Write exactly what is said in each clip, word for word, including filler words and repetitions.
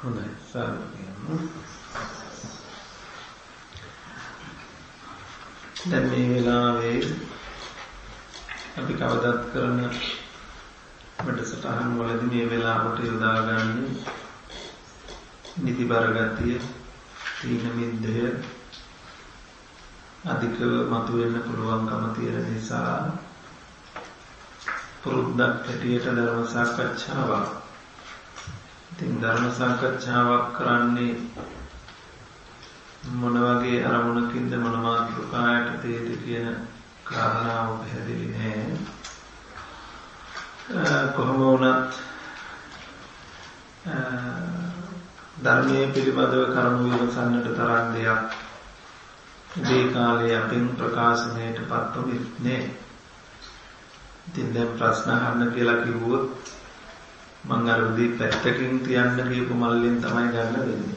හොඳයි සාදුකියමු. දැන් මේ වෙලාවේ අපි කවදාත් කරන වැඩසටහන් වලදී මේ වෙලාවට යොදාගන්නේ නිතිබර ගතිය, තීන මිද්දය අධිකව මතුවෙන්න පුළුවන්කම තියෙන නිසා පුරුද්දක් හැටියට ධර්ම සාකච්ඡාවක්. ඉතින් ධර්ම සාකච්ඡාවක් කරන්නේ මොන වගේ අරමුණකින්ද මොන මාතෘකාවට තේද කියන කාරණාව පැහැදිලි නෑ. කොහොම වුණත් ධර්මයේ පිළිබඳව කරුණු විමසන්නට තරම් දෙයක් මේ කාලේ අපින් ප්‍රකාශනයට පත් වෙන්නේ. ඉතින් දැන් ප්‍රශ්න අහන්න කියලා කිව්වොත් මම අර උදේ පැත්තකින් තියන්න කියපු මල්ලෙන් තමයි ගන්න වෙන්නේ.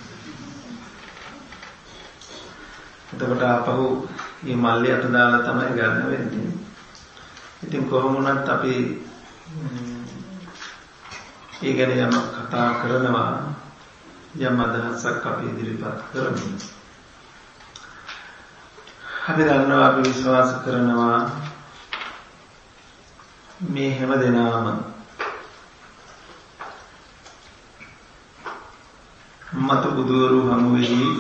එතකොට ආපහු මේ මල්ලේ අත දාලා තමයි ගන්න වෙන්නේ. ඉතින් කොහොම වුණත් අපි ඒ ගැන යමක් කතා කරනවා, යම් අදහසක් අපි ඉදිරිපත් කරමු. අපි දන්නවා, අපි විශ්වාස කරනවා මේ හැම දෙනාම මත බුදුවරු හමුවේදී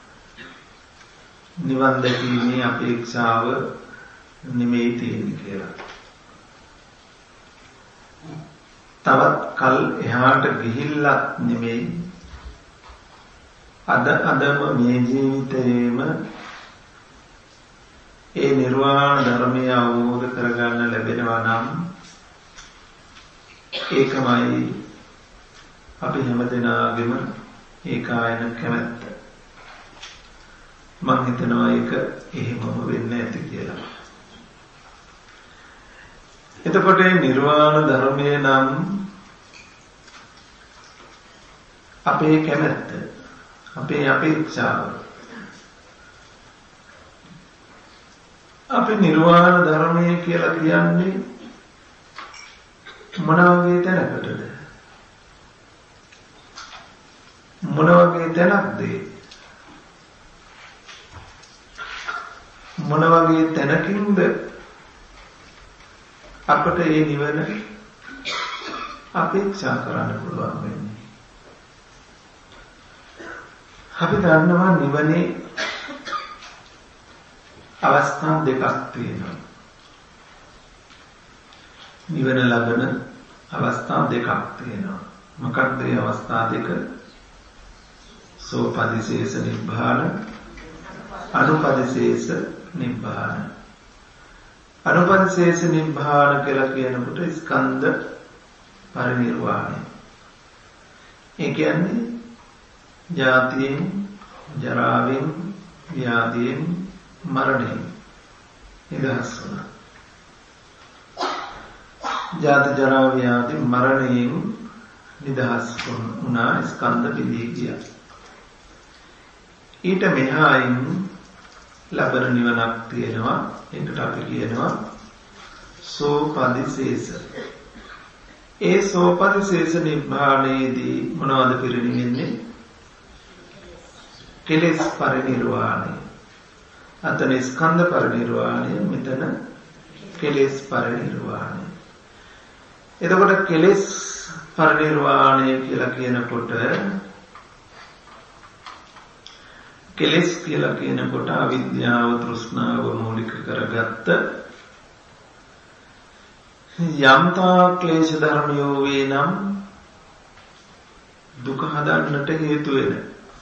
නිවන් දැකීමේ අපේක්ෂාව නෙමෙයි තියෙන්නේ කියලා. තවත් කල් එහාට ගිහිල්ලත් නෙමෙයි, අද අදම මේ ජීවිතේම ඒ නිර්වාණ ධර්මය අවබෝධ කරගන්න ලැබෙනවා නම් ඒකමයි අපි හැමදෙනාගේම ඒකායන කැමැත්ත. මම හිතනවා ඒක එහෙමම වෙන්නේ නැති කියලා. එතකොට නිර්වාණ ධර්මය නම් අපේ කැමැත්ත, අපේ අපේක්ෂාව. අපි නිර්වාණ ධර්මය කියලා කියන්නේ මොන වගේ තැනකටද? මොන වගේ තැනක්ද? මොන වගේ තැනකින්ද අපට මේ නිවන අපේක්ෂා කරන්න පුළුවන් වෙන්නේ? අපි දන්නවා නිවනේ අවස්ථා දෙකක් තියෙනවා. නිවන ලබන අවස්ථා දෙකක් තියෙනවා. මොකක්ද මේ අවස්ථා දෙක? සෝපදිශේෂ නිබ්බාන, අනුපදිශේෂ නිබ්බාන. අනුපදිශේෂ නිබ්බාන කියලා කියනකොට ස්කන්ධ පරිනිර්වාණය. ඒ කියන්නේ ජාතියෙන්, ජරාවෙන්, ව්‍යාධියෙන්, මරණයෙන් නිදහස් වුණා. ජාති, ජරා, ව්‍යාධි, මරණයෙන් නිදහස් වුණා, ස්කන්ධ පිළී ගියා. ඊට මෙහායින් ලබන නිවනක් තියෙනවා. ඒකට අපි කියනවා සෝපදිශේෂ. ඒ සෝපදිශේෂ නිබ්බාණයේදී මොනවද පිරිනිවෙන්නේ? කෙලෙස් පරිනිර්වාණය. අතන ස්කන්ධ පරිනිර්වාණය, මෙතන කෙලෙස් පරිනිර්වාණය. එතකොට කෙලෙස් පරිනිර්වාණය කියලා කියනකොට කෙලෙස් කියලා කියනකොට අවිද්‍යාව, තෘෂ්ණාව මූලික කරගත්ත යම්තා ක්ලේශ ධර්මයෝ වේ නම් දුක හදන්නට හේතු වෙන,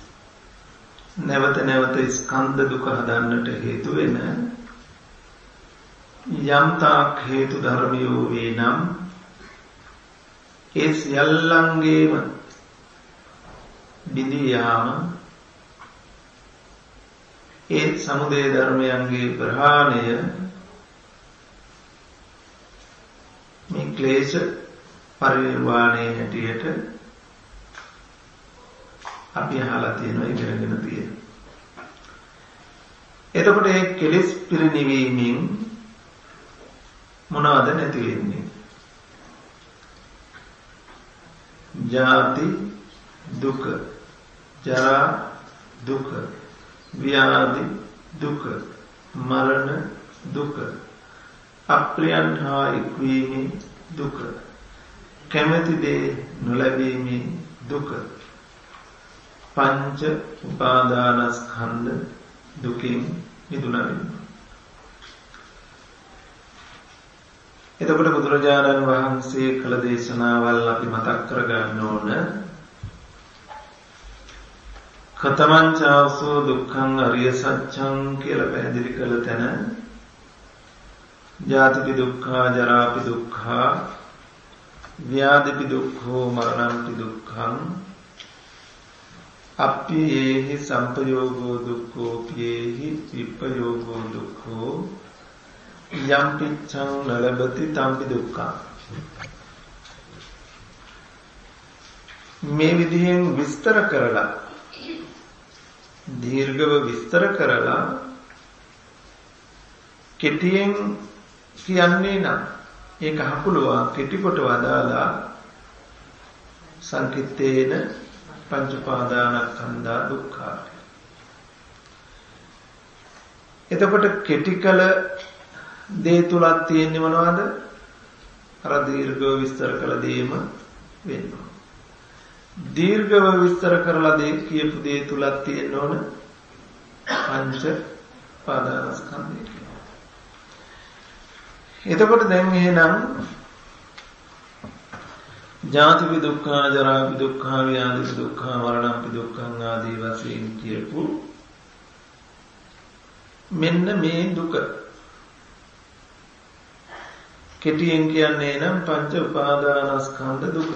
නැවත නැවත ස්කන්ධ දුක හදන්නට හේතු වෙන යම්තා හේතු ධර්මයෝ වේ නම් ඒ සියල්ලංගේම බිඳී යාම, ඒ සමුදය ධර්මයන්ගේ ප්‍රහාණය මේ ක්ලේශ පරිනිර්වාණයේ හැටියට අපි අහලා තියෙනවා, ඉගෙනගෙන තියෙනවා. එතකොට මේ කෙලෙස් පිරිනිවීමෙන් මොනවද නැති වෙන්නේ? ජාති, දුක, ජරා දුක, ව්‍යාධි දුක, මරණ දුක, අප්‍රියයන් හා එක්වීමේ දුක, කැමැති දේ නොලැබීමේ දුක, පංච උපාදානස්කන්ධ දුකින් මිදුණා වෙනවා. එතකොට බුදුරජාණන් වහන්සේ කළ දේශනාවල් අපි මතක් කරගන්න ඕන. කතමං චාවසෝ දුක්ඛං අරිය සත්‍යං කියලා පැහැදිලි කළ තැන ජාතිපි දුක්ඛා, ජරාපි දුක්ඛා, ව්‍යාධිපි දුක්ඛෝ, මරණම්පි දුක්ඛං, අප්පියේහි සම්පයෝගෝ දුක්ඛෝ, පියේහි විප්පයෝගෝ දුක්ඛෝ, යම් පිච්ඡං නලබති තම්පි දුක්ඛං. මේ විදිහෙන් විස්තර කරලා, දීර්ඝව විස්තර කරලා කෙටියෙන් කියන්නේ නම් ඒක අහපුලුවා කෙටි කොට වදාලා සංකිට්ඨේන පංච උපාදානස්කන්ධා දුක්ඛා. එතකොට කෙටි කළ දේ තුලක් තියෙන්නේ මොනවද? අර දීර්ඝව විස්තර කළ දේම වෙනවා. දීර්ඝව විස්තර කරලා දේ කියපු දේ තුලක් තියෙන්න ඕන පංච උපාදානස්කන්ධය කියලා. එතකොට දැන් එහෙනම් ජාතිපි දුක්ඛා, ජරාපි දුක්ඛා, ව්‍යාධිපි දුක්ඛා, මරණපි දුක්ඛං ආදී වශයෙන් කියපු මෙන්න මේ දුක කෙටියෙන් කියන්නේ නම් පංච උපාදානස්කන්ධ දුක.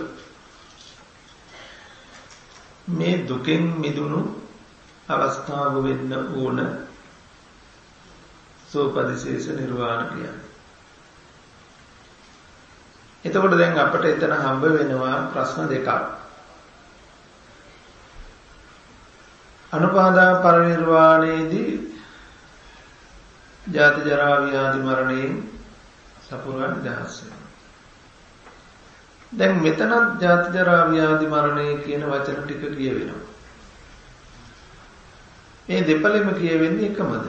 මේ දුකෙන් මිදුණු අවස්ථාව වෙන්න ඕන සෝපදිශේෂ නිර්වාණ කියන්නේ. එතකොට දැන් අපිට එතන හම්බ වෙනවා ප්‍රශ්න දෙකක්. අනුපාදා පරිනිර්වාණයේදී ජාති ජරා ව්‍යාධි මරණයෙන් සපුරා නිදහස් වෙනවා. දැන් මෙතනත් ජාති ජරා ව්‍යාධි මරණය කියන වචන ටික කියවෙනවා. මේ දෙපළෙම කියවෙන්නේ එකමද?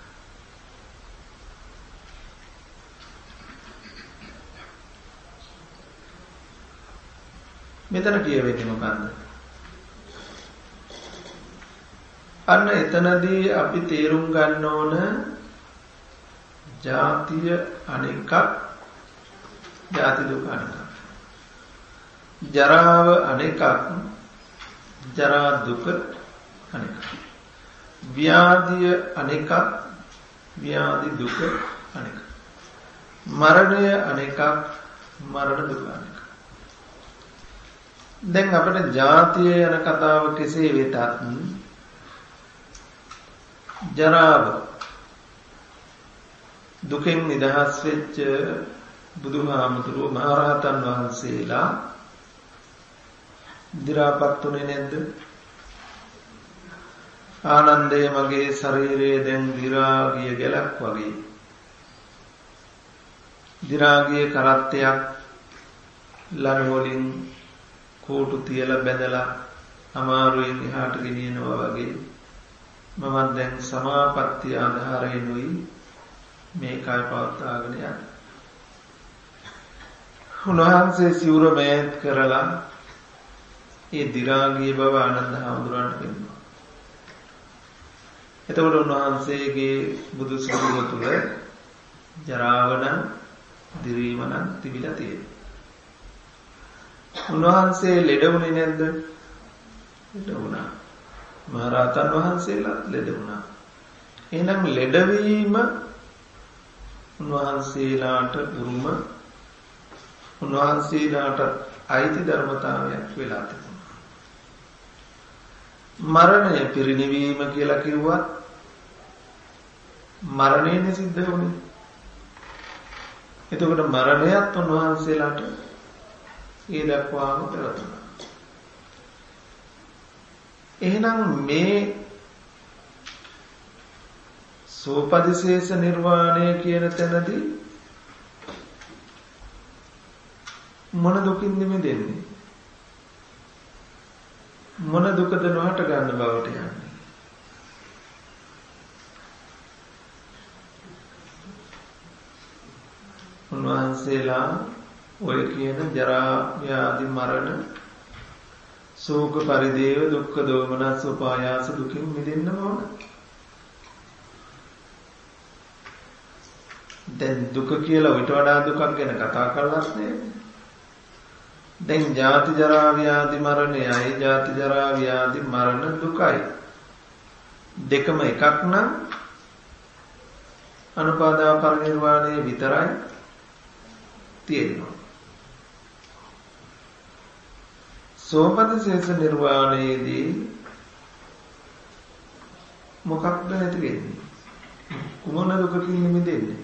මෙතන කියවෙන්නේ මොකන්ද? අන්න එතනදී අපි තේරුම් ගන්න ඕන ජාතිය අනෙකක්, ජාති දුක අනෙකක්. ජරාව අනෙකක්, ජරා දුක අනෙකක්. ව්‍යාධිය අනෙකක්, ව්‍යාධි දුක අනෙකක්. මරණය අනෙකක්, මරණ දුක අනෙකක්. දැන් අපිට ජාතිය යන කතාව කෙසේ වෙතත් ජරාව දුකෙන් නිදහස් වෙච්ච බුදුහාමුදුරුවෝ මහරහතන් වහන්සේලා දිරාපත් උනේ නැද්ද? ආනන්දේ මගේ ශරීරයේ දැන් දිරා ගිය ගැලක් වගේ. දිරා ගිය කරත්තයක් ලනු වලින් කෝටු තියලා බැඳලා අමාරුවෙන් එහාට ගෙනියනවා වගේ මම දැන් සමාපත්තිය ආධාරයෙන්ුයි මේ කය පවත්වාගෙන යන්නේ. උන්වහන්සේ සිවුර මෑත් කරලා ඒ දිරාගිය බව ආනන්ද හාමුදුරන්ට පෙන්වනවා. එතකොට උන්වහන්සේගේ බුදු සසුන තුළ ජරාව නම් දිරීම නම් තිබිලා තියෙනවා. උන්වහන්සේ ලෙඩ වුණේ නැද්ද? ලෙඩ වුණා. මහරහතන් වහන්සේලා ලෙඩ වුණා. එහෙනම් ලෙඩවීම උන්වහන්සේලාට උරුම, උන්වහන්සේලාට අයිති ධර්මතාවයක් වෙලා තිබුණා. මරණය පිරිනිවීම කියලා කිව්වත් මරණයනේ සිද්ධ වුණේ. එතකොට මරණයත් උන්වහන්සේලාට ඒ දක්වාම කරතුණා. එහෙනම් මේ සෝපදිශේෂ නිර්වාණය කියන තැනදී මොන දුකින්ද මිදෙන්නේ? මොන දුකද නොහට ගන්න බවට යන්නේ. උන්වහන්සේලා ඔය කියන ජරා ව්‍යාධි මරණ ශෝක පරිදේව දුක්ඛ දෝමනස් උපායාස දුකින් මිදෙන්න ඕන. දැන් දුක කියලා ඊට වඩා දුකක් ගැන කතා කරලාත් නේද? දැන් ජාති ජරා ව්‍යාධි මරණයයි ජාති ජරා ව්‍යාධි මරණ දුකයි දෙකම එකක් නම් අනුපාදා පරිනිර්වාණය විතරයි තියෙනවා. සෝපදිශේෂ නිර්වාණයේදී මොකක්ද නැති වෙන්නේ? කුමන දුකකින් මිදෙන්නේ?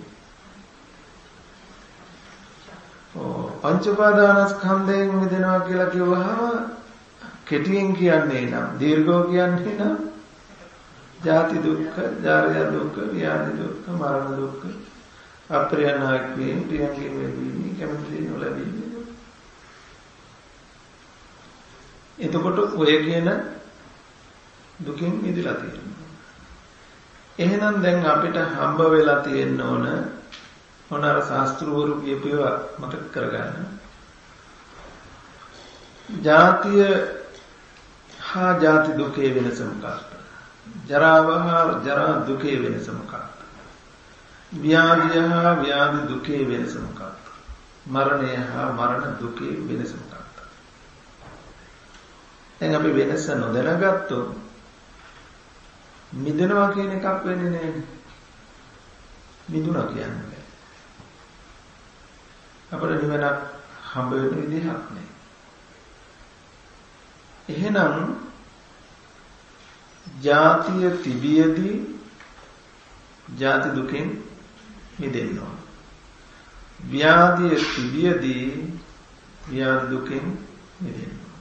ඔව් පංච උපාදානස්කන්ධයෙන් මිදෙනවා කියලා කිව්වහම කෙටියෙන් කියන්නේ නම් දීර්ඝව කියන්නේ නම් ජාති දුක්ඛ, ජාරය දුක්ඛ, ව්‍යාධි දුක්ඛ, මරණ දුක්ඛ, අප්‍රියනාක් වීම, ප්‍රියංගෙන් වෙවීම, කැමති දේ නොලැබීම. එතකොට ඔය කියන දුකින් මිදලා තියෙනවා. එහෙනම් දැන් අපිට හම්බ වෙලා තියෙන්න ඕන මොනාර ශාස්ත්‍රවරු කියපේවා මතක කරගන්න. ජාතිය හා ජාති දුකේ වෙනස මොකක්ද? ජරාව හා ජරා දුකේ වෙනස මොකක්ද? ව්‍යාධිය හා ව්‍යාධි දුකේ වෙනස මොකක්ද? මරණය හා මරණ දුකේ වෙනස මොකක්ද? දැන් අපි වෙනස නොදැනගත්තොත් මිදෙනවා කියන එකක් වෙන්නේ නැහැ. මිදුණා කියන්නේ අපේ නිවනක් හම්බ වෙන විදිහක් නෑ. එහෙනම් ජාතිය තිබියදී ජාති දුකෙන් මිදෙන්න ඕන. ව්‍යාධිය තිබියදී ව්‍යාධි දුකෙන් මිදෙන්න ඕන.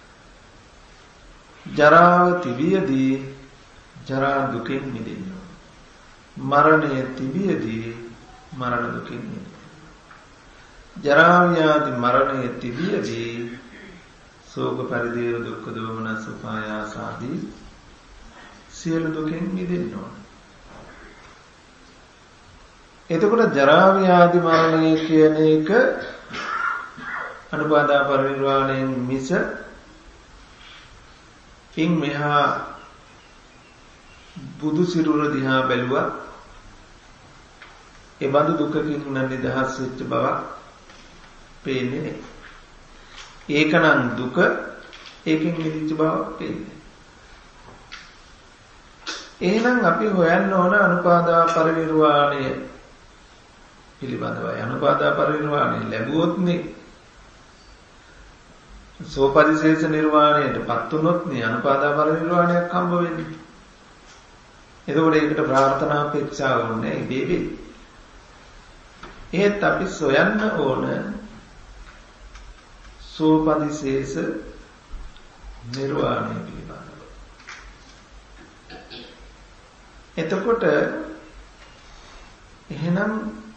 ජරාව තිබියදී ජරා දුකෙන් මිදෙන්න ඕන. මරණය තිබියදී මරණ දුකෙන් මිදෙන්න. ජරා ව්‍යාධි මරණය තිබියදී ශෝක පරිදේව දුක්ඛ දෝමනස් උපායාස ආදී සියලු දුකෙන් මිදෙන්න ඕන. එතකොට ජරා ව්‍යාධි මරණය කියන එක අනුපාදා පරිනිර්වාණයෙන් මිස ඉන් මෙහා බුදු සිරුර දිහා බැලුවා ඒ බඳු දුකකින් නිදහස් වෙච්ච බවක් පේන්නේ නැහැ. ඒකනම් දුක ඒකෙන් මිදිච්ච බවක් පේන්නේ. එහෙනම් අපි හොයන්න ඕන අනුපාදා පරිනිර්වාණය පිළිබඳවයි. අනුපාදා පරිනිර්වාණය ලැබුවොත් නේ සෝපදිශේෂ නිර්වාණයටපත් වුණොත් නේ අනුපාදා පරිනිර්වාණයක් හම්බ වෙන්නේ. එතකොට ඒකට ප්‍රාර්ථනා අපේක්ෂාව ඕනේ ඉබේ. ඒත් අපි සොයන්න ඕන සෝපදිශේෂ නිර්වාණය පිළිබඳව. එතකොට එහෙනම්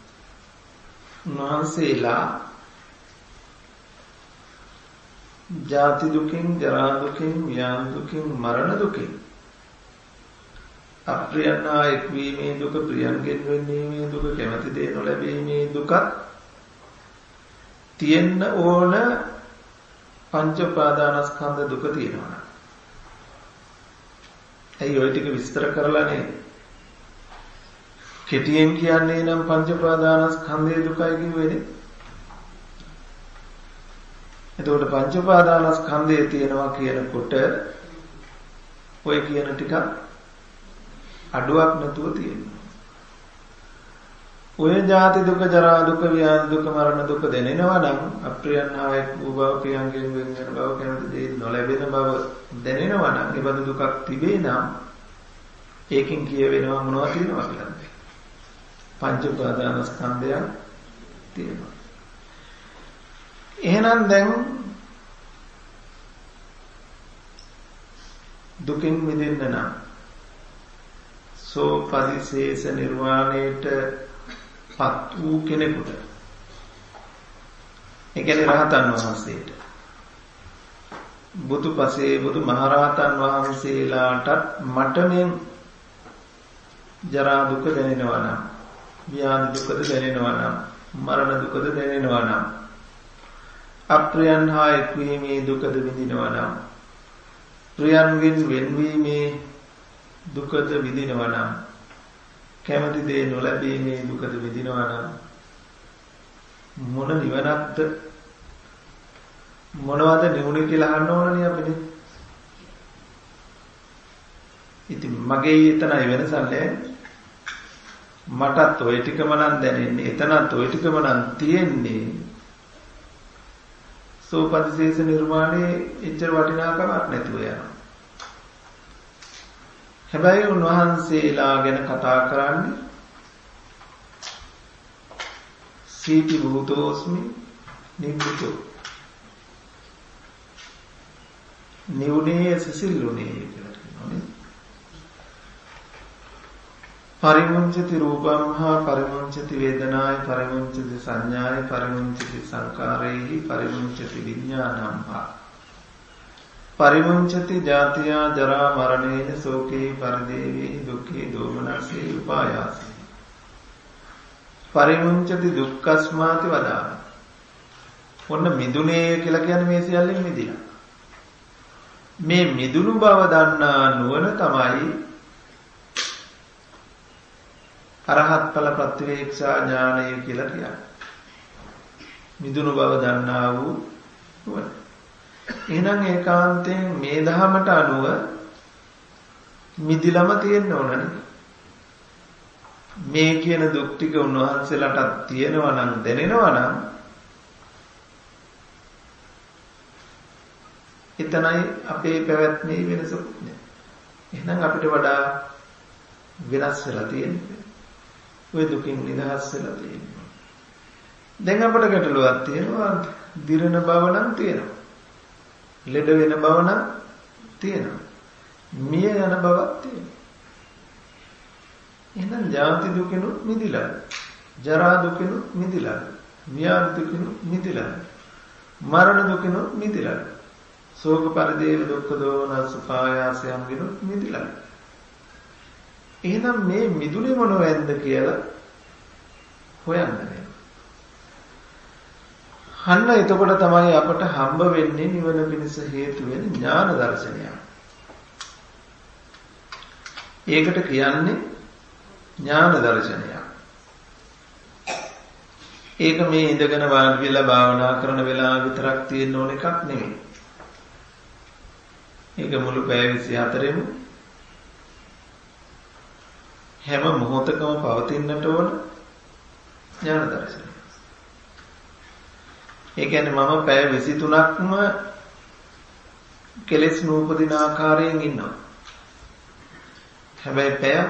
මහන්සියලා ජාති දුකින්, ජරා දුකින්, ව්‍යාධි දුකින්, මරණ දුකින් අප්‍රියනායක වීමේ දුක, ප්‍රියන්ගෙන් වෙන්නීමේ දුක, කැමති දේ නොලැබීමේ දුක තියෙන්න ඕන. පංච උපාදානස්කන්ධ දුක තියෙනවා. ඇයි ඔය ටික විස්තර කරලානේ කෙටියෙන් කියන්නේ නම් පංච උපාදානස්කන්ධයේ දුකයි කියුවේනේ. එතකොට පංච උපාදානස්කන්ධයේ තියෙනවා කියනකොට ඔය කියන ටික අඩුවක් නැතුව තියෙනවා. ඔය ජාති දුක, ජරා දුක, ව්‍යාධි දුක, මරණ දුක දැනෙනවා නම් අප්‍රියන්හායක වූ බව, ප්‍රියංගෙන් වෙන් වෙන බව, කැමති දේ නොලැබෙන බව දැනෙනවා නම් ඒ බඳු දුකක් තිබේ නම් ඒකෙන් කියවෙනවා මොනවද තියෙනවා කියලා. පංච උපාදානස්කන්ධය තියෙනවා. එහෙනම් දැන් දුකින් මිදෙන්න නම් සෝපදිශේෂ නිර්වාණයට පත් වූ කෙනෙකුට, ඒ කියන්නේ රහතන් වහන්සේට බුදු පසේ බුදු මහරහතන් වහන්සේලාටත් මටමින් ජරා දුක දැනෙනවා නම්, ව්‍යාධි දුකද දැනෙනවා නම්, මරණ දුකද දැනෙනවා නම්, අප්‍රියයන් හා එක්වීමේ දුකද විඳිනවා නම්, ප්‍රියයන්ගෙන් වෙන්වීමේ දුකද විඳිනවා නම්, කැමති දේ නොලැබීමේ දුකද විඳිනවා නම් මොන නිවනක්ද මොනවද නිවුනේ කියලා අහන්න ඕනනේ අපිට. ඉතින් මගේ එතනයි වෙනසක් නැහැ. මටත් ওই ටිකම නම් දැනෙන්නේ, එතනත් ওই ටිකම නම් තියෙන්නේ. සෝපදිශේෂ නිර්මාණේ එච්චර වටිනාකමක් නැතුව යනවා. හැබැයි උන්වහන්සේලා ගැන කතා කරන්නේ සීති භූතෝස්මි නිබ්බුතෝ, නිවුනේ සිසිල්ුනේ කියලා කියනවානේ. පරිමුංචති රූපං හා පරිමුංචති වේදනාය පරිමුංචති සංඥාය පරිමුංචති සංකාරේහි පරිමුංචති විඥානං හා පරිමුංචති ජාතියා ජරා මරණේන සෝකේ පරිදේවේ දුක්ඛේ දෝමනස්සේ උපායාසී පරිමුංචති දුක්ඛස්මාති වදා. ඔන්න මිදුනේ කියලා කියන්නේ මේ සියල්ලෙන් මිදිලා. මේ මිදුණු බව දන්නා නුවණ තමයි අරහත් ඵල ප්‍රතිවේක්ෂා ඥානය කියලා කියන්නේ. මිදුණු බව දන්නා වූ නුවණ. එහෙනම් ඒකාන්තයෙන් මේ ධහමට අනුව මිදිලම තියෙන්න ඕනනේ. මේ කියන දුක් ටික උන්වහන්සේලාට තියෙනවා නම් දැනෙනවා නම් එතනයි අපේ පැවැත්මේ වෙනසක් නෑ. එහෙනම් අපිට වඩා වෙනස් වෙලා තියෙන්නේ. ওই දුකින් නිදහස් වෙලා තියෙනවා. දැන් අපිට ගැටලුවක් තියෙනවා. දිරන බව නම් තියෙනවා. ලෙඩ වෙන බව නම් තියෙනවා. මිය යන බවක් තියෙනවා. එහෙනම් ජාති දුකිනුත් මිදිලා, ජරා දුකිනුත් මිදිලා, ව්‍යාධි දුකිනුත් මිදිලා, මරණ දුකිනුත් මිදිලා, ශෝක පරිදේව දුක්ඛ දෝමනස් සුඛායාසයන් ගිනුත් මිදිලා. එහෙනම් මේ මිදුනේ මොනවැන්ද කියලා හොයන්න වෙනවා. අන්න එතකොට තමයි අපට හම්බ වෙන්නේ නිවන පිණිස හේතු වෙන ඥාන දර්ශනය. ඒකට කියන්නේ ඥාන දර්ශනය. ඒක මේ ඉඳගෙන වාඩි වෙලා භාවනා කරන වෙලාව විතරක් තියෙන ඕන එකක් නෙමෙයි. ඒක මුළු පැය විසිහතරෙම හැම මොහොතකම පවතින්නට ඕන ඥාන දර්ශනය. ඒ කියන්නේ මම පැය විසිතුනක්ම කෙලෙස් නූපදින ආකාරයෙන් ඉන්නවා. හැබැයි පැය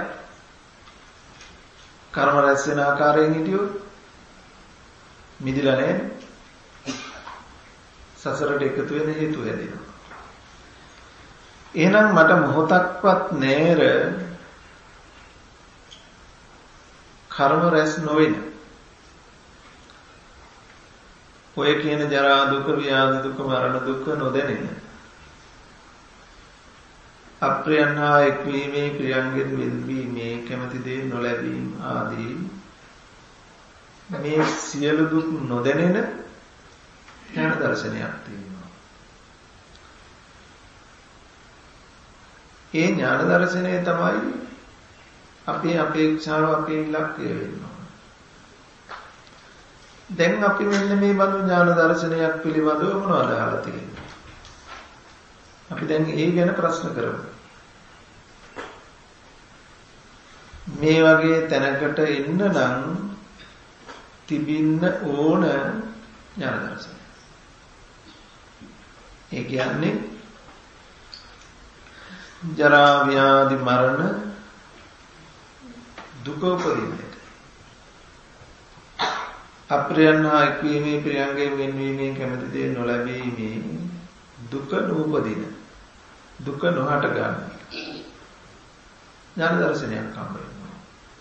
කර්ම රැස් වෙන ආකාරයෙන් හිටියොත් මිදිලා නැහැ. සසරට එකතු වෙන හේතු හැදෙනවා. එහෙනම් මට මොහොතක්වත් නෑර කර්ම රැස් නොවෙන ඔය කියන ජරා දුක, ව්‍යාධි දුක, මරණ දුක නොදැනෙන, අප්‍රියයන් හා එක්වීමේ, ප්‍රියයන්ගෙන් වෙන්වීමේ, කැමති දේ නොලැබීම ආදී මේ සියලු දුක් නොදැනෙන ඥාන දර්ශනයක් තියෙනවා. ඒ ඥාන දර්ශනය තමයි අපේ අපේක්ෂාව, අපේ ඉලක්කය වෙනවා. දැන් අපි මෙන්න මේ බඳු ඥාන දර්ශනයක් පිළිබඳව මොනවද අහලා තියෙන්නේ? අපි දැන් ඒ ගැන ප්‍රශ්න කරමු. මේ වගේ තැනකට එන්න නම් තිබින්න ඕන ඥාන දර්ශනය. ඒ කියන්නේ ජරා ව්‍යාධි මරණ දුක උපදින්නේ. අප්‍රියයන් හා එක්වීමේ, ප්‍රියයන්ගෙන් වෙන්වීමේ, කැමති දේ නොලැබීමේ දුක නූපදින, දුක නොහට ගන්න ඥාන දර්ශනයක් හම්බ වෙනවා.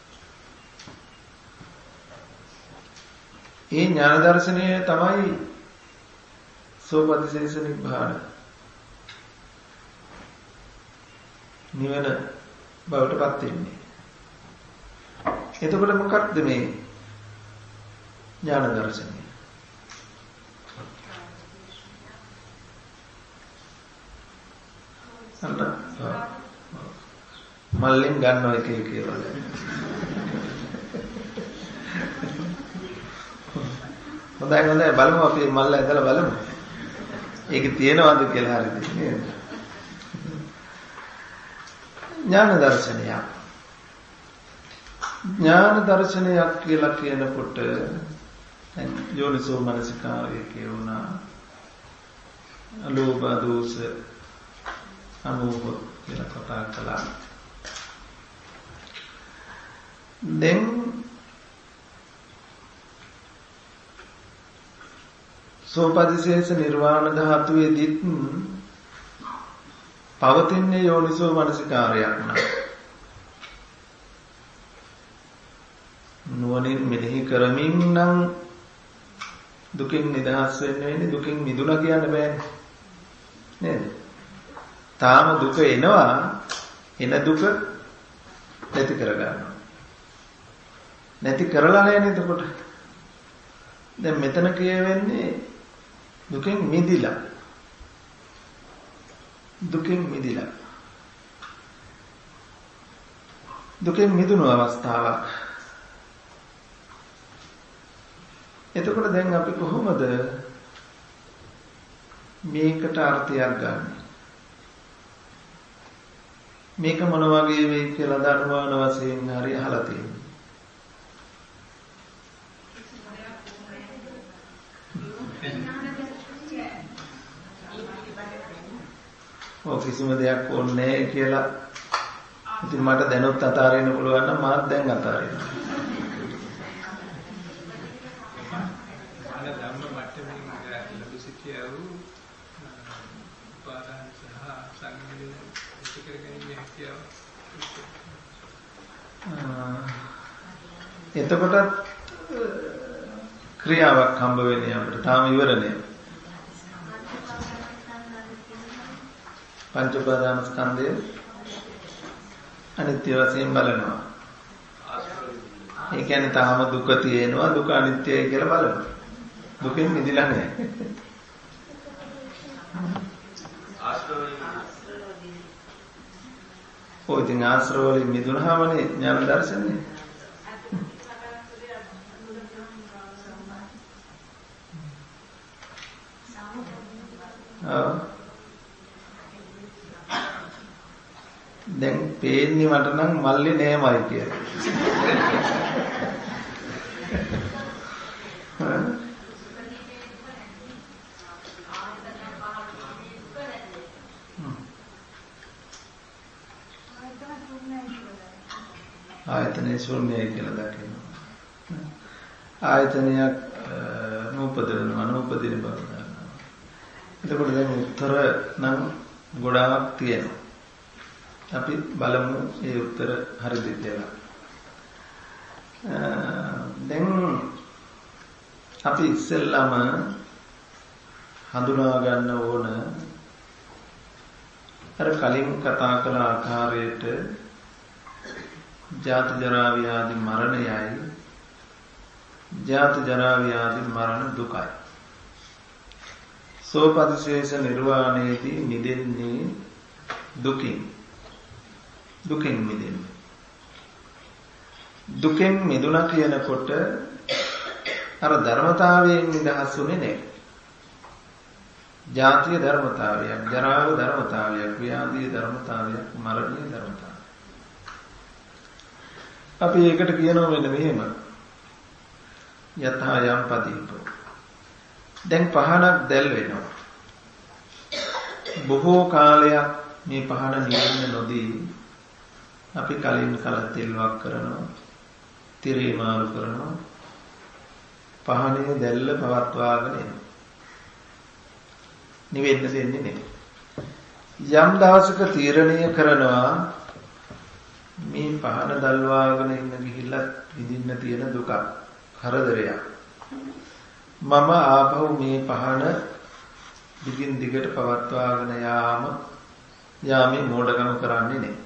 ඒ ඥාන දර්ශනය තමයි සෝපදිශේෂ නිබ්බාන. නිවන බවට පත් වෙන්නේ. එතකොට මොකක්ද මේ ඥාන දර්ශනය? අන්න මල්ලෙන් ගන්නවා එක එක ඒවා. හොඳයි හොඳයි බලමු අපි මල්ල ඇදලා බලමු. ඒකේ තියෙනවද කියලා හරිද නේද? ඥාන දර්ශනය. ඥාන දර්ශනයක් කියලා කියනකොට දැන් යෝනිසෝ මනසිකාරය කියුණා. අලෝභ දෝෂ අමෝහ කියලා කතා කළා. දැන් සෝපදිශේෂ නිර්වාණ ධාතුවේදීත් පවතින්නේ යෝනිසෝ මනසිකාරයක් නා. නුවණින් මෙනෙහි කරමින් නම් දුකින් නිදහස් වෙන්න වෙන්නේ, දුකින් මිදුණා කියන්න බෑනේ. නේද? තාම දුක එනවා, එන දුක නැති කරගන්නවා. නැති කරලා නැහැ එතකොට. දැන් මෙතන කියවෙන්නේ දුකෙන් මිදිලා. දුකෙන් මිදිලා. දුකෙන් මිදුණු අවස්ථාවක්. එතකොට දැන් අපි කොහොමද මේකට අර්ථයක් ගන්න? මේක මොන වගේ වෙයි කියලා ධර්මවන වශයෙන් හරි අහලා තියෙනවා. ඔය කිසිම දෙයක් ඕනේ නැහැ කියලා ඉතින් මට දැනුත් අතාරින්න පුළුවන් නම් මාත් දැන් අතාරිනවා. අර ධම්ම මට්ටමින් ලැබී සිටියව උපාදාන සහ සංගමයෙන් ඉතිකර ගැනීම හැකියාව. එතකොටත් ක්‍රියාවක් හම්බ වෙන්නේ අපිට. තාම ඉවර නෑ. පංච උපාදාන ස්කන්ධය අනිත්‍ය වශයෙන් බලනවා. ඒ කියන්නේ තාම දුක තියෙනවා, දුක අනිත්‍යයි කියලා බලනවා. දුකෙන් මිදෙලා නැහැ. ඔය ඉතින් ආශ්‍රව වලින් මිදුණාමනේ ඥාන දර්ශනය. ආ දැන් පේන්නේ මට නම් මල්ලේ නෑමයි කියලා. ආයතනයේ ශූන්‍යයි කියලා දකිනවා. ආයතනයක් නූපදිනවා, නූපදින බව දන්නවා. එතකොට දැන් උත්තර නම් ගොඩාක් තියෙනවා. අපි බලමු ඒ උත්තර හරිද කියලා. දැන් අපි ඉස්සෙල්ලාම හඳුනා ගන්න ඕන අර කලින් කතා කළ ආකාරයට ජාති ජරා ව්‍යාධි මරණයයි ජාති ජරා ව්‍යාධි මරණ දුකයි. සෝපදිශේෂ නිර්වාණයේදී මිදෙන්නේ දුකින්. දුකෙන් මිදෙන්නේ. දුකෙන් මිදුණා කියනකොට අර ධර්මතාවයෙන් නිදහස්ුනේ නැහැ. ජාතිය ධර්මතාවයක්, ජරාව ධර්මතාවයක්, ව්‍යාධිය ධර්මතාවයක්, මරණය ධර්මතාවයක්. අපි ඒකට කියනවා මෙන්න මෙහෙම. යථා යම් පදීපෝ. දැන් පහනක් දැල් වෙනවා. බොහෝ කාලයක් මේ පහන නිවෙන්න නොදී අපි කලින් කල තෙල් වක් කරනවා, තිරේ මාරු කරනවා, පහනේ දැල්ල පවත්වාගෙන එනවා. නිවෙන්න දෙන්නේ නැහැ. යම් දවසක තීරණය කරනවා මේ පහන දල්වාගෙන ඉන්න ගිහිල්ලා විඳින්න තියෙන දුක, කරදරයක්. මම ආපහු මේ පහන දිගින් දිගට පවත්වාගෙන යාම යාමේ මෝඩකම කරන්නේ නැහැ.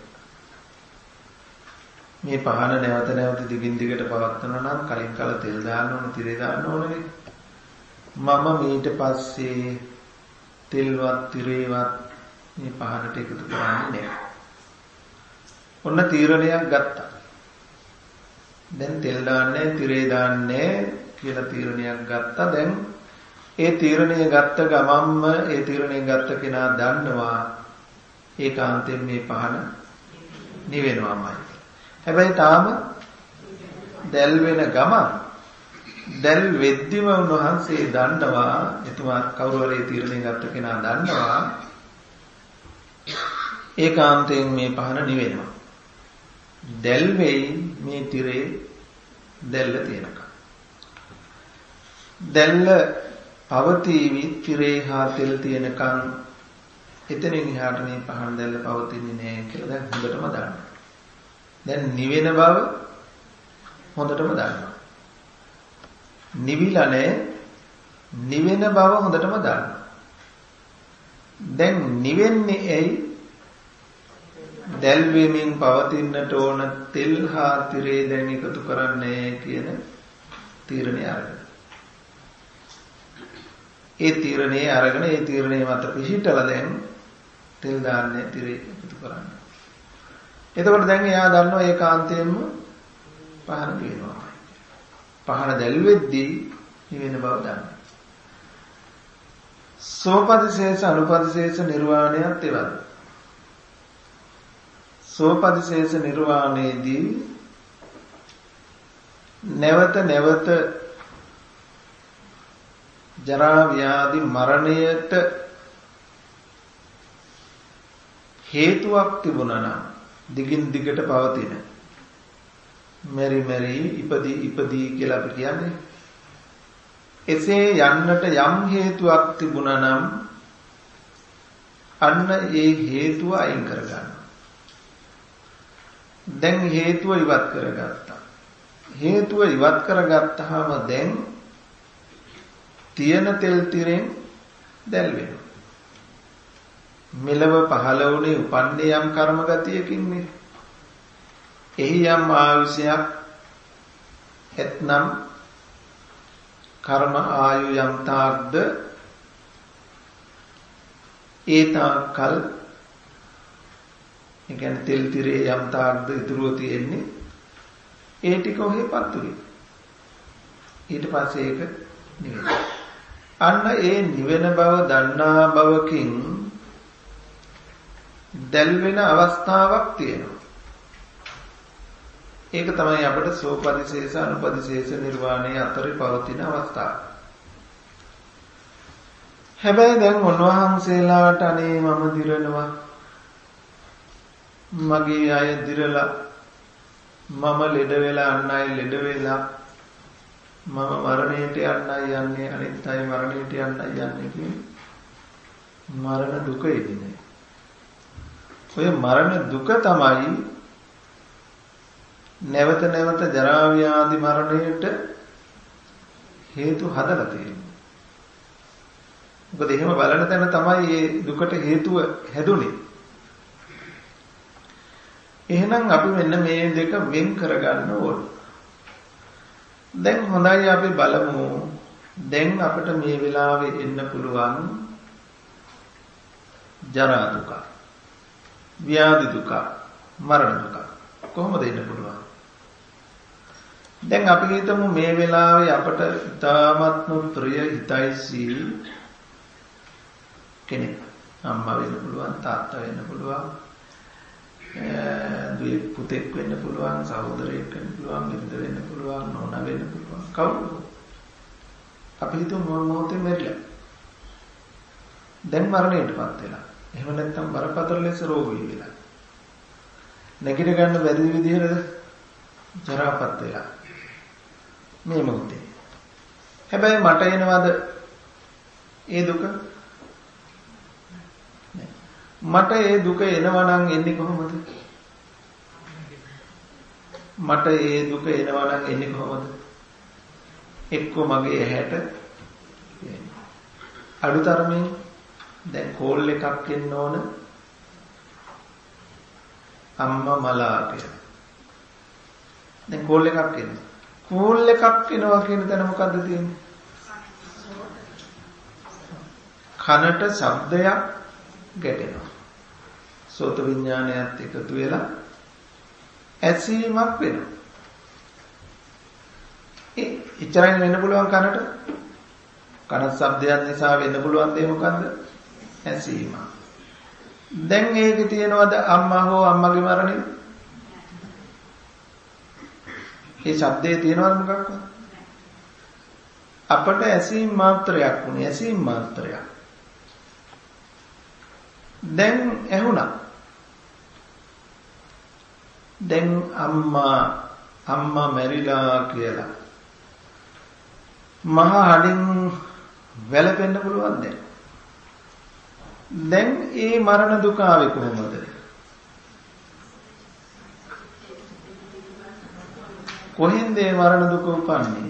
මේ පහන නැවත නැවත දිගින් දිගට පවත්වනවා නම් කලින් කල තෙල් දාන්න ඕන, තිරේ දාන්න ඕනේ. මම ඊට පස්සේ තෙල්වත් තිරේවත් මේ පහනට එකතු කරන්නේ නැහැ. ඔන්න තීරණයක් ගත්තා. දැන් තෙල් දාන්නේ තිරේ දාන්නේ කියලා තීරණයක් ගත්තා. දැන් ඒ තීරණය ගත්ත ගමම්ම ඒ තීරණය ගත්ත කෙනා දන්නවා ඒකාන්තයෙන් මේ පහන නිවෙනවාමයි. හැබැයි තාම දැල් වෙන ගමන් දැල් වෙද්දිම උන්වහන්සේ දන්නවා, එතුමා කවුරු හරි තීරණය ගත්ත කෙනා දන්නවා ඒකාන්තයෙන් මේ පහන නිවෙනවා. දැල් වෙයි මේ තිරේ දැල්ල තියෙනකම්. දැල්ල පවතිවි තිරේ හා තෙල් තියෙනකම්. එතනින් එහාට මේ පහන දැල්ල පවතින්නේ නැහැ කියලා දැන් හොඳටම දන්නවා. දැන් නිවෙන බව හොඳටම දන්නවා. නිවිලා නැහැ, නිවෙන බව හොඳටම දන්නවා. දැන් නිවෙන්නේ ඇයි? දැල් වෙමින් පවතින්නට ඕන තෙල් හා තිරේ දැන් එකතු කරන්නේ කියන තීරණය අරගෙන. ඒ තීරණේ අරගෙන ඒ තීරණේ මත පිහිටලා දැන් තෙල් දාන්නේ තිරේ එකතු කරන්නේ. එතකොට දැන් එයා දන්නවා ඒකාන්තයෙන්ම පහන වෙනවා. පහන දැල් වෙද්දී නිවෙන බව දන්නවා. සෝපදිශේෂ අනුපදිශේෂ නිර්වාණයත් එවද. සෝපදිශේෂ නිර්වාණයේදී නැවත නැවත ජරා ව්‍යාධි මරණයට හේතුවක් තිබුණා නම් දිගින් දිගට පවතින මෙරි මෙරි ඉපදී ඉපදී කියලා අපි කියන්නේ. එසේ යන්නට යම් හේතුවක් තිබුණා නම් අන්න ඒ හේතුව අයින් කරගන්න. දැන් හේතුව ඉවත් කරගත්තා. හේතුව ඉවත් කරගත්තාම දැන් තියෙන තෙල් තිරෙන් දැල් වෙනවා. මෙලව පහළ වුණේ උපන්නේ යම් කර්ම ගතියකින්නේ. එහි යම් ආයුෂයක් එත්නම් කර්ම ආයු යම් තාක්ද ඒ තාක්කල් ඒ කියන්නේ තෙල් තිරේ යම් තාක්ද ඉතුරුව තියෙන්නේ ඒ ටික ඔහේ පත්තුනේ. ඊට පස්සේ ඒක නිවෙන. අන්න ඒ නිවෙන බව දන්නා බවකින් දැල් වෙන අවස්ථාවක් තියෙනවා. ඒක තමයි අපිට සෝපදිශේෂ අනුපදිශේෂ නිර්වාණයේ අතරේ පවතින අවස්ථාව. හැබැයි දැන් උන්වහන්සේලාට අනේ මම දිරනවා, මගේ අය දිරලා, මම ලෙඩ වෙලා අන් අය ලෙඩ වෙලා, මම මරණයට යන්නයි යන්නේ, අනිත් අය මරණයට යන්නයි යන්නේ කියන මරණ දුක එදිනේ. ඔය මරණ දුක තමයි නැවත නැවත ජරා ව්‍යාධි මරණයට හේතු හදලා තියෙන්නේ. මොකද එහෙම බලන තැන තමයි මේ දුකට හේතුව හැදුනේ. එහෙනම් අපි මෙන්න මේ දෙක වෙන් කරගන්න ඕන. දැන් හොඳයි අපි බලමු. දැන් අපිට මේ වෙලාවේ එන්න පුළුවන් ජරා දුක, ව්‍යාධි දුක, මරණ දුක. කොහොමද එන්න පුළුවන්? දැන් අපි හිතමු මේ වෙලාවේ අපට ඉතාමත්ම ප්‍රිය හිතයිසී කෙනෙක්, අම්මා වෙන්න පුළුවන්, තාත්තා වෙන්න පුළුවන්, දුවේ පුතෙක් වෙන්න පුළුවන්, සහෝදරයෙක් වෙන්න පුළුවන්, බිරිඳ වෙන්න පුළුවන්, නෝනා වෙන්න පුළුවන්. කවුරු? අපි හිතමු මොහොතේ මැරිලා. දැන් මරණයටපත් වෙලා. එහෙම නැත්නම් බරපතල ලෙස රෝගී වෙලා. නැගිට ගන්න බැරි විදිහට ජරාපත් වෙලා. මේ මොහොතේ. හැබැයි මට එනවද ඒ දුක? මට ඒ දුක එනවා නම් එන්නේ කොහොමද? මට ඒ දුක එනවා නම් එන්නේ කොහොමද? එක්ක මගේ ඇහැට අඩුතරමින් දැන් කෝල් එකක් එන්න ඕන අම්මා මලා කියලා. දැන් කෝල් එකක් එනවා. කෝල් එකක් එනවා කියන තැන මොකද්ද තියෙන්නේ? කනට ශබ්දයක් ගැටෙනවා. සෝත විඥානයත් එකතු වෙලා ඇසීමක් වෙනවා. ඒ ඉච්චරයින් වෙන්න පුළුවන් කනට. කන ශබ්දයක් නිසා වෙන්න පුළුවන් දේ මොකද්ද? ඇසීම. දැන් ඒකේ තියෙනවද අම්මා හෝ අම්මගේ මරණය? ඒ ශබ්දේ තියෙනවද මොකක්ද? අපට ඇසීම් මාත්‍රයක් වුණේ ඇසීම් මාත්‍රයක්. දැන් ඇහුණා. දැන් අම්මා අම්මා මැරිලා කියලා මහා හඬින් වැළපෙන්න පුළුවන් දැන්. දැන් ඒ මරණ දුක ආවේ කොහොමද? කොහෙන්ද ඒ මරණ දුක උපන්නේ?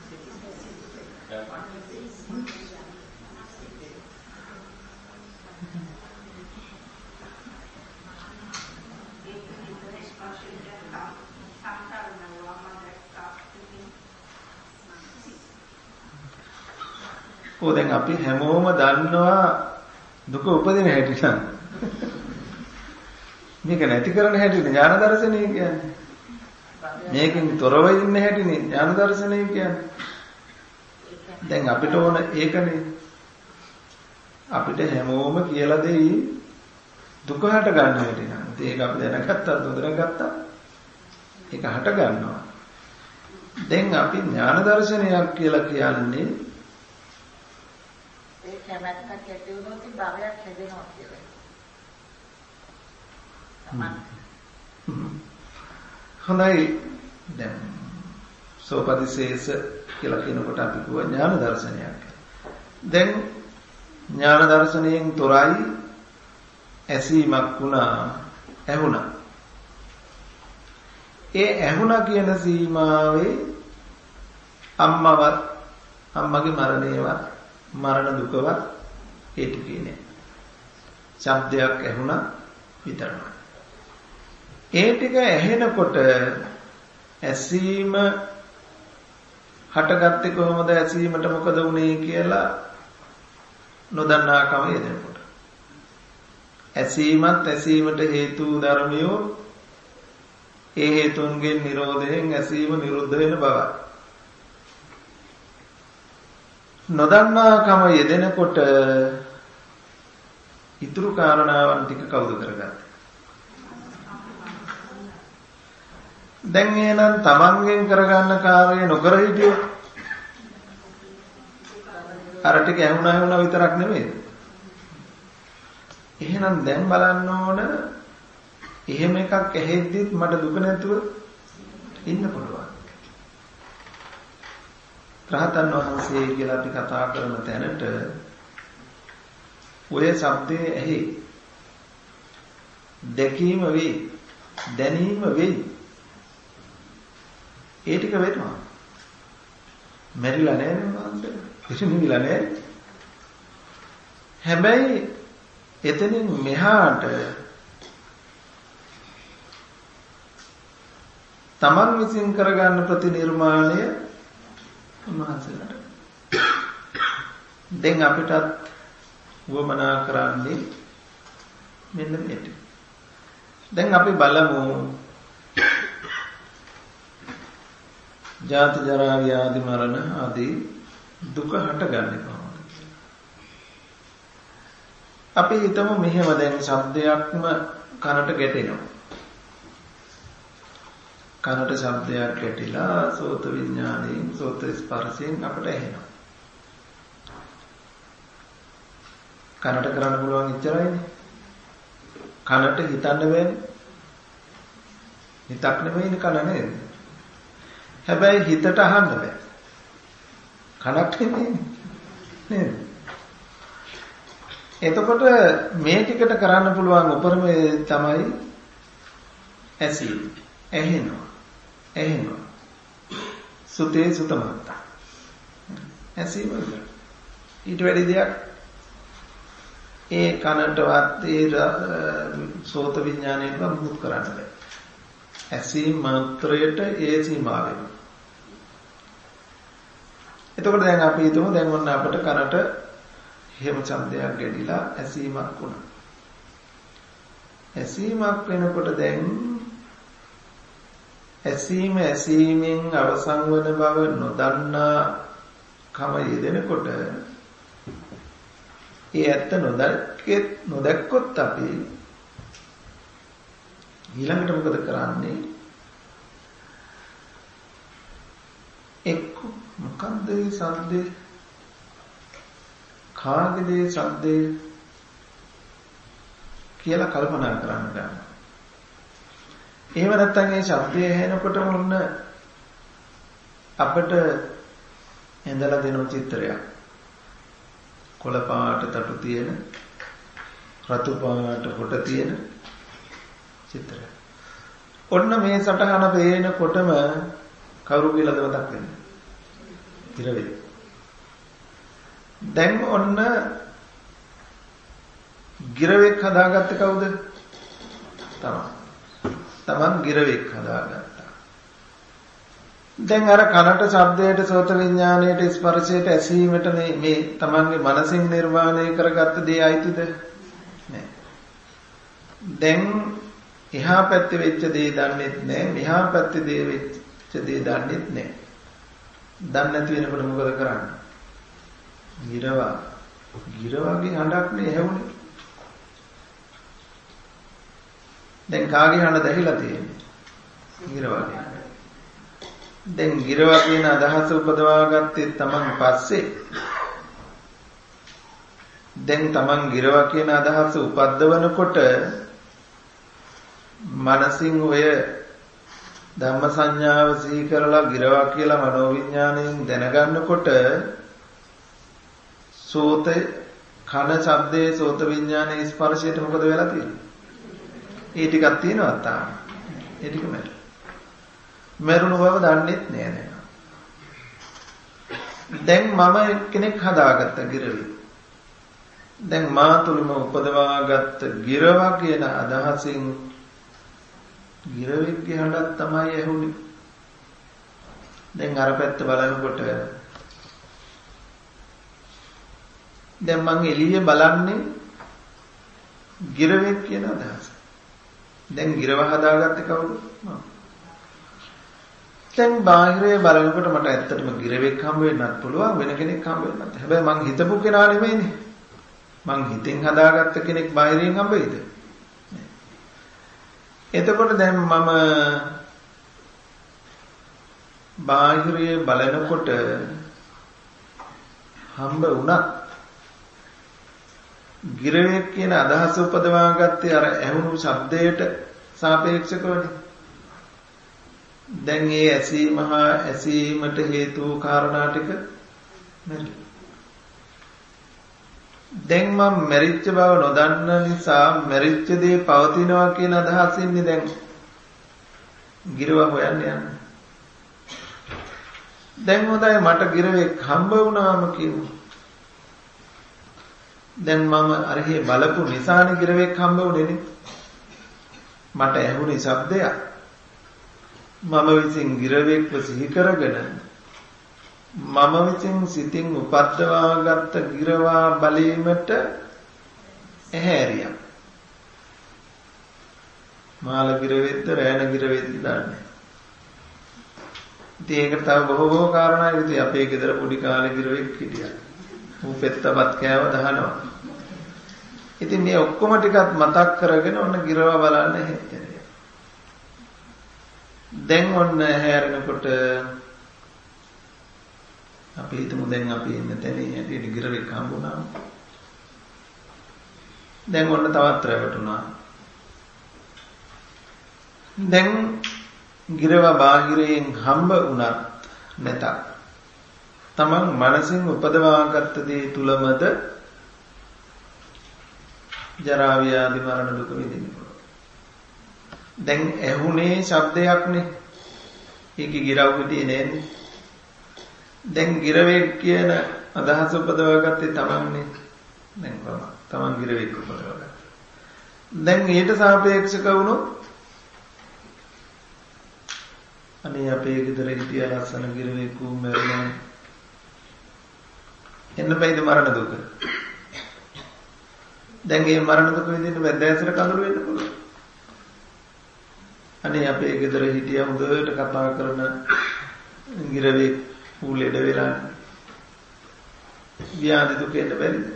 ඔය දැන් අපි හැමෝම දන්නවා දුක උපදින හැටි නේද? මේක නැති කරන හැටි ඥාන දර්ශනය කියන්නේ. මේකෙන් තොරව ඉන්න හැටිනේ ඥාන දර්ශනය කියන්නේ. දැන් අපිට ඕන ඒකනේ. අපිට හැමෝම කියලා දෙයි දුක හට ගන්න හැටි නේද? ඒක අපි දැනගත්තත් හොඳට ඒක හට ගන්නවා. දැන් අපි ඥාන දර්ශනයක් කියලා කියන්නේ ඒ කැමැත්තක් ඇති වුණොත් භවයක් හැදෙනවා කියලා. හොඳයි. දැන් සෝපදිශේෂ කියලා කියනකොට අපි කියව ඥාන දර්ශනයක්. දැන් ඥාන දර්ශනයෙන් තොරයි ඇසීමක් වුණා, ඇහුණා. ඒ ඇහුණා කියන සීමාවේ අම්මවත් අම්මගේ මරණයවත් මරණ දුකවත් ඒ ටිකේ නෑ. ශබ්දයක් ඇහුණා විතරයි. ඒ ටික ඇහෙනකොට ඇසීම හටගත්තේ කොහොමද? ඇසීමට මොකද වුනේ කියලා නොදන්නාකම යෙදෙනකොට. ඇසීමත් ඇසීමට හේතු ධර්මියෝ ඒ හේතුන්ගෙන් නිරෝධයෙන් ඇසීම නිරුද්ධ වෙන බවයි. නොදන්නාකම යෙදෙනකොට ඊතුරු කාරණාවන් ටික කවුද කරගත්තේ? දැන් එහෙනම් තමන්ගෙන් කරගන්න කාර්යය නොකර හිටියොත් අර ටික ඇහුණා ඇහුණා විතරක් නෙමෙයි. එහෙනම් දැන් බලන්න ඕන එහෙම එකක් ඇහෙද්දිත් මට දුක නැතුව ඉන්න පුළුවන්. රහතන් වහන්සේ කියලා අපි කතා කරන තැනට ඔය શબ્දේ ඇහි දැකීම වෙයි, දැනීම වෙයි. ඒ ටික වෙනවා. මැරිලා නැහැ නේද? පිරිනිවිලා නැහැ. හැබැයි එතනින් මෙහාට තමන් විසින් කරගන්න ප්‍රතිනිර්මාණය උන්වහන්සේලාට. දැන් අපිටත් වමනා කරන්නේ මෙන්න මේක. දැන් අපි බලමු ජාති ජරා ව්‍යාධි මරණ ආදී දුක හටගන්නේ කොහොමද? අපි හිතමු මෙහෙම දැන් ශබ්දයක්ම කනට ගැටෙනවා. කනට ශබ්දයක් ගැටිලා සෝත විඥාණයෙන් සෝත ස්පර්ශයෙන් අපට ඇහෙනවා. කනට කරන්න පුළුවන් ඉච්චරයිනේ. කනට හිතන්න බෑනේ. හිතක් නෙමෙයිනේ කන නේද? හැබැයි හිතට අහන්න බෑ. කනක් නෙමෙයිනේ. නේද? එතකොට මේ ටිකට කරන්න පුළුවන් උපරිමය තමයි ඇසීම. ඇහෙනවා. ඇහෙනවා. සුතේ සුතමත්ත. ඇසීම විතර. ඊට වැඩි දෙයක් ඒ කනටවත් ඒ සෝත විඥාණයට මුකුත් කරන්න බෑ. ඇසීම මාත්‍රයට ඒ සීමා වෙනවා. එතකොට දැන් අපි හිතමු දැන් ඔන්න අපිට කනට හේම ශබ්දයක් ගැටිලා ඇසීමක් වුණා. ඇසීමක් වෙනකොට දැන් ඇසීම ඇසීමෙන් අවසන් වන බව නොදන්නා කම යෙදෙනකොට ඒ ඇත්ත නොදැක්කෙත් නොදැක්කොත් අපි ඊළඟට මොකද කරන්නේ? එක්ක මොකද්ද මේ ශබ්දේ? කාගේද මේ ශබ්දේ කියලා කල්පනා කරන්න ගන්නවා. එහෙම නැත්නම් මේ ශබ්දය ඇහෙනකොටම ඔන්න අපිට ඇඳලා දෙන චිත්‍රයක්. කොළ පාට තටු තියෙන, රතු පාට කොට තියෙන චිත්‍රයක්. ඔන්න මේ සටහන පේනකොටම කවුරු කියලාද මතක් වෙන්නේ? ඉරවේ. දැන් ඔන්න ගිරවෙක් හදාගත්තේ කවුද? තමන්. තමන් ගිරවෙක් හදාගත්තා. දැන් අර කනට ශබ්දයට සෝත විඥාණයට ස්පර්ශයට ඇසීමට මේ මේ තමන්ගේ මනසින් නිර්මාණය කරගත්ත දේ අයිතිද? නෑ. දැන් එහා පැත්තේ වෙච්ච දේ දන්නෙත් නෑ, මෙහා පැත්තේ දේ වෙච්ච දේ දන්නෙත් නෑ. දන්නේ නැති වෙනකොට මොකද කරන්නේ? ගිරවා. ගිරවාගේ හඬක් නේ ඇහුනේ. දැන් කාගේ හඬ දැහිලා තියෙන්නේ? ගිරවාගේ. දැන් ගිරවා කියන අදහස උපදවා ගත්තේ තමන් පස්සේ. දැන් තමන් ගිරවා කියන අදහස උපද්දවනකොට මනසින් ඔය ධම්ම සංඥාව සිහි කරලා ගිරවා කියලා මනෝවිඥාණයෙන් දැනගන්නකොට සෝත කන ශබ්දයේ සෝත විඥානයේ ස්පර්ශයට මොකද වෙලා තියෙන්නේ? ඒ ටිකක් තියෙනවා තාම. ඒ ටික මැර. මරුණු බව දන්නෙත් නෑ නේද? දැන් මම කෙනෙක් හදාගත්ත ගිරවි. දැන් මා තුලම උපදවාගත්ත ගිරවා කියන අදහසින් ගිරවෙක්ගේ හඬක් තමයි ඇහුනේ. දැන් අර පැත්ත බලනකොට දැන් මං එළිය බලන්නේ ගිරවෙක් කියන අදහස. දැන් ගිරව හදාගත්තේ කවුද? මම. දැන් බාහිරේ බලනකොට මට ඇත්තටම ගිරවෙක් හම්බ වෙන්නත් පුළුවන්, වෙන කෙනෙක් හම්බ වෙන්නත්. හැබැයි මං හිතපු කෙනා නෙමෙයිනේ. මං හිතෙන් හදාගත්ත කෙනෙක් බාහිරින් හම්බ වෙයිද? එතකොට දැන් මම බාහිරේ බලනකොට හම්බ වුණා ගිරවෙක් කියන අදහස උපදවා ගත්තේ අර ඇහුණු ශබ්දයට සාපේක්ෂකවනේ. දැන් මේ ඇසීම හා ඇසීමට හේතු කාරණා ටික මෙරි. දැන් මම මෙරිච්ච බව නොදන්න නිසා මෙරිච්ච දේ පවතිනවා කියන අදහසින්නේ දැන් ගිරව හොයන්න යන්නේ. දැන් හොඳයි මට ගිරවෙක් හම්බ වුණාම කිව්වා. දැන් මම අරහේ බලපු නිසානේ ගිරවෙක් හම්බ වුණේනේ. මට ඇහුනේ ශබ්දයක්. මම විසින් ගිරවෙක්ව සිහි කරගෙන මම විසින් සිතින් උපද්දවාගත් ගිරවා බලීමට ඇහැරියා. මාල ගිරවෙද්ද රෑන ගිරවෙද්ද දන්නේ. ඉතින් ඒකට තව බොහෝ බොහෝ කාරණා ඉතින් අපේ ගෙදර පොඩි කාලේ ගිරවෙක් හිටියා. ඌ පෙත්තපත් කෑව දහනවා. ඉතින් මේ ඔක්කොම ටිකත් මතක් කරගෙන ඔන්න ගිරවා බලන්න හැදෙන්නේ. දැන් ඔන්න හැරෙනකොට අපි හිතමු දැන් අපි ඉන්න තැනේ ඇටි ගිරවෙක් හම්බුණා. දැන් ඔන්න තවත් රැවටුණා. දැන් ගිරවා බාහිරයෙන් හම්බ වුණත් නැතත් තමන් මනසින් උපදවාගත් දේ තුලමද ජරා ව්‍යාධි මරණ දුක විඳිනවා. දැන් ඇහුනේ ශබ්දයක්නේ. ඒකේ ගිරව් හිටියේ නෑනේ. දැන් ගිරවෙක් කියන අදහස උපදවාගත්තේ තමන්නේ. දැන් කොහොමද? තමන් ගිරවෙක් උපදවාගත්තා. දැන් ඊට සාපේක්ෂක වුණොත් අනේ අපේ ගෙදර හිටිය ලස්සන ගිරවෙක් වූ මැරුණා. එන්න බැයිද මරණ දුක? දැන් මේ මරණ දුක විඳින්න වැදෑසර කඳුළු වෙන්න පුළුවන්. අනේ අපේ ගෙදර හිටිය හොඳට කතා කරන ගිරවෙක් වූ ලෙඩ වෙලා ව්‍යාධි දුක එන්න බැරිද?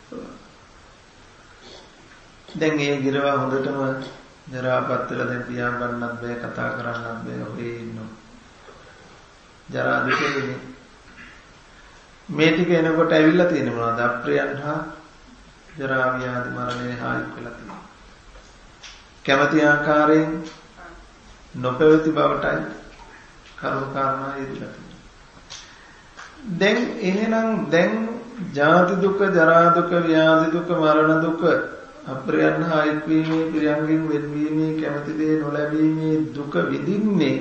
දැන් මේ ගිරවා හොඳටම ජරාපත් වෙලා දැන් පියාඹන්නත් බෑ කතා කරන්නත් බෑ ඔහේ ඉන්නවා. ජරා දුකේනේ. මේ ටික එනකොට ඇවිල්ලා තියෙන මොනවද? අප්‍රියයන් හා ජරා ව්‍යාධි මරණය හා එක් වෙලා තියෙනවා. කැමැති ආකාරයෙන් නොපැවති බවටයි කරුණු කාරණා යෙදලා තියෙනවා. දැන් එහෙනම් දැන් ජාති දුක, ජරා දුක, ව්‍යාධි දුක, මරණ දුක, අප්‍රියයන් හා එක්වීමේ, ප්‍රියංගෙන් වෙන්වීමේ, කැමැති දේ නොලැබීමේ දුක විඳින්නේ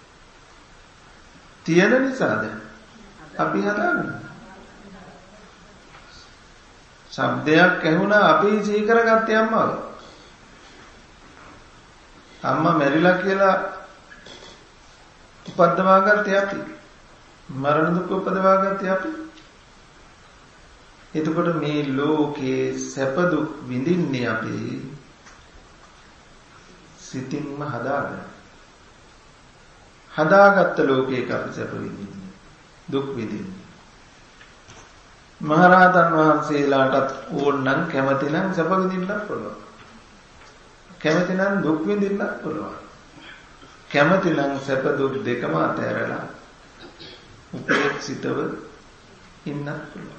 තියෙන නිසාද? අපි හදාගන්නේ. ශබ්දයක් ඇහුණා අපි සිහි කරගත්තේ අම්මාව. අම්මා මැරිලා කියලා උපද්දවා ගත්තේ අපි. මරණ දුක උපදවා ගත්තේ අපි. එතකොට මේ ලෝකේ සැප දුක් විඳින්නේ අපි සිතින්ම හදාගෙන. හදාගත්ත ලෝකයක අපි සැප විඳින්නේ. දුක් විඳින්නේ. මහරහතන් වහන්සේලාටත් ඕනනම් කැමති නම් සැප විඳින්නත් පුළුවන්. කැමති නම් දුක් විඳින්නත් පුළුවන්. කැමති නම් සැප දුක් දෙකම අතහැරලා උපේක්ෂිතව ඉන්නත් පුළුවන්.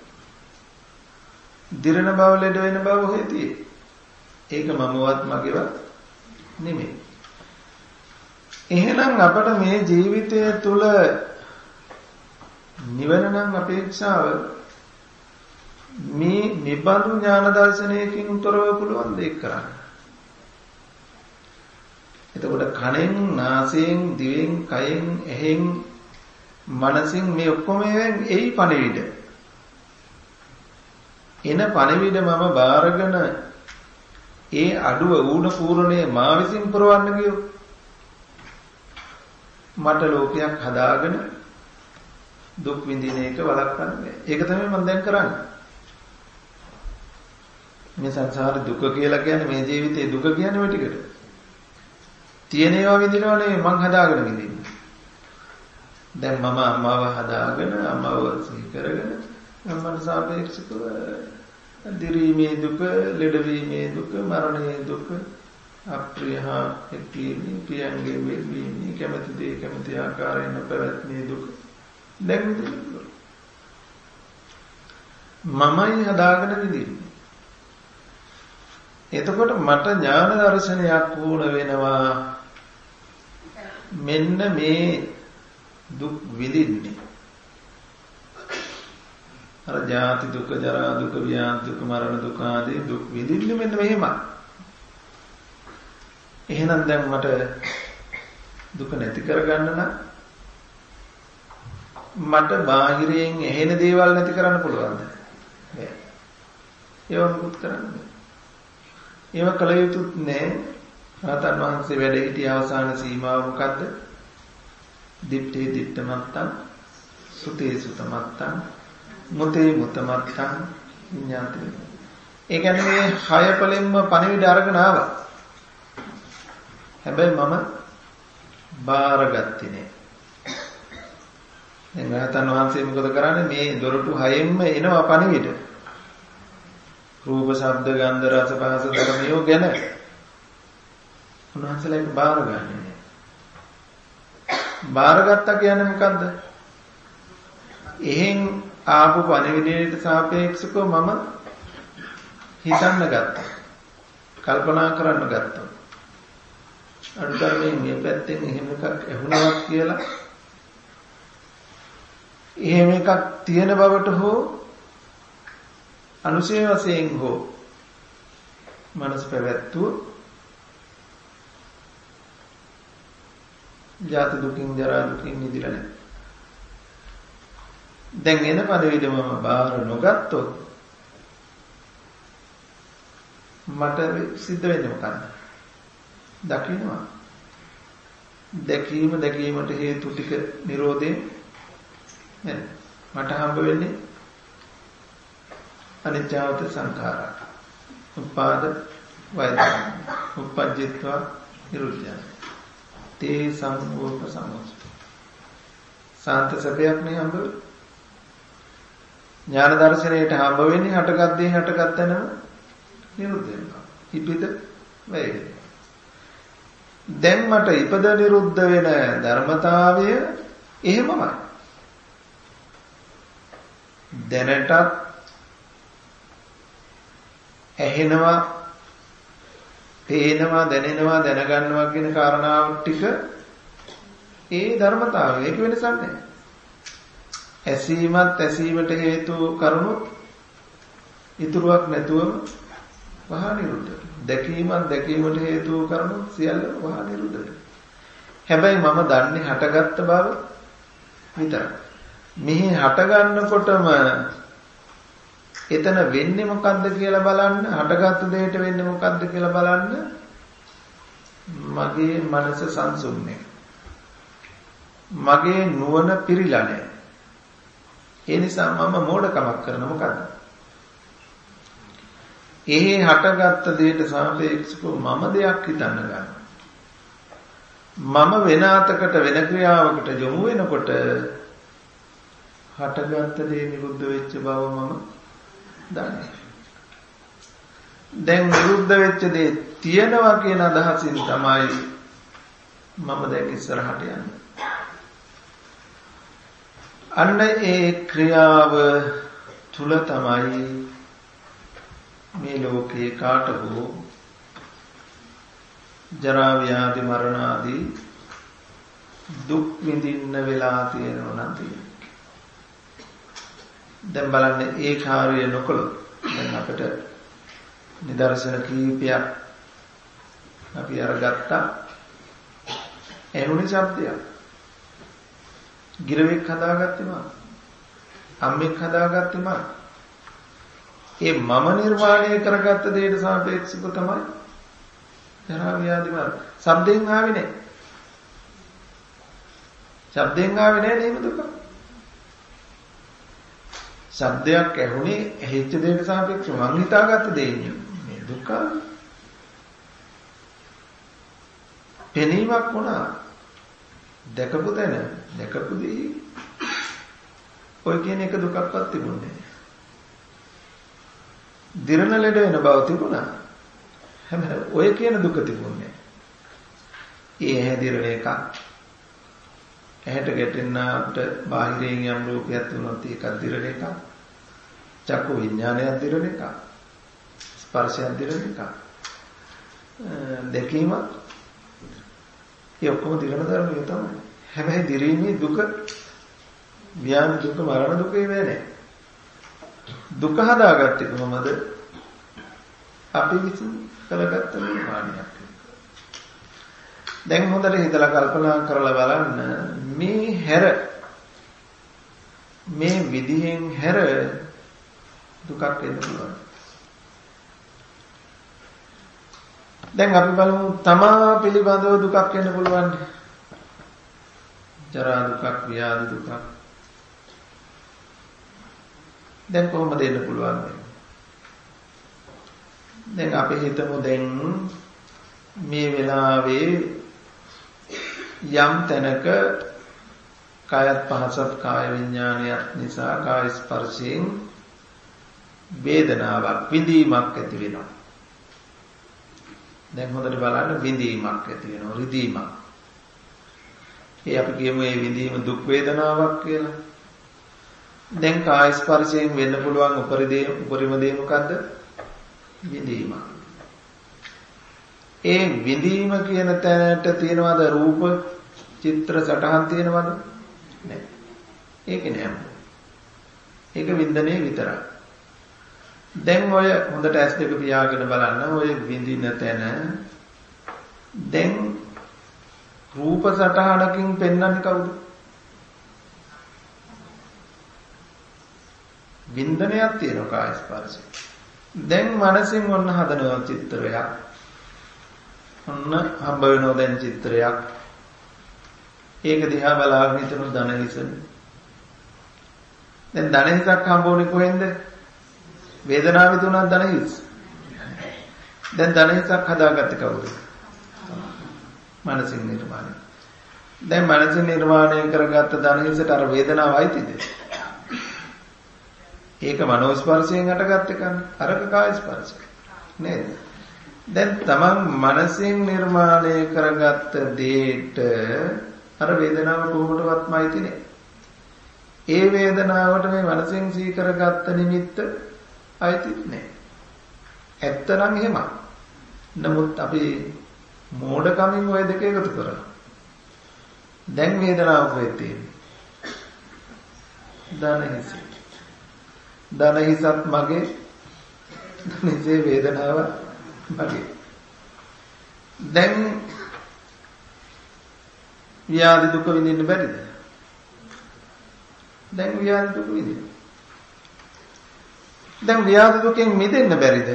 දිරණ බව ලෙඩ වෙන බව හේතියි. ඒක මමවත් මගේවත් නෙමෙයි. එහෙනම් අපට මේ ජීවිතය තුළ නිවන නම් අපේක්ෂාව මේ නිබඳු ඥාන දර්ශනයකින් තොරව පුළුවන් දෙයක් කරන්න. එතකොට කනෙන්, නාසයෙන්, දිවෙන්, කයෙන්, ඇහෙන්, මනසින් මේ ඔක්කොම එයි පණිවිඩ. එන පණිවිඩ මම බාරගෙන ඒ අඩුව ඌණ පූර්ණේ මා විසින් පුරවන්න ගියොත් මට ලෝකයක් හදාගෙන දුක් විඳින එක වළක්වන්න බෑ. ඒක තමයි මම දැන් කරන්නේ. මේ සංසාර දුක කියලා කියන්නේ මේ ජීවිතේ දුක කියන්නේ ඔය ටිකට. තියෙන ඒවා විඳිනවනේ මං හදාගෙන විඳින්නේ. දැන් මම අම්මාව හදාගෙන අම්මාව සිහි කරගෙන අම්මට සාපේක්ෂව දිරීමේ දුක, ලෙඩවීමේ දුක, මරණයේ දුක, අප්‍රියහා එක්වීමේ, ප්‍රියංගේ වෙන්වීමේ, කැමැති දේ කැමැති ආකාරයෙන් පැවැත්මේ දුක දැන් විඳිනවා. මමයි හදාගෙන විඳින්නේ. එතකොට මට ඥාන දර්ශනයක් වුණ වෙනවා මෙන්න මේ දුක් විඳින්නේ. අර ජාති දුක, ජරා දුක, ව්‍යාධි දුක, මරණ දුක ආදී දුක් විඳින්නේ මෙන්න මෙහෙමයි. එහෙනම් දැන් මට දුක නැති කරගන්න නම් මට බාහිරයෙන් ඇහෙන දේවල් නැති කරන්න පුළුවන්ද? බැහැ. ඒවා මුකුත් කරන්න බැහැ. ඒව කල යුතුත් නෑ. රහතන් වහන්සේ වැඩ සිටි අවසාන සීමාව මොකද්ද? දිත්තේ දිත්ත මත්තං, සුතේ සුත මත්තං, මුතේ මුත මත්තං, විඤ්ඤාති. ඒ කියන්නේ මේ හය පළෙන්ම පණිවිඩ අරගෙන ආවා. හැබැයි මම බාරගත්තේ නෑ. දැන් රහතන් වහන්සේ මොකද කරන්නේ? මේ දොරටු හයෙන්ම එනවා පණිවිඩ. රූප, ශබ්ද, ගන්ධ, රස, පහස ධර්මයෝ ගැන උන්වහන්සේලා ඒක බාරගන්නේ නෑ. බාරගත්තා කියන්නේ මොකද්ද? එහෙන් ආපු පණිවිඩයට සාපේක්ෂව මම හිතන්න ගත්තා. කල්පනා කරන්න ගත්තා. අනුතරමේ මේ පැත්තෙන් එහෙම එකක් ඇහුණාවක් කියලා එහෙම එකක් තියෙන බවට හෝ අනුශේ වශයෙන් හෝ මනස පැවැත්තුව ජාති දුකින්, ජරා දුකින් නිදිලා නැහැ. දැන් එන පණිවිඩ මම බාර නොගත්තොත් මට සිද්ධ වෙන්නේ මොකක්ද? දකින්නවා. දැකීම දැකීමට හේතු ටික නිරෝධයෙන් නේද? මට හම්බ වෙන්නේ අනිත්‍යවත සංඛාරා. උපාද වේදනා. උපජ්ජිත්වා නිරුද්ධය. තේ සංකෝප සමුච්චය. සාන්ත සැපයක් නේ හම්බ වෙන්නේ. ඥාන දර්ශනයට හම්බ වෙන්නේ හටගත් දේ හටගත් තැනම නිරුද්ධ වෙනවා. ඉපිද වෙයි. දැන් මට ඉපද නිරුද්ධ වෙන ධර්මතාවය එහෙමමයි. දැනටත් ඇහෙනවා, පේනවා, දැනෙනවා, දැනගන්නවා කියන කාරණාව ටික ඒ ධර්මතාවය. ඒක වෙනසක් නැහැ. ඇසීමත් ඇසීමට හේතු කරුණු ඉතුරුවක් නැතුවම වහා නිරුද්ධ. දැකීමත් දැකීමට හේතු කරුණු සියල්ල වහා නිරුද්ධ. හැබැයි මම දන්නේ හටගත්ත බව විතරයි. මෙහි හට ගන්නකොටම එතන වෙන්නේ මොකද්ද කියලා බලන්න, හටගත්තු දෙයට වෙන්නේ මොකද්ද කියලා බලන්න මගේ මනස සංසුන්නේ. මගේ නුවණ පිරීලා නැහැ. ඒ නිසා මම මෝඩකමක් කරන මොකද්ද? එහි හටගත්ත දෙයට සාපේක්ෂව මම දෙයක් හිතන්න ගන්නවා. මම වෙන අතකට වෙන ක්‍රියාවකට යොමු වෙනකොට හටගත්ත දේ නිරුද්ධ වෙච්ච බව මම දන්නේ. දැන් නිරුද්ධ වෙච්ච දේ තියෙනවා කියන අදහසින් තමයි මම දැන් ඉස්සරහට යන්නේ. අන්න ඒ ක්‍රියාව තුල තමයි මේ ලෝකේ කාට හෝ ජරා ව්‍යාධි මරණ ආදී දුක් විඳින්න වෙලා තියෙනවා නම් තියෙනවා. දැන් බලන්න ඒ කාර්යය නොකළොත් දැන් අපිට නිදර්ශන කීපයක් අපි අරගත්තා. එනුනේ શબ્දයක්. ගිරවෙක් හදාගත්තේ මම. අම්මෙක් හදාගත්තේ මම. ඒ මම නිර්මාණය කරගත්ත දෙයට සාපේක්ෂව තමයි ජරා ව්‍යාධි මරණ. શબ્දෙන් ආවේ නැහැ. શબ્දෙන් ආවේ නැහැ නේද දුක? શબ્දයක් ඇහුනේ ඇහිච්ච දෙයට සාපේක්ෂව මං හිතාගත්ත දෙයින් මේ දුක. පෙනීමක් වුණා. දැකපු තැන දැකපු දෙයි ඔය කියන එක දුකක්වත් තිබුණේ නැහැ. දිරණ ලෙඩ වෙන බව තිබුණා. හැබැයි ඔය කියන දුක තිබුණේ නැහැ. ඒ ඇහැ දිරණ එක. ඇහැට ගැටෙනාට බාහිරින් යම් රූපයක් තුනක් ඒකක් දිරණ එක. චක්කු විඥානයක් දිරණ එක. ස්පර්ශයක් දිරණ එක. දැකීම ඒ ඔක්කොම දිරණ ධර්මය තමයි. හැබැයි දිරීමේ දුක ව්‍යාම දුක මරණ දුක වේ නැහැ. දුක හදාගත්තේ කොහොමද? අපි විසින් කළගත්ත නිර්මාණයක්. දැන් හොඳට හිතලා කල්පනා කරලා බලන්න මේ හැර මේ විදිහෙන් හැර දුකක් එන්න පුළුවන්. දැන් අපි බලමු තමා පිළිබඳව දුකක් එන්න පුළුවන්. ජරා දුකක්, ව්‍යාධි දුකක්. දැන් කොහොමද එන්න පුළුවන්? දැන් අපි හිතමු දැන් මේ වෙලාවේ යම් තැනක කායත් පහසත් කාය විඥානයක් නිසා කාය ස්පර්ශයෙන් වේදනාවක් විඳීමක් ඇති වෙනවා. දැන් හොඳට බලන්න විඳීමක් ඇති වෙනවා, රිදීමක්. ඒ අපි කියමු මේ විඳීම දුක් වේදනාවක් කියලා. දැන් කාය ස්පර්ශයෙන් වෙන්න පුළුවන් උපරිදේ උපරිම දේ මොකද්ද? විඳීම. ඒ විඳීම කියන තැනට තියෙනවද රූප, චිත්‍ර, සටහන් තියෙනවද? නැහැ. ඒක නෑ. ඒක වින්දනයේ විතරයි. දැන් ඔය හොඳට ඇස් දෙක පියාගෙන බලන්න ඔය විඳින තැන දැන් රූප සටහනකින් පෙන්වන්නේ කවුද? වින්දනයක් තියෙනවා කාය ස්පර්ශය. දැන් මනසින් ඔන්න හදනවා චිත්‍රයක්. ඔන්න හම්බ වෙනවා දැන් චිත්‍රයක්. ඒක දිහා බලාගෙන හිටනොත් ධන හිසනේ. දැන් ධන හිසක් හම්බුනේ කොහෙන්ද? වේදනාවේ තුනක් ධන හිස්. දැන් ධන හිසක් හදාගත්තේ කවුද? මනසින් නිර්මාණය. දැන් මනසින් නිර්මාණය කරගත්ත ධන හිසට අර වේදනාව අයිතිද? ඒක මනෝ ස්පර්ශයෙන් හටගත්ත එකනේ. අරක කාය ස්පර්ශය. නේද? දැන් තමන් මනසින් නිර්මාණය කරගත්ත දෙයට අර වේදනාව කොහොමදවත් අයිති නෑ. ඒ වේදනාවට මේ මනසින් සිහි කරගත්ත නිමිත්ත අයිති නෑ. ඇත්තනම් එහෙම. නමුත් අපි මෝඩකමින් ওই දෙක එකතු කරලා. දැන් වේදනාව කොහෙද තියෙන්නේ? ධන හිසේ. ධන හිසත් මගේ, ධන හිසේ වේදනාව මගේ. දැන් ව්‍යාධි දුක විඳින්න බැරිද? දැන් ව්‍යාධි දුක විඳින්න. දැන් ව්‍යාධි දුකෙන් මිදෙන්න බැරිද?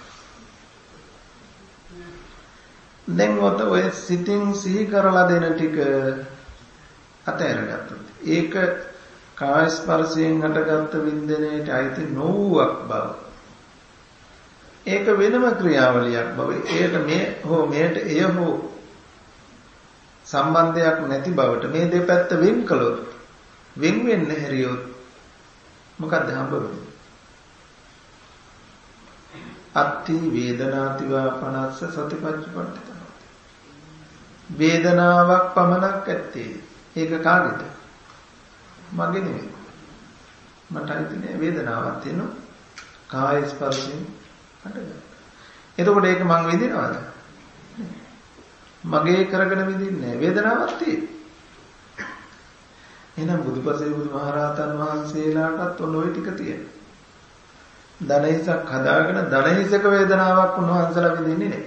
දැන් ඔය සිතින් සිහි කරලා දෙන ටික අතහැරගත්තොත් ඒක කාය ස්පර්ශයෙන් හටගත්ත වින්දනයේට අයිති නොවුවක් බව. ඒක වෙනම ක්‍රියාවලියක් බව. ඒකට මේ හෝ මේට එය හෝ සම්බන්ධයක් නැති බවට මේ දෙපැත්ත වෙන් කළොත් වෙන් වෙන්න හැරියොත් මොකක්ද හම්බවෙන්නේ? අත්ති වේදනාති වාපනස්ස සතිපට්ඨිත. වේදනාවක් පමණක් ඇත්තේ. ඒක කාගේද? මගේ නෙවෙයි. මට අයිති නෑ වේදනාවක් තියෙනවා. කාය ස්පර්ශයෙන් හටගන්න. එතකොට ඒක මං විඳිනවද? මගේ කරගෙන විඳින්නේ වේදනාවක් තියෙන්නේ. එහෙනම් බුදුපසේ බුදුමහරහතන් වහන්සේලාටත් ඔන්න ඔය ටික තියෙනවා. ධනහිසක් හදාගෙන ධනහිසක වේදනාවක් උන්වහන්සේලා විඳින්නේ නැහැ.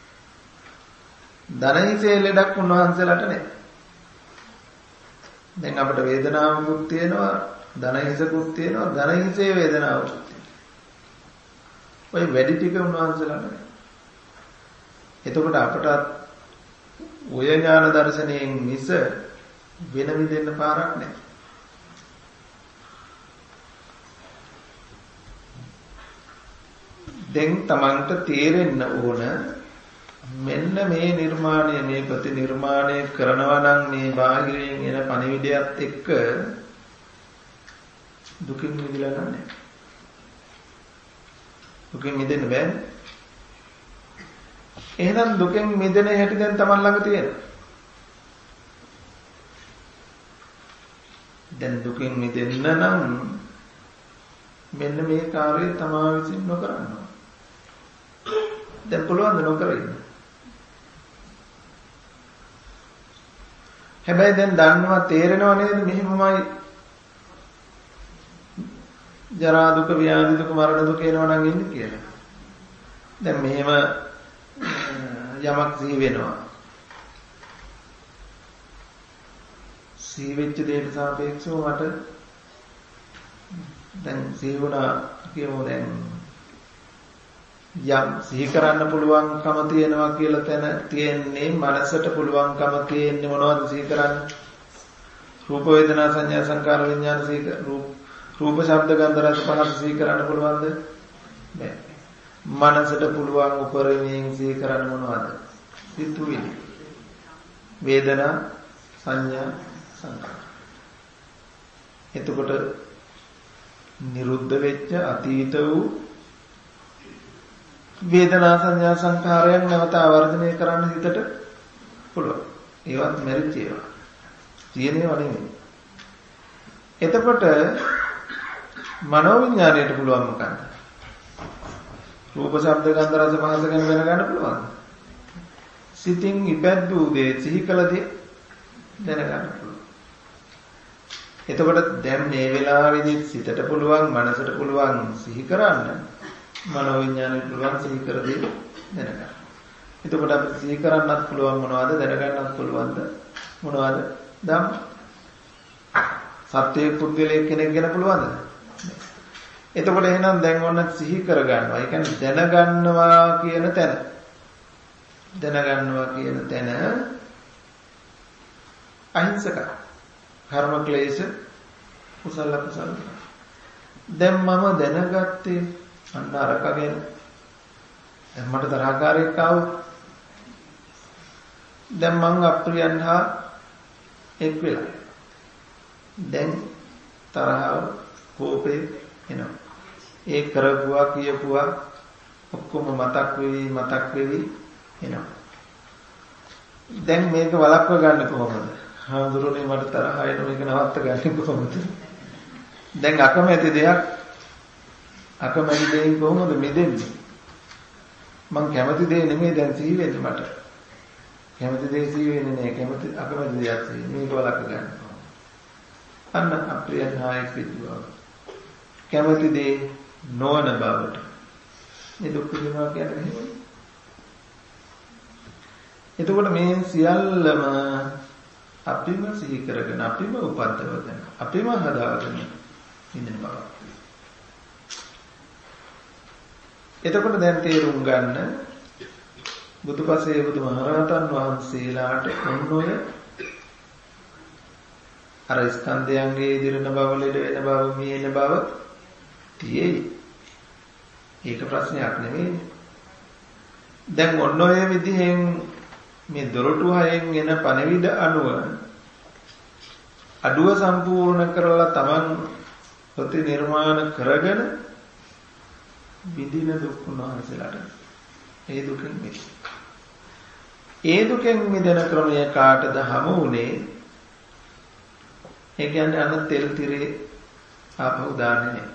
ධනහිසේ ලෙඩක් උන්වහන්සේලාට නැහැ. දැන් අපිට වේදනාවකුත් තියෙනවා, ධනහිසකුත් තියෙනවා, ධනහිසේ වේදනාවකුත් තියෙනවා. ඔය වැඩි ටික උන්වහන්සේලාට නැහැ. එතකොට අපට ඔය ඥාන දර්ශනයෙන් මිස වෙන විදින්න පාරක් නැහැ. දැන් තමන්ට තේරෙන්න ඕන මෙන්න මේ නිර්මාණය මේ ප්‍රතිනිර්මාණය කරනවා නම් මේ බාහිරින් එන පණිවිඩයත් එක්ක දුකින් මිදලා නැහැ. දුකින් මිදෙන්න බෑනේ. එහෙනම් දුකෙන් මිදෙන හැටි දැන් තමන් ළඟ තියෙනවා. දැන් දුකින් මිදෙන්න නම් මෙන්න මේ කාර්යය තමා විසින් නොකරන්න. දැන් පුළුවන් ද නොකර ඉන්න? හැබැයි දැන් දන්නවා තේරෙනව නේද මෙහෙමමයි ජරා දුක ව්‍යාධි දුක මරණ දුක එනවා නම් ඉන්නේ කියලා. දැන් මෙහෙම යමක් සිහි වෙනවා. සිහි වෙච්ච දෙයට සාපේක්ෂව මට දැන් සිහි වුණා කියමු දැන් යම් සිහි කරන්න පුළුවන්කම තියෙනවා කියලා තැන තියෙන්නේ මනසට පුළුවන්කම තියෙන්නේ මොනවද සිහි කරන්න? රූප වේදනා සංඥා සංකාර විඥාන සිහි රූප රූප ශබ්ද ගන්ධ රස පහස සිහි කරන්න පුළුවන්ද? බැහැ. මනසට පුළුවන් උපරිමයෙන් සිහි කරන්න මොනවද? සිතුවිලි. වේදනා සංඥා සංකාර. එතකොට නිරුද්ධ වෙච්ච අතීත වූ වේදනා සංඥා සංඛාරයන් නැවත ආවර්ජනය කරන්න හිතට පුළුවන්. ඒවත් මෙරිච් ඒවා. තියෙනේව නෙමෙයි. එතකොට මනෝවිඤ්ඤාණයට පුළුවන් මොකක්ද? රූප ශබ්ද ගන්ධ රස පහස ගැන දැනගන්න පුළුවන්. සිතින් ඉපැද්දූ දේ සිහි කළ දේ දැනගන්න පුළුවන්. එතකොට දැන් මේ වෙලාවේදී සිතට පුළුවන් මනසට පුළුවන් සිහි කරන්න මනෝවිඤ්ඤාණයට පුළුවන් සිහි කර දේ දැනගන්න. එතකොට අපිට සිහි කරන්නත් පුළුවන් මොනවද දැනගන්නත් පුළුවන්ද මොනවද? ධම්ම. සත්‍ය පුද්ගලයෙක් කෙනෙක් ගැන පුළුවන්ද? එතකොට එහෙනම් දැන් ඔන්න සිහි කරගන්නවා. ඒ කියන්නේ දැනගන්නවා කියන තැන. දැනගන්නවා කියන තැන අහිංසකයි. කර්ම ක්ලේශ කුසල කුසල. දැන් මම දැනගත්තේ අන්න අරකගෙන දැන් මට තරහකාරයෙක් ආවොත් දැන් මං අප්‍රියයන් හා එක් වෙලා දැන් තරහව කෝපේ එනවා. ඒ කරපුවා කියපුවා ඔක්කොම මතක් වෙවි මතක් වෙවි එනවා. දැන් මේක වළක්ව ගන්න කොහොමද? හාමුදුරනේ මට තරහ එන මේක නවත්ත ගන්න කොහොමද? දැන් අකමැති දෙයක් අකමැති දෙයින් කොහොමද මිදෙන්නේ? මං කැමති දේ නෙමෙයි දැන් සිහි වෙන්නේ මට. කැමති දේ සිහි වෙන්නේ නෑ. කැමති අකමැති දෙයක් සිහි. මේක වළක්ව ගන්න. අන්න අප්‍රිය නායක විදුවා. කැමති දේ නොවන බවට. මේ දුක් විඳිනවා කියන්නේ එහෙමයි. එතකොට මේ සියල්ලම අපිම සිහි කරගෙන අපිම උපද්දවගෙන අපිම හදාගෙන ඉන්න බව. එතකොට දැන් තේරුම් ගන්න බුදුපසේ බුදුමහරහතන් වහන්සේලාට ඔන්නෝය අර ස්කන්ධයන්ගේ ඉදිරෙන බව ලෙඩ වෙන බව මියෙන බව තියෙයි. ඒක ප්‍රශ්නයක් නෙවෙයි. දැන් ඔන්නෝය විදිහෙන් මේ දොරටු හයෙන් එන පණවිඩ අනුව අඩුව සම්පූර්ණ කරලා Taman ප්‍රති නිර්මාණ කරගෙන විඳින දුක් උන්වහන්සේලාට ඒ දුකෙන් මිදෙන්න. ඒ දුකෙන් මිදෙන ක්‍රමය කාටද හමු වුනේ? ඒ කියන්නේ අන්න තෙල් තිරේ ආපහු දාන්නේ නැහැ.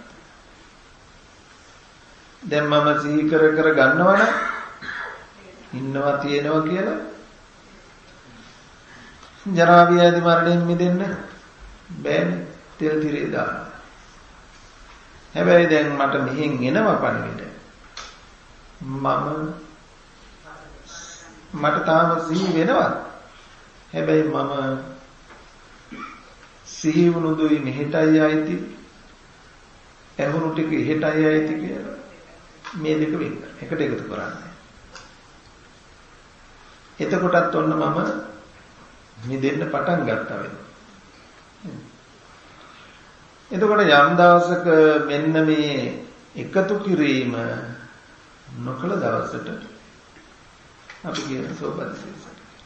දැන් මම සිහි කර කර ගන්නවනම් ඉන්නවා තියෙනවා කියලා ජරා ව්‍යාධි මරණයෙන් මිදෙන්න බෑනේ තෙල් තිරේ දාන්න. හැබැයි දැන් මට මෙහෙන් එනවා පණිවිඩ. මම මට තාම සිහි වෙනවා. හැබැයි මම සිහි වුණු දුයි මෙහෙටයි ආйти. ඇහුණු ටික එහෙටයි ආйти කියලා මේ දෙක වෙන්න. එකට එකතු කරන්නේ. එතකොටත් ඔන්න මම මිදෙන්න පටන් ගත්තා වෙනවා. එතකොට යම් දවසක මෙන්න මේ එකතු කිරීම නොකළ දවසට අපි කියන සෝපදිශේෂ.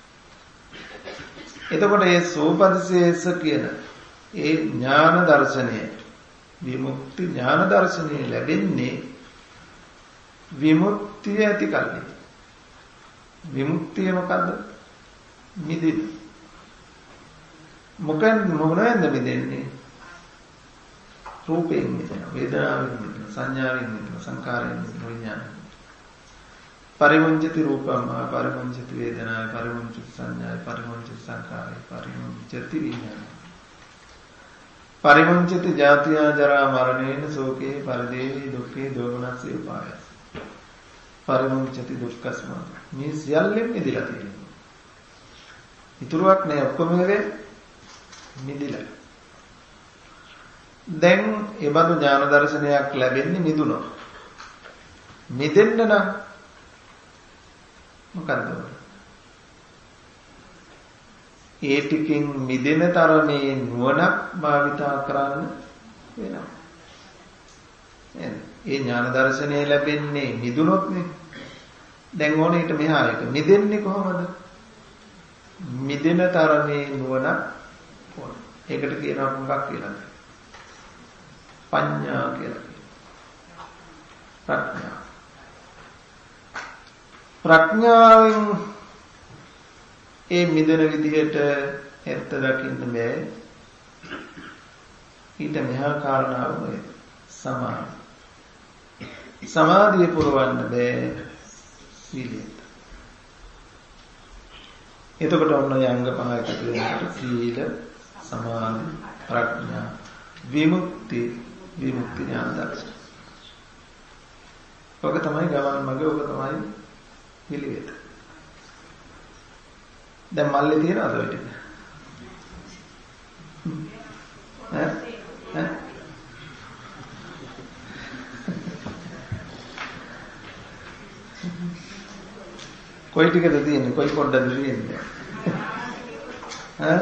එතකොට මේ සෝපදිශේෂ කියන ඒ ඥාන දර්ශනය විමුක්ති ඥාන දර්ශනය ලැබෙන්නේ විමුක්තිය ඇති කල්හි. විමුක්තිය මොකද්ද? මිදෙන්න. මොකෙන් මොනවෙන්ද මිදෙන්නේ? රූපයෙන් මිදෙන, වේදනාවෙන් මිදෙන, සංඥාවෙන් මිදෙන, සංකාරයෙන් මිදෙන, විඥානයෙන්. පරිමුංචති රූපම්, පරිමුංචති වේදනාය, පරිමුංචති සංඥාය, පරිමුංචති සංකාරය, පරිමුංචති විඥානය. පරිමුංචති ජාතිය ජරා මරණේන සෝකේ පරිදේවි දුක්ඛේ දෝමනස්සේ උපායස. පරිමුංචති දුක්ඛස්ම. මේ සියල්ලෙන් මිදලා තියෙනවා. ඉතුරුවක් නෑ ඔක්කොම වෙන්නේ මිදිලා. දැන් ඒ බඳු ඥාන දර්ශනයක් ලැබෙන්නේ මිදුණා. මිදෙන්න නම් මොකද්ද? ඒ ටිකෙන් මිදෙන තරමේ නුවණක් භාවිතා කරන්න වෙනවා. එහෙනම් ඒ ඥාන දර්ශනය ලැබෙන්නේ මිදුණොත් නේ. දැන් ඕනේ ඊට මෙහා එක මිදෙන්නේ කොහොමද? මිදෙන තරමේ නුවණක් ඕන. ඒකට කියනවා මොකක් කියලාද? පඤ්ඤා කියලා කියනවා. ප්‍රඥා. ප්‍රඥාවෙන් ඒ මිදෙන විදිහට ඇත්ත දකින්න බෑ. ඊට මෙහා කාරණාව මොකද? සමාධි. සමාධිය පුරවන්න බෑ සීලයට. එතකොට ඔන්න යංග පහ එකතු වෙනකොට සීල, සමාධි, ප්‍රඥා, විමුක්ති, විමුක්ති ඥාන දර්ශන. ඔක තමයි ගමන් මඟ, ඔක තමයි පිළිවෙත. දැන් මල්ලේ තියනවද ඔය ටික? ඈ? ඈ? කොයි ටිකද තියෙන්නේ? කොයි පොඩ්ඩක්ද තියෙන්නේ? ඈ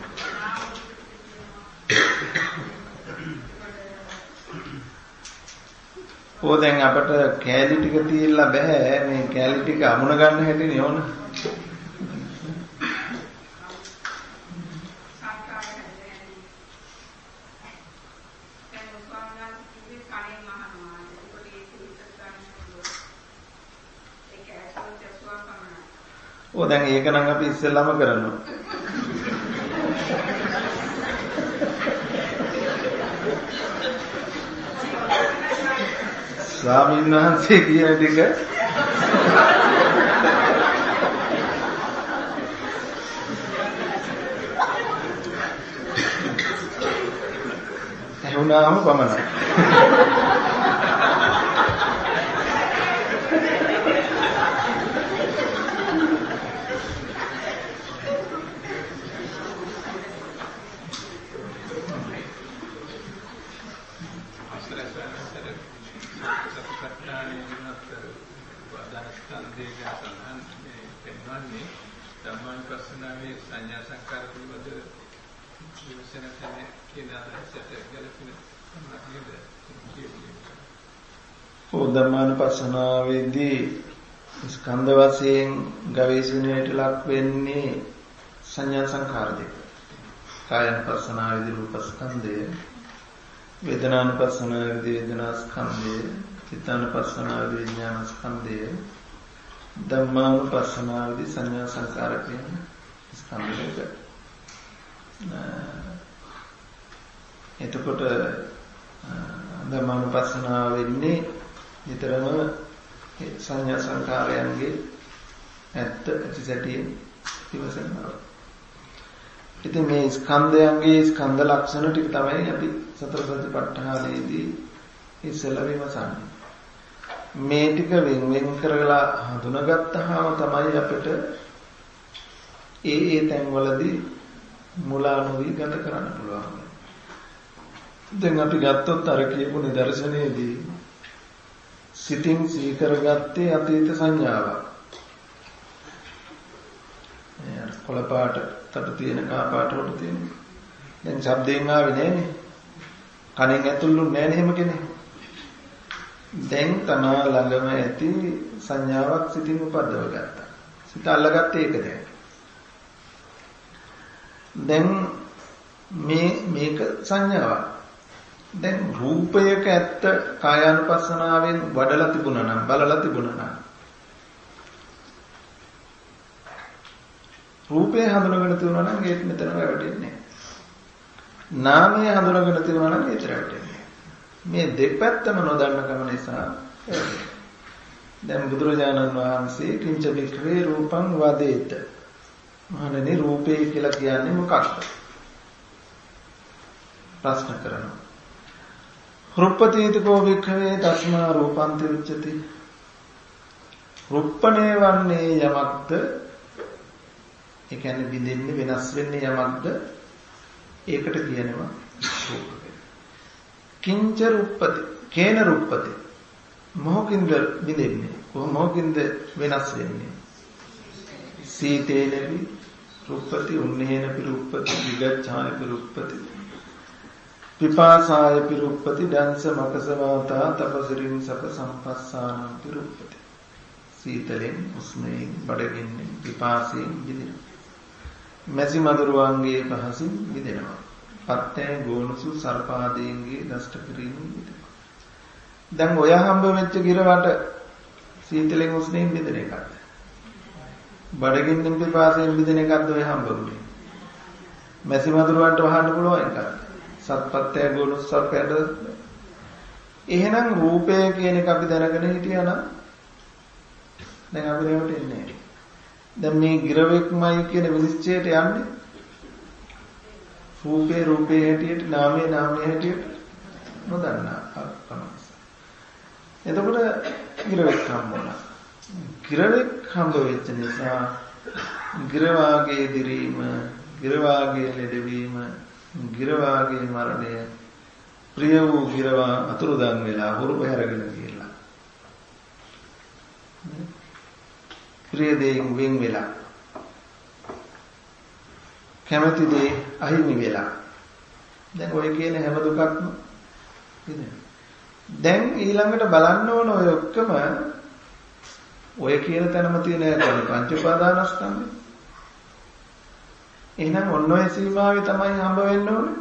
ඕ දැන් අපට කැලි ටික තියලා බෑ මේ කැලි ටික අමුණ ගන්න හැටිනේ ඕන. ඕ දැන් ඒක නම් අපි ඉස්සෙල්ලාම කරනවා. ස්වාමීන් වහන්සේ කියන ටික ඇහුණාම පමණයි. ධම්මානුපස්සනාවේදී ස්කන්ධ වශයෙන් ගවේෂණයට ලක් වෙන්නේ සංඥා සංඛාර දෙක. කායानुපස්සනාවේදී රූප ස්කන්ධය, වේදනානුපස්සනාවේදී වේදනා ස්කන්ධය, චිත්තානුපස්සනාවේදී විඥාන ස්කන්ධය, ධම්මානුපස්සනාවේදී සංඥා සංඛාර කියන ස්කන්ධ දෙක. එතකොට ධම්මානුපස්සනාව වෙන්නේ නිතරම සංඥා සංඛාරයන්ගේ ඇත්ත ඇතිසැටියෙන් ඉවසනවා. ඉතින් මේ ස්කන්ධයන්ගේ ස්කන්ධ ලක්ෂණ ටික තමයි අපි සතර සතිපට්ඨානයේදී ඉස්සෙල්ලා විමසන්නේ. මේ ටික වෙන වෙන කරලා හඳුනාගත්තාම තමයි අපිට ඒ ඒ තැන්වලදී මුලා නොවි ගත කරන්න පුළුවන්. දැන් අපි ගත්තොත් අර කියපු නිදර්ශනයේදී සිතින් සීකරගත්තේ අතීත සංඥාවක්. එයාට කොළපාට තට තියෙන කාපාට වලට තියෙන. දැන් ශබ්දයෙන් ආවේ නෑනේ. කණෙන් ඇතුළුනේ නෑනේ එහෙම කෙනෙක්. දැන් තමා ළඟම ඇති සංඥාවක් සිතින් උපද්දව ගත්තා. සිත අල්ලගත්තේ ඒක දැන්. දැන් මේ මේක සංඥාවක්. දැන් රූපයක ඇත්ත කායානුපස්සනාවෙන් වඩලා තිබුණා නම් බලලා තිබුණා නම් රූපය හඳුනගෙන තිබුණා නම් ඒත් මෙතන වැටෙන්නේ නැහැ. නාමය හඳුනගෙන තිබුණා නම් ඒතර වැටෙන්නේ නැහැ. මේ දෙපැත්තම නොදන්න කම නිසා දැන් බුදුරජාණන් වහන්සේ කිංච වික්‍රේ රූපං වදේත. මහණෙනි රූපේ කියලා කියන්නේ මොකක්ද? ප්‍රශ්න කරනවා. රුප්පතීතිකෝ වික්ඛවේ තස්මා රූපන්ති උච්චති. රුප්පණේ වන්නේ යමක්ද? ඒ කියන්නේ බිඳෙන්නේ වෙනස් වෙන්නේ යමක්ද? ඒකට කියනවා රූප. කිංච රුප්පති කේන රුප්පති මොහොකින්ද බිඳෙන්නේ? කොහොමකින්ද වෙනස් වෙන්නේ? සීතේනවි රුප්පති උන්නේන පිරුප්පති විගච්ඡාය පිරුප්පති පිපාසාය පිරුප්පති දංශ මකසවාතා තපසරින් සප සම්පස්සාන පිරුප්පති. සීතලෙන් උස්මයෙන් බඩගින්නෙන් පිපාසයෙන් බිඳෙනවා. මැසි මදුරුවන්ගේ පහසින් බිඳෙනවා. පත්තේ ගෝනුසු සර්පාදීන්ගේ දෂ්ට කිරීමෙන් බිඳෙනවා. දැන් ඔය හම්බ වෙච්ච ගිරවට සීතලෙන් උස්මයෙන් බිඳෙන එකක්ද? බඩගින්නෙන් පිපාසයෙන් බිඳෙන එකක්ද ඔය හම්බ වුනේ? මැසි මදුරුවන්ට වහන්න පුළුවන් එකක්ද? සත්පත්තය ගුණ සර්පයට. එහෙනම් රූපය කියන එක අපි දැනගෙන හිටියා නම් දැන් අපි ඒවට එන්නේ නැහැ. දැන් මේ ගිරවෙක්මයි කියන විනිශ්චයට යන්නේ රූපේ රූපේ හැටියට නාමයේ නාමයේ හැටියට නොදන්නා කමස. එතකොට ගිරවෙක් හම්බුණා. ගිරවෙක් හම්බ වෙච්ච නිසා ගිරවාගේ දිරීම, ගිරවාගේ ලෙඩවීම, ගිරවාගේ මරණය ප්‍රිය වූ ගිරවා අතුරුදන් වෙලා හුරු බහැරගෙන ගියලා ප්‍රිය දෙයින් වෙන් වෙලා කැමති දේ අහිමි වෙලා. දැන් ඔය කියන හැම දුකක්ම ඉන්නේ. දැන් ඊළඟට බලන්න ඕන ඔය ඔක්කොම ඔය කියන තැනම තියෙන පංච උපාදානස්කන්ධය. එහෙනම් ඔන්න ඔය සීමාවේ තමයි හම්බ වෙන්න ඕනේ.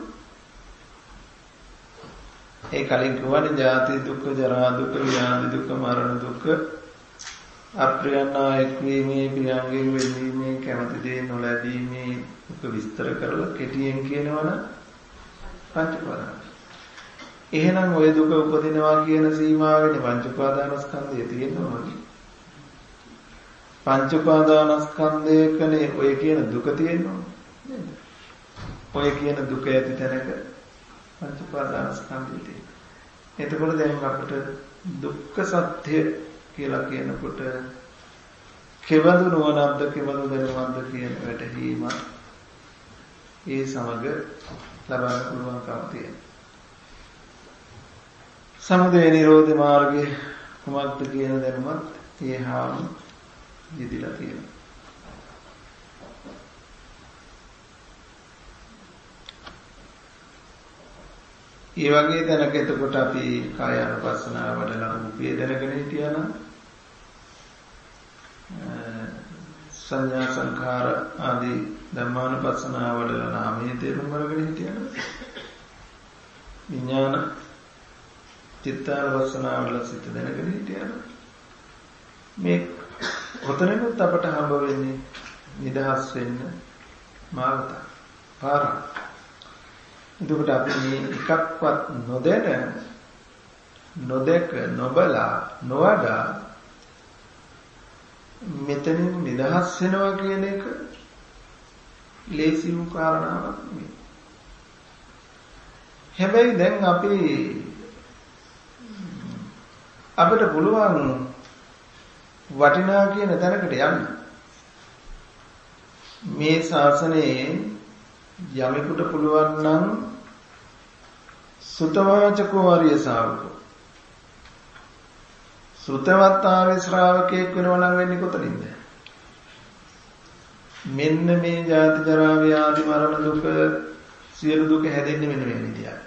ඒ කලින් කියවනේ ජාති දුක්ඛ, ජරා දුක්ඛ, ව්‍යාධි දුක්ඛ, මරණ දුක්ඛ, අප්‍රියනායක වීමේ, ප්‍රියංගෙන් වෙන්නේ කැමති දේ නොලැබීමේ දුක විස්තර කරලා කෙටියෙන් කියනවනම් පංච උපාදාන. එහෙනම් ඔය දුක උපදිනවා කියන සීමාවෙනේ පංච උපාදානස්කන්ධය තියෙනවා. පංච උපාදානස්කන්ධයකනේ ඔය කියන දුක තියෙනවා නේද? ඔය කියන දුක ඇති තැනක පංච උපාදානස්කන්ධය තියෙනවා. එතකොට දැන් අපිට දුක්ඛ සත්‍ය කියලා කියනකොට කෙබඳු නුවණක්ද කෙබඳු දැනුමක්ද කියන වැටහීම ඒ සමග ලබන්න පුළුවන්කම තියෙනවා. සමුදය නිරෝධ මාර්ගයේ කුමක්ද කියන දැනුමත් ඒහාම යෙදিলা තියෙනවා. ඒ වගේ දැනක එතකොට අපි කාය අනුපස්සනාව වඩලා රූපය දැනගෙන හිටියානම් සංඥා සංඛාර ආදී ධම්මානුපස්සනාව වඩලා නාමයේ තේරුම් අරගෙන හිටියානම් විඥාන චිත්තානුපස්සනාව වඩලා සිත දැනගෙන හිටියානම් මේ කොතනකත් අපට හම්බ වෙන්නේ නිදහස් වෙන්න මාර්ගය පාරක්. එතකොට අපි මේ එකක්වත් නොදැන නොදක නොබලා නොවඩා මෙතනින් නිදහස් වෙනවා කියන එක ලේසි වූ කාරණාවක් නෙවෙයි. හැබැයි දැන් අපි අපිට පුළුවන් වටිනා කියන තැනකට යන්න. මේ ශාසනයේ යමෙකුට පුළුවන් නම් සුතවාචකෝ ආර්ය ශ්‍රාවකෝ සුතවත් ආර්ය ශ්‍රාවකයෙක් වෙනවා නම් වෙන්නේ කොතනින්ද? මෙන්න මේ ජාති ජරා ව්‍යාධි මරණ දුක සියලු දුක හැදෙන්නේ මෙන්න මේ විදිහට.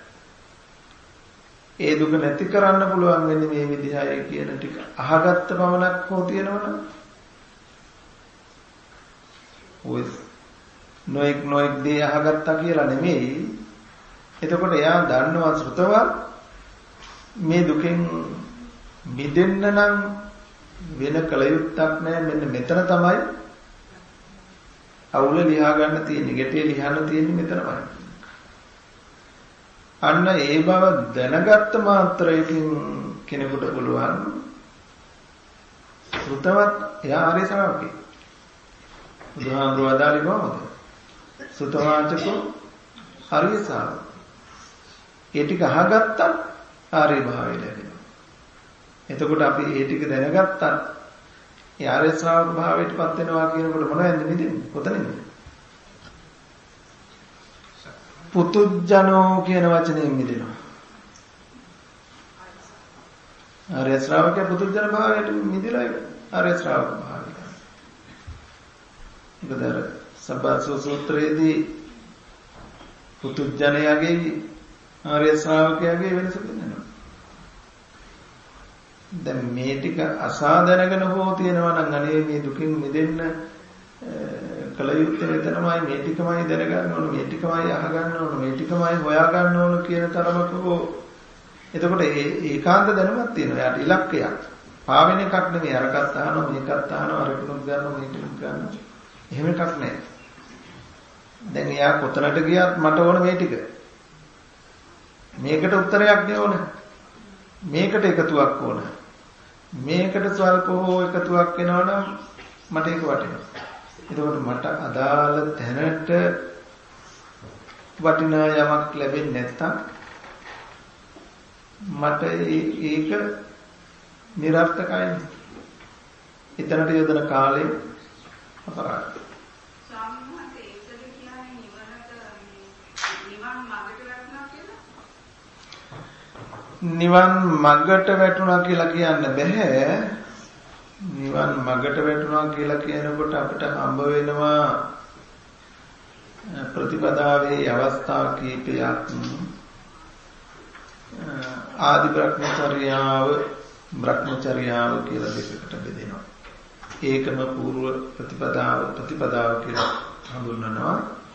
ඒ දුක නැති කරන්න පුළුවන් වෙන්නේ මේ විදිහයි කියන ටික අහගත්ත පමණක් හෝ තියෙනවනම් ඔය නොඑක් නොඑක් දේ අහගත්තා කියලා නෙමෙයි. එතකොට එයා දන්නවා ශ්‍රුතවත් මේ දුකෙන් මිදෙන්න නම් වෙන කල යුත්තක් නැහැ. මෙන්න මෙතන තමයි අවුල ලියා ගන්න තියෙන්නේ. ගැටේ ලියන්න තියෙන්නේ මෙතනමයි. අන්න ඒ බව දැනගත්ත මාත්‍රයකින් කෙනෙකුට පුළුවන් ශ්‍රුතවත් එයා ආර්ය ශ්‍රාවකෙක්. බුදුහාමුදුරුවෝ අදාළි කොහොමද? සුතවාචකෝ ආර්ය ශ්‍රාවක. ඒ ටික අහගත්තත් ආර්ය භාවය ලැබෙනවා. එතකොට අපි ඒ ටික දැනගත්තත් ඒ ආර්ය ශ්‍රාවක භාවයටපත් වෙනවා කියනකොට මොනවද මිදෙන්නේ? කොතනින්ද? පුතුජනෝ කියන වචනයෙන් මිදෙනවා. ආර්ය ශ්‍රාවකයා පුතුජන භාවයට මිදලා ආර්ය ශ්‍රාවක භාවයට. ඉබදර සබ්බාසෝ සූත්‍රයේදී පුතුජනයාගේ ආර්ය ශ්‍රාවකයාගේ වෙනස පෙන්නනවා. දැන් මේ ටික අසා දැනගෙන හෝ තියෙනවා නම් අනේ මේ දුකින් මිදෙන්න කල යුත්තේ මෙතනමයි මේ ටිකමයි දැනගන්න ඕන මේ ටිකමයි අහගන්න ඕන මේ ටිකමයි හොයාගන්න ඕන කියන තරමක හෝ එතකොට ඒ ඒකාන්ත දැනුමක් තියෙනවා. යාට ඉලක්කයක්. පාවෙන එකක් නෙමෙයි අරකට අහනවා මේකත් අහනවා අරකුණුත් ගන්නවා මේකත් ගන්නවා. එහෙම එකක් නැහැ. දැන් එයා කොතනට ගියත් මට ඕන මේ ටික. මේකට උත්තරයක් නේ ඕන. මේකට එකතුවක් ඕන. මේකට ස්වල්ප හෝ එකතුවක් වෙනවනම් මට ඒක වටිනවා. එතකොට මට අදාළ තැනට වටිනා යමක් ලැබෙන්නේ නැත්තම් මට ඒක නිරර්ථකයි. එතනට යොදන කාලය අපරාධයි. සම්මත ඒකද කියන්නේ නිවනට නිවන් මාර්ගයට වැටුණා කියලා? නිවන් මාර්ගයට වැටුණා කියලා කියන්න බෑ. නිවන් මාර්ගයට වැටුණා කියලා කියනකොට අපිට හම්බ වෙනවා ප්‍රතිපදාවේ අවස්ථා කීපයක් ආදි බ්‍රහ්මචර්යාව බ්‍රහ්මචර්යාව කියලා දෙකකට බෙදෙනවා. ඒකම పూర్ව ප්‍රතිපදාව ප්‍රතිපදාව කියලා හඳුන්වනවා.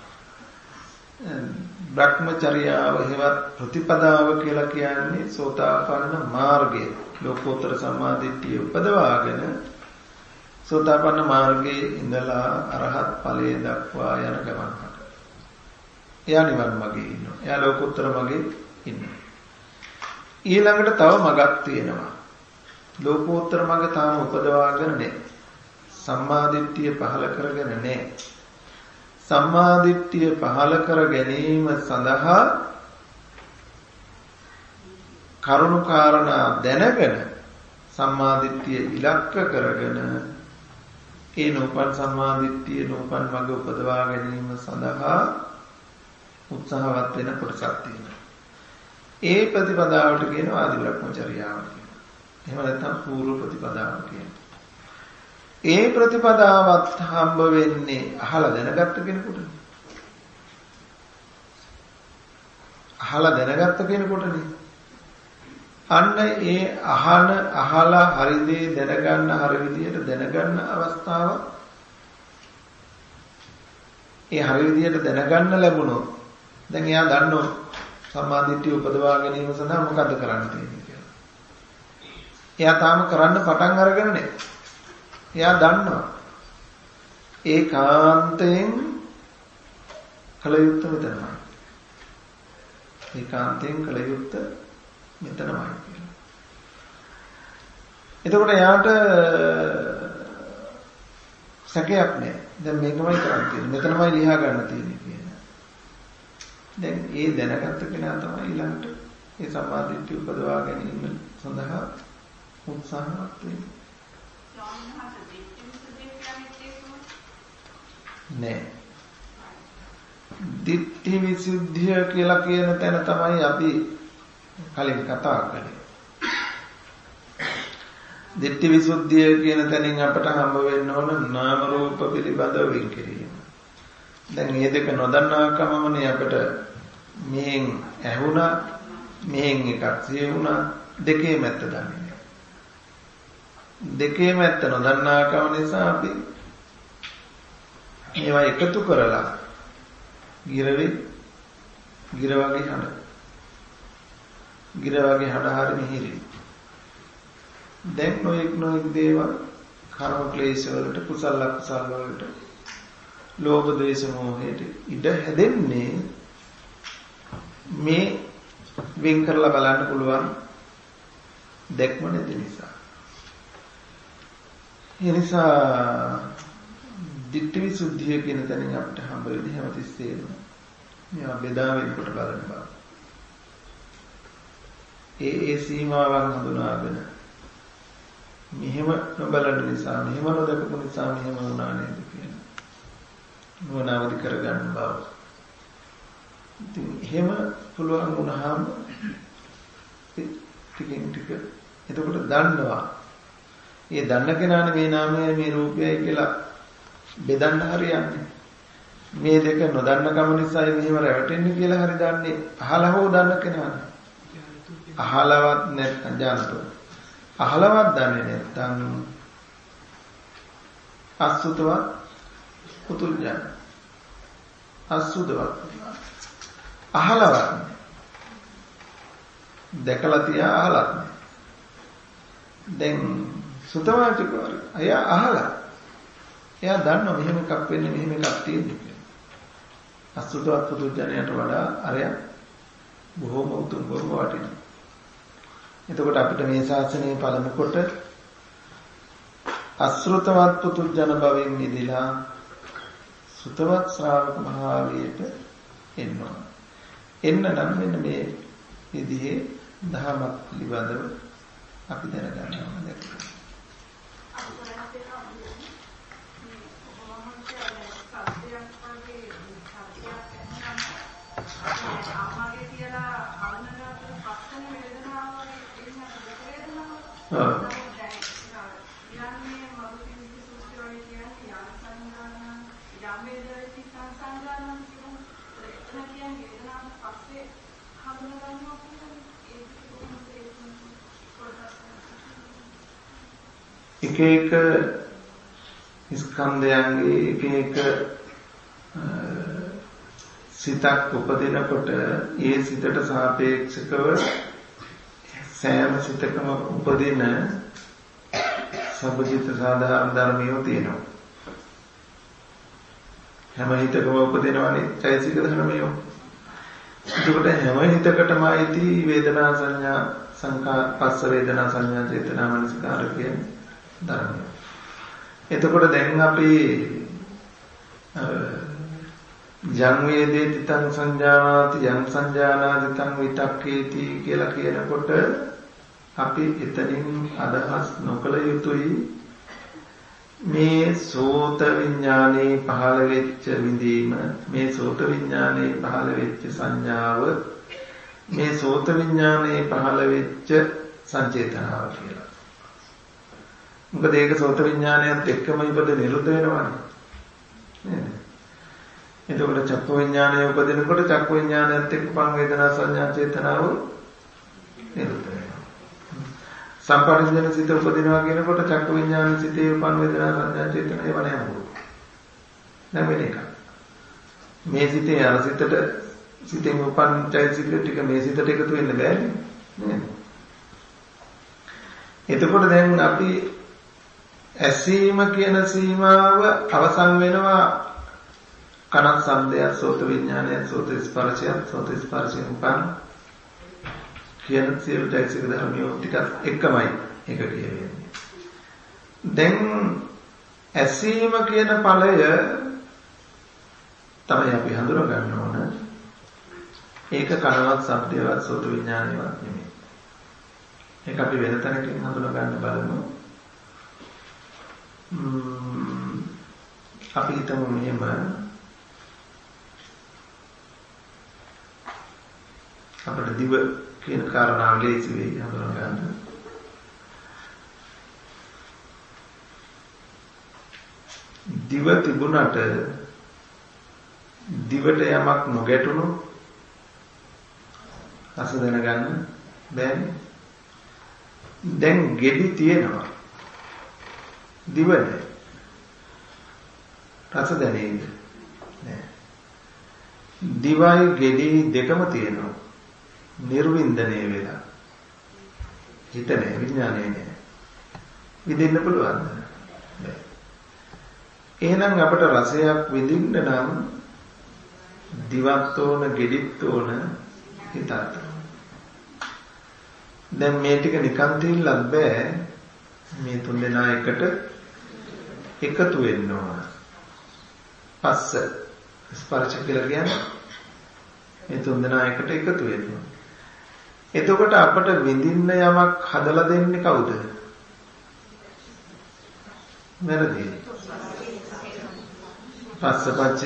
බ්‍රහ්මචර්යාව හේවත් ප්‍රතිපදාව කියලා කියන්නේ සෝතාපන්න මාර්ගය. ලෝකෝත්තර සම්මාදිට්ඨිය උපදවාගෙන සෝතාපන්න මාර්ගයේ ඉඳලා අරහත් ඵලයේ දක්වා යන ගමනකට. එයා නිවන් මාර්ගයේ ඉන්නවා. එයා ලෝකෝත්තර මාර්ගයේ ඉන්නවා. ඊළඟට තව මගක් තියෙනවා. ලෝකෝත්තර මාර්ගය තාම උපදවාගෙන නැහැ. සම්මාදිට්ඨිය පහළ කරගෙන නැහැ. සම්මාදිට්ඨිය පහළ කර ගැනීම සඳහා කරුණු කාරණා දැනගෙන සම්මාදිට්ඨිය ඉලක්ක කරගෙන ඒ නෝපන් සම්මාදිට්ඨිය නෝපන් මඟ උපදවා ගැනීම සඳහා උත්සාහවත් වෙන කොටසක් තියෙනවා. ඒ ප්‍රතිපදාවට කියනවා ආදි බ්‍රහ්මචර්යාව කියලා. එහෙම නැත්නම් පූර්ව ප්‍රතිපදාව කියනවා. ඒ ප්‍රතිපදාවත් හම්බ වෙන්නේ අහලා දැනගත්ත කෙනෙකුටනේ. අහලා දැනගත්ත කෙනෙකුටනේ. අන්න ඒ අහන අහලා හරි දේ දැනගන්න හරි විදියට දැනගන්න අවස්ථාව ඒ හරි විදියට දැනගන්න ලැබුණොත් දැන් එයා දන්නවා සම්මාදිට්ඨිය උපදවා ගැනීම සඳහා මොකද කරන්න තියෙන්නේ කියලා. එයා තාම කරන්න පටන් අරගෙන නැහැ. එයා දන්නවා ඒකාන්තයෙන් කල යුත්තේ මෙතනමයි. ඒකාන්තයෙන් කල යුත්තේ මෙතනමයි කියලා. එතකොට එයාට සැකයක් නැහැ. දැන් මේකමයි කරන්න තියෙන්නේ. මෙතනමයි ලියා ගන්න තියෙන්නේ කියලා. දැන් ඒ දැනගත්ත කෙනා තමයි ඊළඟට ඒ සම්මාදිට්ඨිය උපදවා ගැනීම සඳහා උත්සාහවත් වෙන්නේ. නෑ. දිට්ඨි විසුද්ධිය කියලා කියන තැන තමයි අපි කලින් කතා කළේ. දිට්ඨි විසුද්ධිය කියන තැනින් අපට හම්බ වෙන්න ඕන නාම රූප පිළිබඳව වෙන් කිරීම. දැන් මේ දෙක නොදන්නාකමනේ අපට මෙහෙන් ඇහුණා මෙහෙන් එකක් සිය වුණා දෙකේ මැත්ත දන්නේ නැහැ. දෙකේ මැත්ත නොදන්නාකම නිසා අපි මේවා එකතු කරලා ගිරවේ ගිර වගේ හඬ ගිර වගේ හඬ හරි මිහිරි. දැන් නොඑක් නොඑක් දේවල් කර්ම ක්ලේශ වලට කුසල අකුසල වලට ලෝභ ද්වේෂ මොහයට ඉඩ හැදෙන්නේ මේ වෙන් කරලා බලන්න පුළුවන් දැක්ම නැති නිසා. ඒ නිසා දිට්ඨි විසුද්ධිය කියන තැනින් අපිට හම්බ වෙන්නේ හැමතිස්සෙම මේවා බෙදා වෙනකොට බලන බව. ඒ ඒ සීමාවන් හඳුනාගෙන මෙහෙම නොබලන නිසා මෙහෙම නොදකපු නිසා මෙහෙම වුණා නේද කියන නුවණවදි කරගන්න බව. ඉතින් එහෙම පුළුවන් වුණාම ටිකෙන් ටික එතකොට දන්නවා. ඒ දන්න කෙනානේ මේ නාමයයි මේ රූපයයි කියලා බෙදන්න හරියන්නේ. මේ දෙක නොදන්න කම නිසා මෙහෙම රැවටෙන්නේ කියලා හරි දන්නේ අහලා හෝ දන්න කෙනානේ. අහලවත් නැත්නම් ජානතෝ. අහලවත් දන්නේ නැත්නම් අසුතවත් පුතුල් ජාන. අසුතවත්. අහලවත්. දැකලා තියා අහලත් නෑ. දැන් සුතවාචකවර අය අහලා එයා දන්නවා මෙහෙම එකක් වෙන්නේ මෙහෙම එකක් තියෙන්නේ කියලා. අසුතවත් පුදුජනයට වඩා අරයා බොහොම උතුම් බොහොම වටිනවා. එතකොට අපිට මේ ශාසනයේ පළමු කොට අසෘතවත් පුදුජන බවෙන් නිදිලා සුතවත් ශ්‍රාවක මහාවියට එන්නවා. එන්න නම් මෙන්න මේ විදිහේ දහමක් පිළිබඳව අපි දැනගන්න ඕනේ. යන්නේ මම කිව්ව සූත්‍රය කියන්නේ යාසංගාන යම් වේදනාවක් චිත්තං සංජානනං කියන එතන කියන්නේ වේදනාව පස්සේ හඳුනා ගන්නවා කියන්නේ ඒක කොහොමද ඒක කොටස් එක එක ස්කන්ධයන්ගේ එක එක සිතක් උපදිනකොට ඒ සිතට සාපේක්ෂව සෑම සිතකම උපදින සබ්බචිත්ත සාධාරණ ධර්මියෝ තියෙනවා. හැම හිතකම උපදිනවනේ චෛතසික ධර්මියෝ. ඒකට හැම හිතකටම ඇති වේදනා සංඥා සංඛාර පස්ස වේදනා සංඥා චේතනා මනසිකාර කියන ධර්මියෝ. එතකොට දැන් අපි යං වේදේති තං සංජානාති යං සංජානාති තං විතක්කේති කියලා කියනකොට අපි එතනින් අදහස් නොකළ යුතුයි මේ සෝත විඥානේ පහළ වෙච්ච විඳීම මේ සෝත විඥානේ පහළ වෙච්ච සංඥාව මේ සෝත විඥානේ පහළ වෙච්ච සංචේතනාව කියලා. මොකද ඒක සෝත විඥානයත් එක්කම ඉපද නිරුද්ධ වෙනවනේ. නේද? එතකොට චක්ක විඥානය උපදිනකොට චක්ක විඥානයත් එක්ක පං වේදනා සංඥා චේතනාව නිරුද්ධ වෙනවා. සම්පරිඥාන සිත උපදිනවා කියනකොට චක්ක විඥාන සිතේ පං වේදනා සංඥා චේතනා ඒව නැහැ. නැම වෙන එක. මේ සිතේ අර සිතට සිතෙන් උපන් චෛතසික ටික මේ සිතට එකතු වෙන්න බෑනේ. නේද? එතකොට දැන් අපි ඇසීම කියන සීමාව අවසන් වෙනවා කන සම්දය සෝත විඥානය සෝත ස්පර්ශය සෝත ස්පර්ශයෙන් උපන් කියන සියලු චෛතසික ධර්මියෝ ටික එකමයි එක කියන්නේ. දැන් ඇසීම කියන ඵලය තමයි අපි හඳුනා ගන්න ඕන. ඒක කනවත් ශබ්දයවත් සෝත විඥානයවත් නෙමෙයි. ඒක අපි වෙන තැනකින් හඳුනා ගන්න බලමු. අපි හිතමු මෙහෙම අපිට දිව කියන කාරණාව ලේසි වෙයි හඳුනා ගන්න. දිව තිබුණට දිවට යමක් නොගැටුණු රස දැනගන්න බෑනේ. දැන් ගෙඩි තියෙනවා දිවනේ රස දැනෙන්න නෑ. දිවයි ගෙඩි දෙකම තියෙනවා නිර්වින්දනය වෙලා. හිත නෑ විඥානය නෑ. විඳින්න පුළුවන්ද? නෑ. එහෙනම් අපට රසයක් විඳින්න නම් දිවත් ඕන ගෙඩිත් ඕන හිතත්. දැන් මේ ටික නිකන් තියලත් බෑ. මේ තුන් දෙනා එකට එකතු වෙන්න ඕන. පස්ස ස්පර්ශ කියලා කියන්නේ මේ තුන් දෙනා එකට එකතු වෙන්න ඕන. එතකොට අපට විඳින්න යමක් හදලා දෙන්නේ කවුද? වැරදි. පස්සපච්චය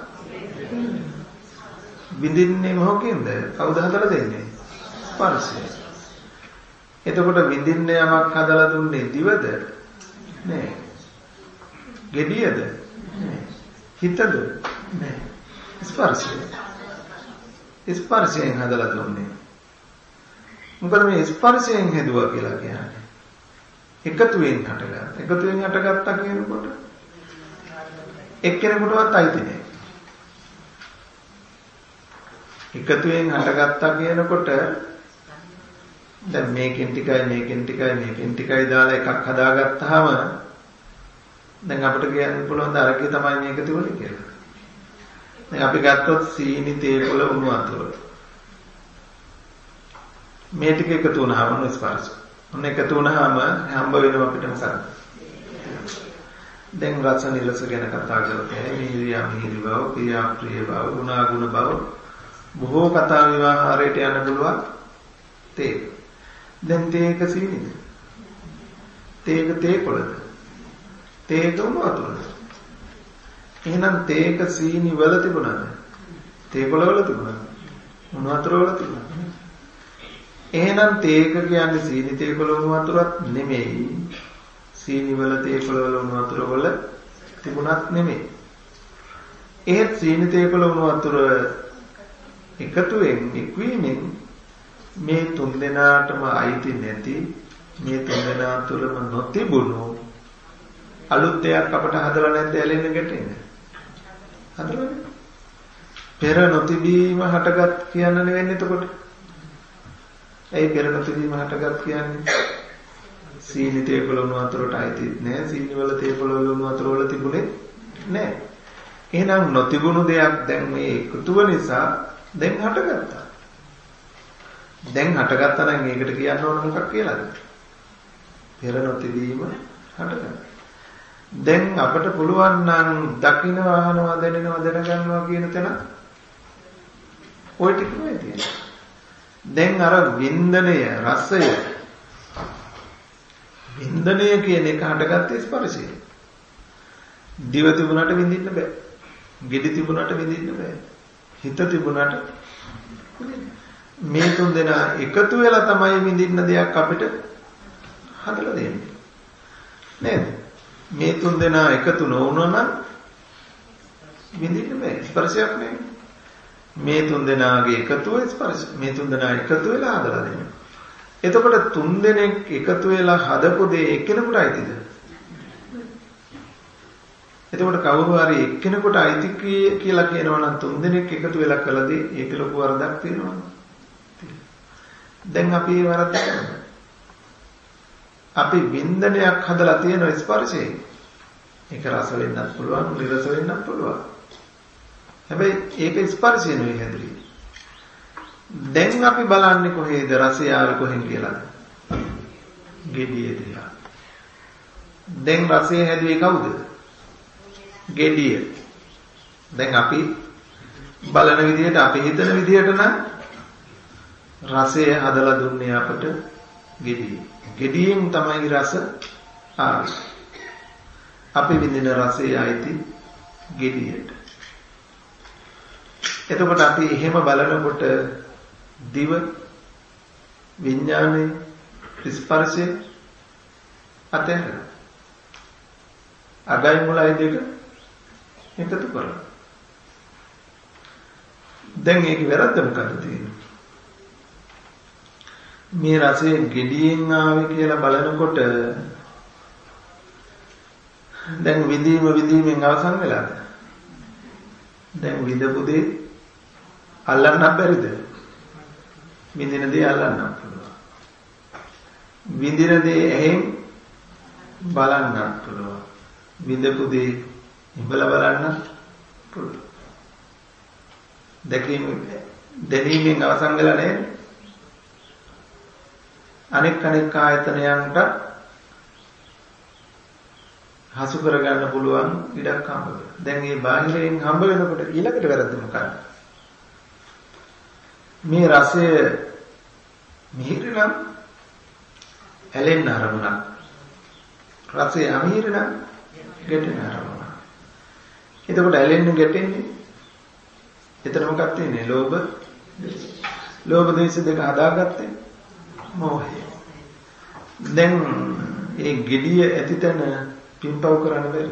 විඳින්නේ මොකකින්ද? කවුද හදලා දෙන්නේ? ස්පර්ශය. එතකොට විඳින්න යමක් හදලා දුන්නේ දිවද? නෑ. ගෙඩියද? නෑ. හිතද? නෑ. ස්පර්ශය. ස්පර්ශයෙන් හදලා දුන්නේ. මොකද මේ ස්පර්ශයෙන් හදුවා කියලා කියන්නේ එකතුවෙන් හටගත්තා. එකතුවෙන් හටගත්තා කියනකොට එක්කෙනෙකුටවත් අයිති නෑ. එකතුවෙන් හටගත්තා කියනකොට දැන් මේකෙන් ටිකයි මේකෙන් ටිකයි මේකෙන් ටිකයි දාලා එකක් හදාගත්තාම දැන් අපිට කියන්න පුළුවන් අරකේ තමයි මේක තිබුණේ කියලා. දැන් අපි ගත්තොත් සීනි තේ පොළ උණු වතුර. මේ ටික එකතු වුණාම ස්පර්ශ. ඔන්න එකතු වුණාම හම්බ වෙනවා අපිට මොකක්ද? දැන් රස නිරස ගැන කතා කරලා මිහිරිය මිහිරි බව, ප්‍රිය ප්‍රිය බව, ගුණාගුණ බව බොහෝ කතා විවාහාරයට යන්න පුළුවන් තේ. දැන් තේක සීනිද? තේක තේ පොළද? තේක උණු වතුරද? එහෙනම් තේක සීනි වල තිබුණාද? තේ පොළ වල තිබුණාද? උණු වතුර වල තිබුණාද? එහෙනම් තේක කියන්නේ සීනි තේ පොළ උණු වතුරක් නෙමෙයි. සීනි වල තේ පොළ වල උණු වතුර වල තිබුණත් නෙමෙයි. ඒත් සීනි තේපල වුණු වතුර එකතුවෙන් එක්වීමෙන් මේ තුන් දෙනාටම අයිති නැති මේ තුන් දෙනා තුළම නොතිබුණු අලුත් දෙයක් අපට හදලා නැද්ද ඇලෙන්න ගැටෙන්න? හදලා නේද? පෙර නොතිබීම හටගත් කියන්න නෙවෙන්නේ එතකොට. ඇයි පෙර නොතිබීම හටගත් කියන්නේ? සීනි තේපල වුණු වතුරට අයිතිත් නෑ. සීනි වල තේපල වුණු වතුර වල තිබුණේ නෑ. එහෙනම් නොතිබුණු දෙයක් දැන් මේ එකතුව නිසා දැන් හටගත්තා. දැන් හටගත්තා නම් ඒකට කියන්න ඕන මොකක් කියලාද? පෙර නොතිබීම හටගත්තා. දැන් අපට පුළුවන් නම් දකින්න අහනවා දැනෙනවා දැනගන්නවා කියන තැන ওই ටිකමයි තියෙන්නේ. දැන් අර වින්දනය රසය වින්දනය කියන එක හටගත්තේ ස්පර්ශය. දිව තිබුණාට විඳින්න බෑ. ගෙඩි තිබුණාට විඳින්න බෑ. හිත තිබුණාට මේ තුන් දෙනා එකතු වෙලා තමයි විඳින්න දෙයක් අපිට හදලා දෙන්නේ. නේද? මේ තුන් දෙනා එකතු නොවුණා නම් විඳින්න බෑ. ස්පර්ශයක් නෑ. මේ තුන් දෙනාගේ එකතුව ස්පර්ශ. මේ තුන් දෙනා එකතු වෙලා හදලා දෙනවා. එතකොට තුන් දෙනෙක් එකතු වෙලා හදපු දේ එක්කෙනෙකුට අයිතිද? එතකොට කවුරු හරි එක්කෙනෙකුට අයිති කියලා කියනවා නම් තුන් දෙනෙක් එකතු වෙලා කළදී ඒක ලොකු වරදක් තියෙනවා. දැන් අපි ඒ වරද කරනවා. අපි වින්දනයක් හදලා තියෙන ස්පර්ශයෙන්. ඒක රස වෙන්නත් පුළුවන්, නිරස වෙන්නත් පුළුවන්. හැබැයි ඒක ස්පර්ශය නෙවෙයි හැදුවේ. දැන් අපි බලන්නේ කොහේද රසය ආවේ කොහෙන් කියලාද? ගෙඩියේ දිහා. දැන් රසය හැදුවේ කවුද? ගෙඩිය. දැන් අපි බලන විදිහට අපි හිතන විදිහට නම් රසය හදලා දුන්නේ අපට ගෙඩිය. ගෙඩියෙන් තමයි රස ආවේ. අපි විඳින රසය ආйти ගෙඩියට. එතකොට අපි එහෙම බලනකොට දිව විඥානය ස්පර්ශය අතර අගයි මුලයි දෙක එකතු කරලා දැන් ඒක වැරද්ද මොකද තියෙන්නේ? මේ රසය ගෙඩියෙන් ආවේ කියලා බලනකොට දැන් විඳීම විඳීමෙන් අවසන් වෙලාද? දැන් විඳපු දේ අල්ලන්න බැරිද? විඳින දේ අල්ලන්න පුළුවන්. විඳින දේ ඇහෙන් බලන්න පුළුවන්. විඳපු දේ ඉබල බලන්න පුළුවන්. දැකීම දැනීමෙන් අවසන් වෙලා නේද? අනෙක් අනෙක් ආයතනයන්ට හසු කරගන්න පුළුවන් ඉඩක් හම්බ වෙනවා. දැන් මේ බාහිරයෙන් හම්බ වෙනකොට ඊළඟට වැරද්ද මොකක්ද? මේ රසය මිහිරනම් ඇලෙන්න ආරමුණක්. රසය අමිහිරනම් ගැටෙන්න ආරමුණක්. එතකොට ඇලෙන්න ගැටෙන්නේ එතන මොකක්ද තියෙන්නේ? ලෝභ ලෝභ දේශ දෙක හදාගත්තේ මොහය. දැන් ඒ gediya ඇතිතන පින්පව් කරන්න බැරි.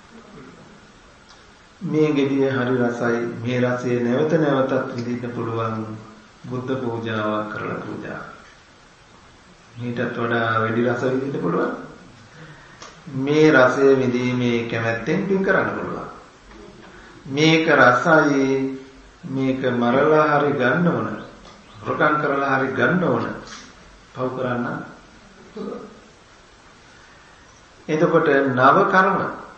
මේ gediya හරි රසයි. මේ රසය නැවත නැවතත් විඳින්න පුළුවන්. බුද්ධ පූජාවක් කරලා පූජා. මේකට වඩා වැඩි රස විඳින්න පුළුවන්. මේ රසය විඳීමේ කැමැත්තෙන් පින් කරන්න පුළුවන්. මේක රසයි. මේක මරලා හරි ගන්න ඕන. රොකම් කරලා හරි ගන්න ඕන. පව් කරන්න පුළුවන්. එතකොට නව කර්ම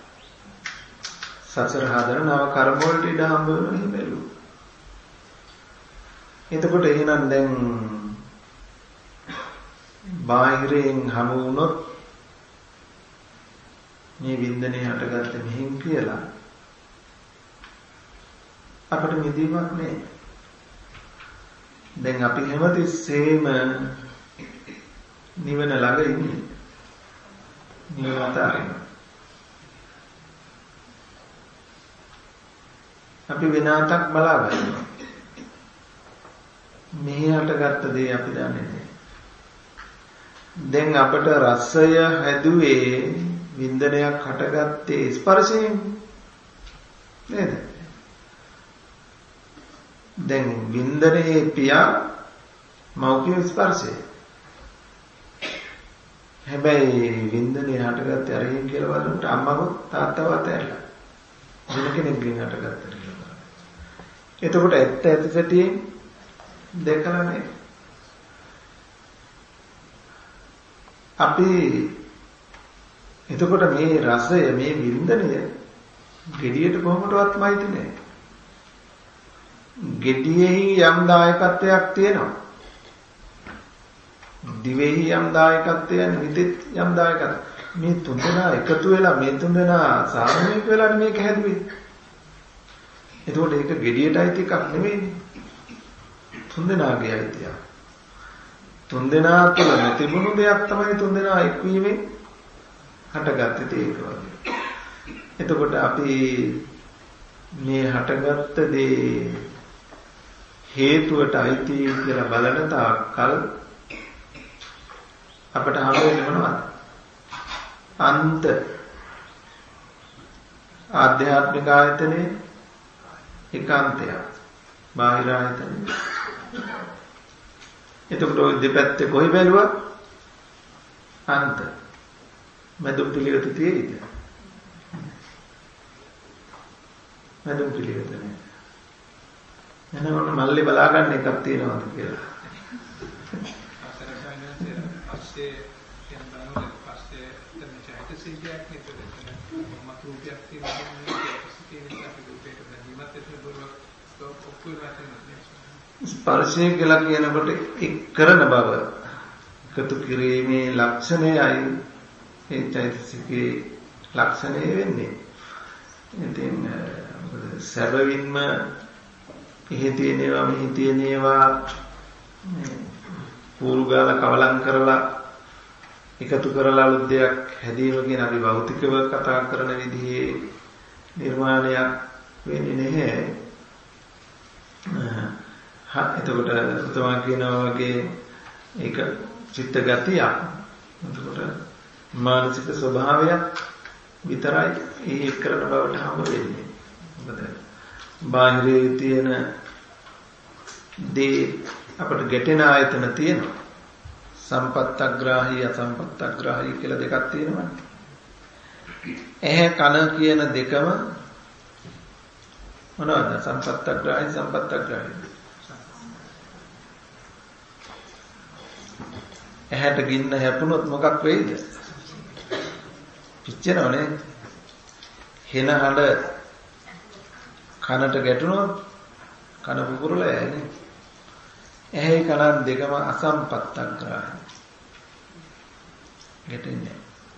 සසර හදන නව කර්ම වලට ඉඩ හම්බ වෙන හිමෙලු. එතකොට එහෙනම් දැන් බාහිරයෙන් හමු වුණොත් මේ වින්දනේ හටගත්ත මෙහෙන් කියලා අපිට මිදීමක් නෑ. දැන් අපි හැමතිස්සෙම නිවන ළඟ ඉන්නේ. නිවන අතරින් අපි විනාතක් බලා ගන්නවා. මෙහි හටගත්ත දේ අපි දන්නේ නැහැ. දැන් අපට රසය හැදුවේ වින්දනයක් හටගත්තේ ස්පර්ශයෙන් නේද? දැන් වින්දනයේ පියා මෞඛ්‍ය ස්පර්ශය. හැබැයි වින්දනේ හටගත්තේ අරගෙන කියලා බලනකොට අම්මව තාත්තව අතහැරලා. වෙන කෙනෙක්ගෙන් හටගත්තා කියලා බලන්න. එතකොට ඇත්ත ඇති සැටියෙන් දැකලා නැහැ. අපි එතකොට මේ රසය මේ වින්දනය ගෙඩියට කොහොමදවත් මයිති නැහැ. ගෙඩියෙහි යම් දායකත්වයක් තියෙනවා. දිවෙහි යම් දායකත්වයක් නිතෙත් යම් දායකත්වයක්. මේ තුන්දෙනා එකතු වෙලා මේ තුන්දෙනා සාමූහික වෙලා මේක හැදුවේ. එතකොට ඒක ගෙඩියට අයිති එකක් නෙවෙයිනේ. තුන්දෙනාගේ අයිතියක්. තුන්දෙනා තුළ තිබුණු දෙයක් තමයි තුන්දෙනා එක්වීමෙන් හටගත්තේ ඒක වගේ. එතකොට අපි මේ හටගත්ත දේ හේතුවට අයිති කියලා බලන තාක්කල් අපට හම් වෙන්නේ මොනවද? අන්ත ආධ්‍යාත්මික ආයතනේ ඒකාන්තය. බාහිර ආයතනේ. එතකොට ওই දෙපැත්තේ කොයි බැලුවත් අන්ත. මැදුම් පිළිවෙත තියෙයිද? මැදුම් පිළිවෙත නෑ. එනකොට මල්ලි බලා ගන්න එකක් තියෙනවද කියලා. පස්සේ කියන බලනකොට පස්සේ දැන් චෛතසිකයක් නේද? මත රූපයක් තියෙනවා ස්පර්ශය කියලා කියනකොට එක් කරන බව එකතු කිරීමේ ලක්ෂණයයි ඒ චෛතසිකේ ලක්ෂණය වෙන්නේ. ඉතින් සැබවින්ම එහෙ තියෙනවා මෙහි තියෙනවා පූර්ගාල කවලම් කරලා එකතු කරලා අලුත් දෙයක් හැදීම කියන අපි භෞතිකව කතා කරන විදිහේ නිර්මාණයක් වෙන්නේ නැහැ. හා එතකොට උතමා කියනවා වගේ ඒක චිත්ත ගතියක්. එතකොට මානසික ස්වභාවයක් විතරයි ඒ කරන බවට හමු වෙන්නේ. මොකද බාහිරේ තියෙන දේ අපට ගැටෙන ආයතන තියෙනවා. සම්පත්තග්‍රාහී අසම්පත්තග්‍රාහී කියලා දෙකක් තියෙනවානේ. ඇහැ කන කියන දෙකම මොනවද? සම්පත්තග්‍රාහී සම්පත්තග්‍රාහී. ඇහැට ගින්න හැපුණොත් මොකක් වෙයිද? පිච්චෙනවනේ. හෙන හඬ කනට ගැටුණොත් කන පුපුරලා යන්නේ. ඇහි කන දෙකම අසම්පත්තග්‍රාහී. ගැටෙන්නේ.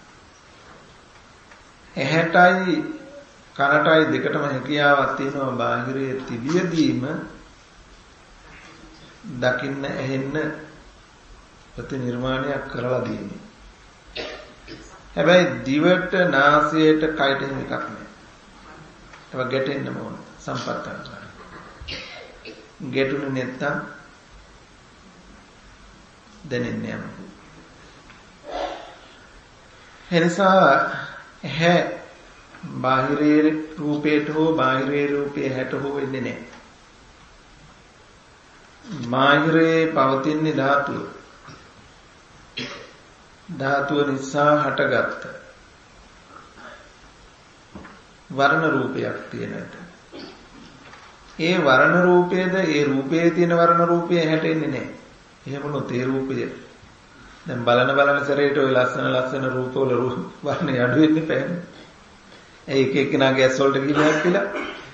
ඇහැටයි කනටයි දෙකටම හැකියාවක් තියෙනවා බාහිරයේ තිබියදීම දකින්න ඇහෙන්න ප්‍රතිනිර්මාණයක් කරලා දෙන්නේ. හැබැයි දිවට නාසයට කයට එහෙම එකක් නෑ. ඒක ගැටෙන්න ඕන සම්පත්තග්‍රාහී. ගැටුනේ නැත්තම් දැනෙන්නේ නැහැ. එනිසා ඇහැ බාහිරේ රූපේට හෝ බාහිරේ රූපේ හැට හෝ වෙන්නේ නැහැ. බාහිරේ පවතින ධාතුව. ධාතුව නිසා හටගත්ත වර්ණ රූපයක් තියෙනට. ඒ වර්ණ රූපයේද ඒ රූපයේ තියෙන වර්ණ රූපයේ හැටෙන්නේ නැහැ. එහෙමනොත් ඒ රූපය දැන් බලන බලන සැරේට ওই ලස්සන ලස්සන රූපවල රූප වර්ණ අඩු වෙන්නේ නැහැ. ඒ එක එක්කෙනාගේ ඇස් වලට ගිහිල්ලා කියලා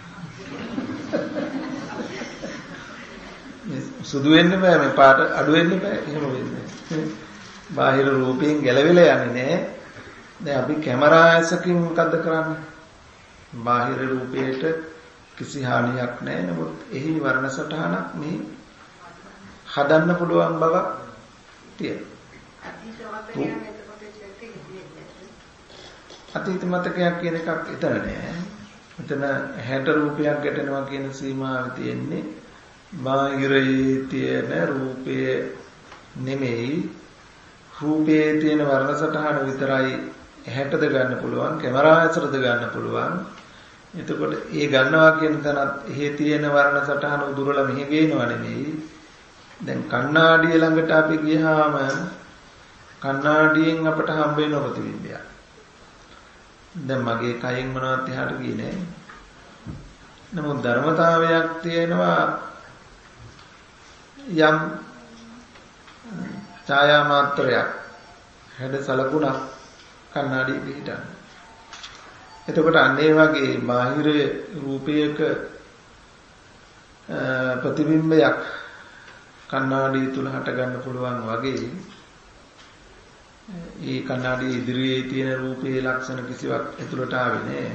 සුදු වෙන්න බෑ මේ පාට අඩු වෙන්න බෑ එහෙම වෙන්නේ. බාහිර රූපයෙන් ගැලවිලා යන්නේ නැහැ. දැන් අපි කැමරා ඇසකින් මොකද්ද කරන්නේ? බාහිර රූපයට කිසි හානියක් නැහැ. නමුත් එහි වර්ණ සටහනක් මේ හදන්න පුළුවන් බව තියෙනවා. අතීත මතකයක් කියන එකක් එතන නෑ. මෙතන හැට රූපයක් ගැටෙනවා කියන සීමාව තියෙන්නේ බාහිරයේ තියෙන රූපය නෙමෙයි. රූපයේ තියෙන වර්ණ සටහන විතරයි හැටද ගන්න පුළුවන්, කැමරා ඇසටද ගන්න පුළුවන්. එතකොට ඒ ගන්නවා කියන තැනත් එහෙ තියෙන වර්ණ සටහන උදුරලා මෙහි ගේනව නෙමෙයි. දැන් කණ්ණාඩිය ළඟට අපි ගියාම කණ්ණාඩියෙන් අපට හම්බ වෙන ප්‍රතිබිම්බයක්. දැන් මගේ කයෙන් මොනවත් එහාට ගියේ නෑ. නමුත් ධර්මතාවයක් තියෙනවා යම් ඡායා මාත්‍රයක් හැඩ සලකුණක් කණ්ණාඩියේ පිහිටන. එතකොට අන්න ඒ වගේ බාහිර රූපයක ප්‍රතිබිම්බයක් කණ්ණාඩිය තුල හට ගන්න පුළුවන් වගේ ඒ කණ්ණාඩියේ ඉදිරියේ තියෙන රූපයේ ලක්ෂණ කිසිවක් ඇතුළට ආවේ නෑ.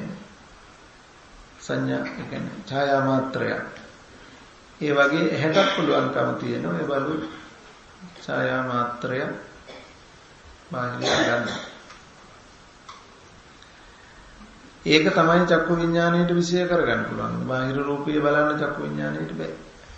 සංඥා ඒ කියන්නේ ඡායා මාත්‍රයක්. ඒ වගේ ඇහැටත් පුළුවන්කම තියෙනවා ඒ බලු ඡායා මාත්‍රය බාහිරට ගන්න. ඒක තමයි චක්කු විඥාණයට විශේෂ කරගන්න පුළුවන්. බාහිර රූපය බලන්න චක්කු විඥාණයට බෑ.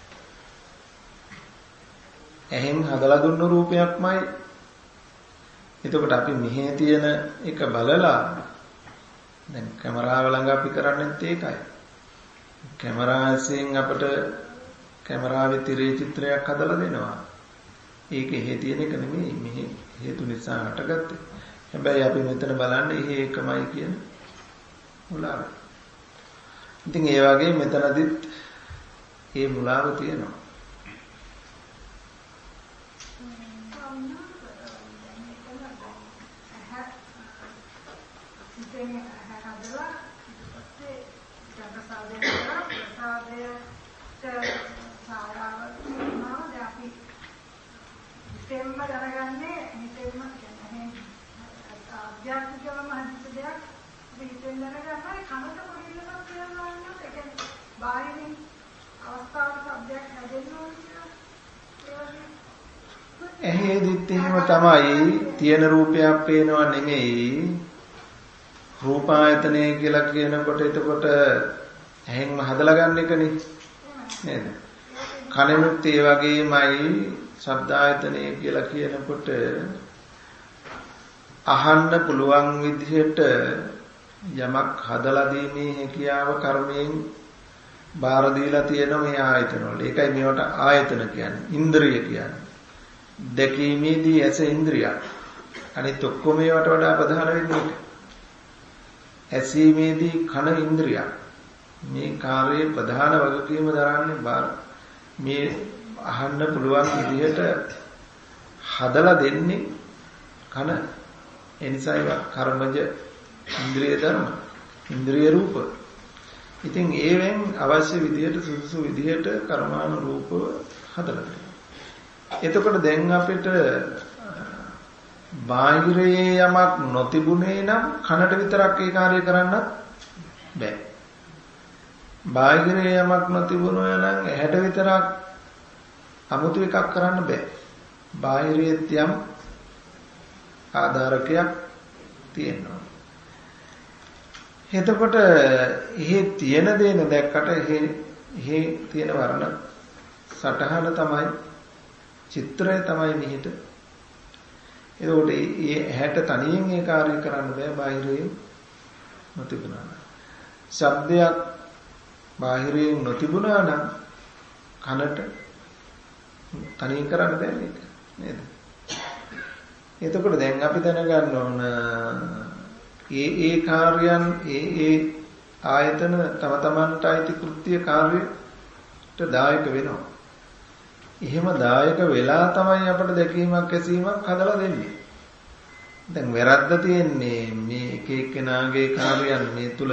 එහෙන් හදලා දුන්න රූපයක්මයි. එතකොට අපි මෙහි තියෙන එක බලලා දැන් කැමරාව ළඟ අපි කරන්නේත් ඒකයි. කැමරාවෙන් අපිට කැමරාවේ තිරේ චිත්‍රයක් හදලා දෙනවා. ඒක එහෙ තියෙන එක නෙමෙයි මෙහි හේතු නිසා හටගත්තේ. හැබැයි අපි මෙතන බලන්නේ එහෙ එකමයි කියන මුලාව. ඉතින් ඒ වගේ මෙතනදිත් ඒ මුලාව තියෙනවා. එහෙදිත් එහෙම තමයි තියෙන රූපයක් පේනව නෙමෙයි රූපායතනය කියලා කියනකොට එතකොට ඇහෙන්ම හදලා ගන්න එකනේ නේද? කනෙමුත් ඒ වගේමයි ශබ්දායතනය කියලා කියනකොට අහන්න පුළුවන් විදිහට යමක් හදලා දීමේ හැකියාව කර්මයෙන් බාර දීලා තියෙන මේ ආයතන වල. ඒකයි මේවට ආයතන කියන්නේ. ඉන්ද්‍රිය කියන්නේ. දැකීමේදී ඇස ඉන්ද්‍රියක්. අනිත් ඔක්කොම ඒවට වඩා ප්‍රධාන වෙන්නේ ඒක. ඇසීමේදී කන ඉන්ද්‍රියක්. මේ කාර්යයේ ප්‍රධාන වගකීම දරන්නේ බාර මේ අහන්න පුළුවන් විදිහට හදලා දෙන්නේ කන. ඒ නිසා ඒවා කර්මජ ඉන්ද්‍රිය ධර්ම. ඉන්ද්‍රිය රූප. ඉතින් ඒවෙන් අවශ්‍ය විදිහට සුසුසු විදිහට කර්මානුරූපව හදලා දෙනවා. එතකොට දැන් අපිට බාහිරයේ යමක් නොතිබුණේ නම් කනට විතරක් ඒ කාර්යය කරන්නත් බෑ. බාහිරයේ යමක් නොතිබුණා නම් ඇහැට විතරක් 아무තු එකක් කරන්න බෑ. බාහිරයේ යම් ආධාරකයක් තියෙනවා. එතකොට එහෙ තියෙන දේන දැක්කට එහෙ එහෙ තියෙන වර්ණ සටහන තමයි චිත්‍රය තමයි මිහිට. එතකොට මේ ඇහැට තනියෙන් ඒ කාර්යය කරන්න බෑ බාහිරයෙන් නොතිබුණා නම්. ශබ්දයක් බාහිරයෙන් නොතිබුණා නම් කනට තනියෙන් කරන්න බෑ මේක නේද? එතකොට දැන් අපි දැනගන්න ඕන ඒ ඒ කාර්යයන් ඒ ඒ ආයතන තම තමන්ට අයිති කෘත්‍ය කාර්යයට දායක වෙනවා. එහෙම දායක වෙලා තමයි අපිට දැකීමක් ඇසීමක් හදලා දෙන්නේ. දැන් වැරද්ද තියෙන්නේ මේ එක එක්කෙනාගේ කාර්යයන් මේ තුල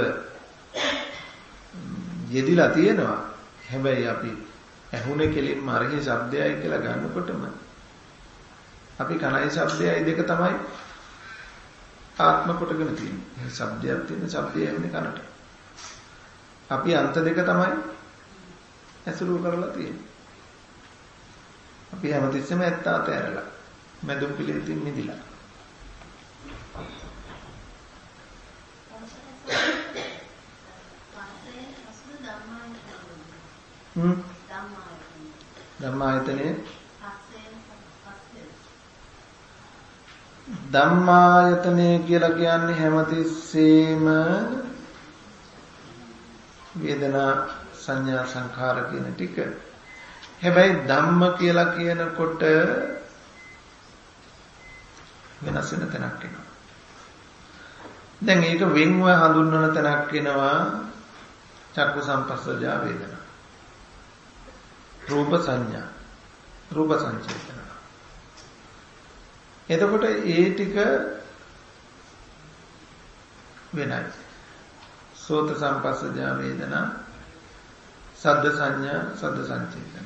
යෙදිලා තියෙනවා. හැබැයි අපි ඇහුනේ කෙලින්ම අරහේ ශබ්දයයි කියලා ගන්නකොටම අපි කනයි ශබ්දයයි දෙක තමයි ආත්ම කොටගෙන තියෙන්නේ. මේ ශබ්දයක් තියෙන ශබ්දය එන්නේ කනට. අපි අන්ත දෙක තමයි ඇසුරු කරලා තියෙන්නේ. අපි හැමතිස්සෙම ඇත්තාත ඇරලා මැදුම් පිළිවෙතින් මිදිලා. හ්ම් ධම්මායතනේ ධම්මායතනේ කියලා කියන්නේ හැමතිස්සෙම වේදනා සංඥා සංඛාර කියන ටික. හැබැයි ධම්ම කියලා කියනකොට වෙනස් වෙන තැනක් එනවා. දැන් ඒක වෙන්ව හඳුන්වන තැනක් එනවා චක්කු සම්පස්සජා වේදනා. රූප සංඥා. රූප සංචේතන. එතකොට ඒ ටික වෙනයි. සෝත සම්පස්සජා වේදනා, සද්ද සංඥා, සද්ද සංචේතන.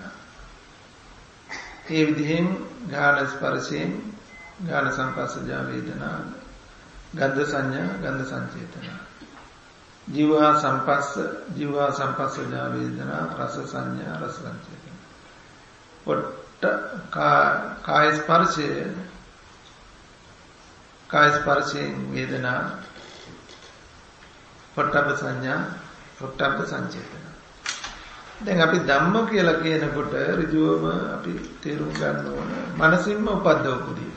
ඒ විදිහෙන් ගාන ස්පර්ශයෙන් ගාන සම්පස්සජා වේදනා, ගන්ධ සංඥා, ගන්ධ සංචේතන. ජීවා සම්පස්ස, ජීවා සම්පස්සජා වේදනා, රස සංඥා, රස සංචේතන. පොට්ට කාය ස්පර්ශය, කාය ස්පර්ශයෙන් වේදනා, පොට්ටබ්බ සංඥා, පොට්ටබ්බ සංචේතන. දැන් අපි ධම්ම කියලා කියනකොට ඍජුවම අපි තේරුම් ගන්න ඕන මනසින්ම උපද්දවපු දේ.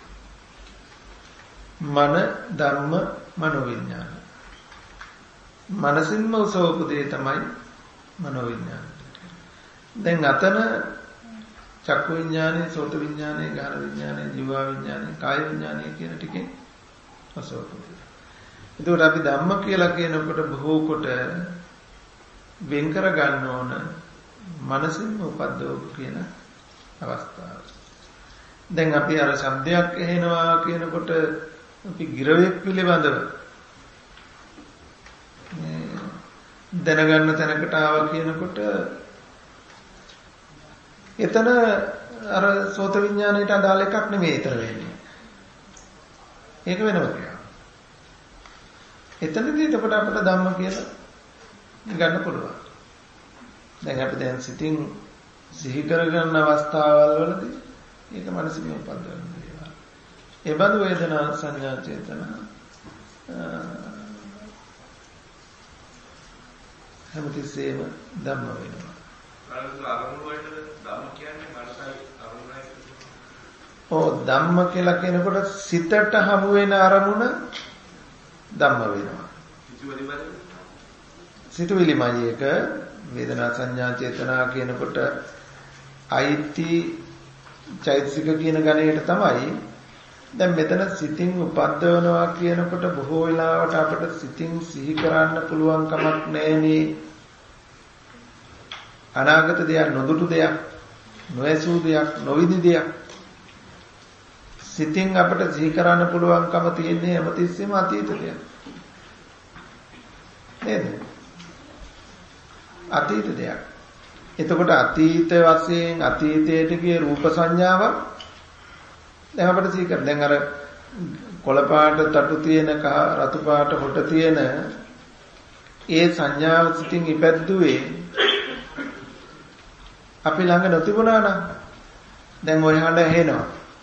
මන ධම්ම මනෝවිඥාන. මනසින්ම උසවපු දේ තමයි මනෝවිඥාන. දැන් අතන චක්කු විඥානේ, සෝත විඥානේ, ගාන විඥානේ, ජීවා විඥානේ, කාය විඥානේ කියන ටිකෙන් උසවපු දේ. එතකොට අපි ධම්ම කියලා කියනකොට බොහෝ කොට වෙන් කර ගන්න ඕන මනසින්ම උපද්දවපු කියන අවස්ථාව. දැන් අපි අර શબ્දයක් ඇහෙනවා කියනකොට අපි ගිරවෙක් පිළිබඳව දැනගන්න තැනකට ආවා කියනකොට එතන අර සෝත විඥාණයට අදාළ එකක් නෙමෙයි ඊතර වෙන්නේ. ඒක වෙනම කියනවා. එතනදී එතකොට අපිට ධම්ම කියලා ගන්න පුළුවන්. දැන් අපි දැන් සිතින් සිහි කරගන්න අවස්ථාවල් වලදී ඒක මනසින් උපද්දවන දේවල්. ඒ බඳු වේදනා සංඥා චේතනා හැමතිස්සෙම ධම්ම වෙනවා. අරමුණු වලට ධම්ම කියන්නේ මනසයි අරමුණයි. ඔව් ධම්ම කියලා කියනකොට සිතට හමු වෙන අරමුණ ධම්ම වෙනවා. සිතුවිලිමයි එක වේදනා සංඥා චේතනා කියනකොට අයිති චෛතසික කියන ගණයට තමයි. දැන් මෙතන සිතින් උපද්දවනවා කියනකොට බොහෝ වෙලාවට අපිට සිතින් සිහි කරන්න පුළුවන් කමක් නැහෙනේ. අනාගත දෙයක්, නොදුටු දෙයක්, නොඇසූ දෙයක්, නොවිදි දෙයක් සිතින් අපිට සිහි කරන්න පුළුවන්කම තියෙන්නේ හැමතිස්සෙම අතීත දෙයක්. නේද? අතීත දෙයක්. එතකොට අතීත වශයෙන් අතීතයට ගිය රූප සංඥාව දැන් අපිට සිහි කර. දැන් අර කොළ පාට තටු තියෙන කහ රතු පාට හොට තියෙන ඒ සංඥාව සිතින් ඉපැද්දුවේ අපි ළඟ නොතිබුණා නම් දැන් ඔය හඬ ඇහෙනවා.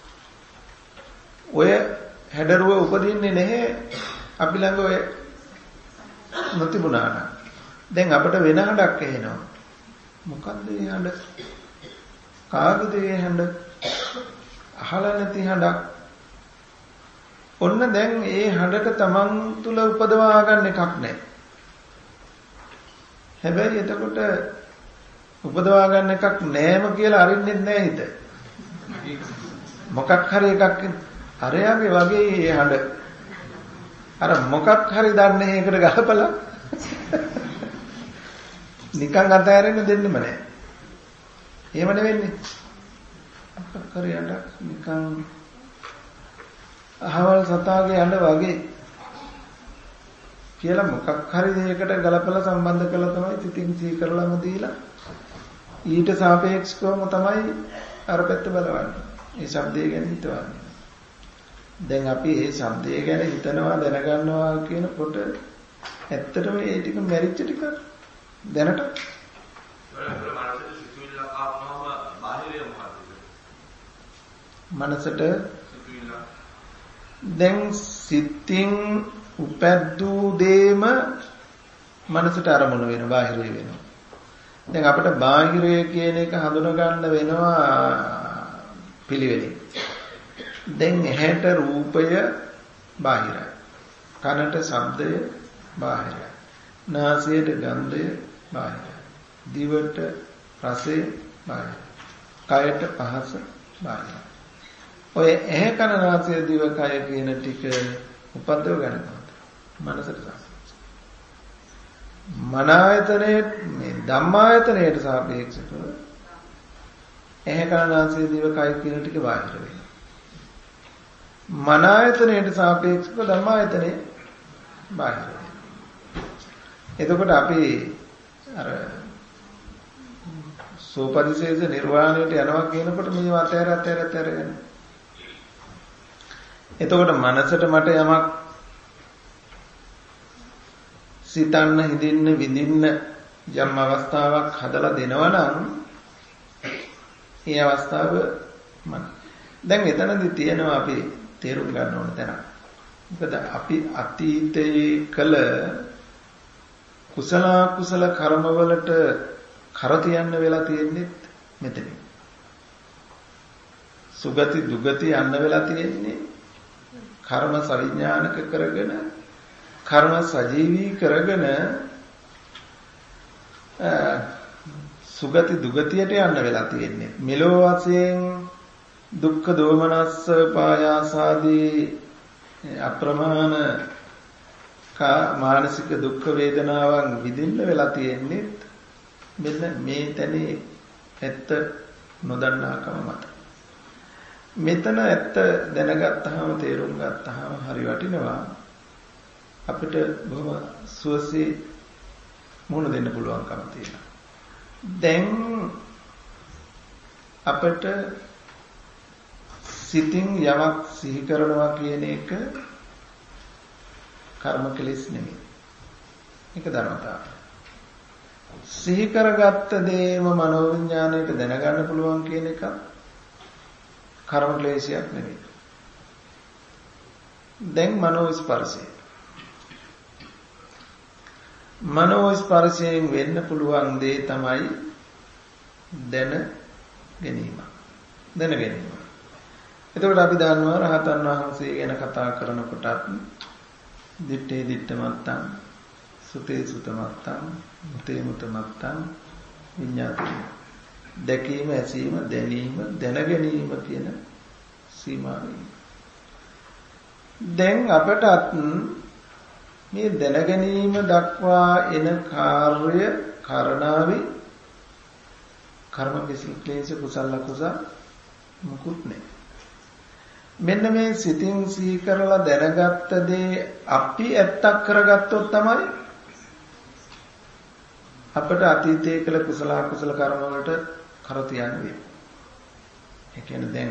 ඔය හැඩරුව උපදින්නේ නැහැ අපි ළඟ ඔය නොතිබුණා නම්. දැන් අපිට වෙන හඬක් ඇහෙනවා. මොකද්ද මේ හඬ? කාගේද මේ හඬ? අහලා නැති හඬක්. ඔන්න දැන් ඒ හඬට Taman තුල උපදවා ගන්න එකක් නැහැ. හැබැයි එතකොට උපදවා ගන්න එකක් නැහැම කියලා අරින්නෙත් නැහැ හිත. මොකක් හරි එකක් අරයාගේ වගේ මේ හඬ. අර මොකක් හරි දන්නේ ඒකට ගහපලා නිකන් අතහැරෙන්න දෙන්නෙම නැහැ. එහෙම නෙවෙන්නේ. මොකක් හරි හඬක් නිකන් අහවල් සතාගේ හඬ වගේ කියලා මොකක් හරි දෙයකට ගලපලා සම්බන්ධ කරලා තමයි සිතින් සිහි කරලාම දීලා ඊට සාපේක්ෂවම තමයි අර පැත්ත බලවන්නේ. මේ શબ્දය ගැන හිතවන්නේ. දැන් අපි මේ શબ્දය ගැන හිතනවා දැනගන්නවා කියනකොට ඇත්තටම ඒ ටික මැරිච්ච ටික දැනට මනසට දැන් සිතින් උපැද්දූ දේම මනසට අරමුණු වෙන බාහිරය වෙනවා. දැන් අපිට බාහිරය කියන එක හඳුනා ගන්න වෙනවා පිළිවෙලින්. දැන් ඇහැට රූපය බාහිරයි. කනට ශබ්දය බාහිරයි. නාසයට ගන්ධය බාහිරයි. දිවට රසය බාහිරයි. කයට පහස බාහිරයි. ඔය ඇහැ කන නාසය දිව කය කියන ටික උපද්දව ගන්නවා. මනසට සාපේක්ෂව. මනායතනයේ මේ ධම්මායතනයට සාපේක්ෂව ඇහැ කන නාසය දිව කය කියන ටික බාහිර වෙනවා. මනායතනයට සාපේක්ෂව ධම්මායතනේ බාහිර වෙනවා. එතකොට අපි අර සෝපදිශේෂ නිර්වාණයට යනවා කියනකොට මේ වතර අතර අතර යන. එතකොට මනසට මට යමක් සිතන්න හිදින්න විඳින්න යම් අවස්ථාවක් හදලා දෙනවා නම් ඒ අවස්ථාව මන. දැන් එතනදී තියෙනවා අපි තේරුම් ගන්න ඕන තැන. මොකද අපි අතීතයේ කළ කුසල කුසල කර්මවලට කර තියන්න වෙලා තියෙන්නේ මෙතන. සුගති දුගති යන්න වෙලා තියෙන්නේ කර්ම සවිඥානික කරගෙන කර්ම සජීවී කරගෙන සුගති දුගතියට යන්න වෙලා තියෙන්නේ. මෙලෝ වශයෙන් දුක්ඛ දෝමනස්ස පායාසාදී අප්‍රමාණ කා මානසික දුක් වේදනාවන් විඳින්න වෙලා තියෙන්නේ මෙන්න මේ තැනේ ඇත්ත නොදන්නාකම මත. මෙතන ඇත්ත දැනගත්තාම තේරුම් ගත්තාම හරි වටිනවා. අපිට බොහොම සුවසේ මුහුණ දෙන්න පුළුවන්කම තියෙනවා. දැන් අපිට සිතින් යමක් සිහි කරනවා කියන එක කර්ම කෙලෙස් නෙමෙයි. ඒක ධර්මතාවය. සිහි කරගත්ත දේම මනෝවිඥාණයට දැනගන්න පුළුවන් කියන එක කර්ම ක්ලේශයක් නෙමෙයි. දැන් මනෝ ස්පර්ශය. මනෝ ස්පර්ශයෙන් වෙන්න පුළුවන් දේ තමයි දැන ගැනීම. දැන ගැනීම. එතකොට අපි දන්නවා රහතන් වහන්සේ ගැන කතා කරනකොටත් දිත්තේ දිත්තමත්තං සුතේ සුතමත්තං මුතේ මුතමත්තං විඤ්ඤාතය. දැකීම, ඇසීම, දැනීම, දැන ගැනීම කියන සීමාවෙන්. දැන් අපටත් මේ දැන ගැනීම දක්වා එන කාර්ය කරණාවේ කර්ම විශ්ලේෂ කුසල කුසල මුකුත් නැහැ. මෙන්න මේ සිතින් සී කරලා දැනගත්ත දේ අපි ඇත්තක් කරගත්තොත් තමයි අපට අතීතයේ කළ කුසල කුසල කර්ම වලට කර තියන්න වෙන්නේ. ඒ කියන්නේ දැන්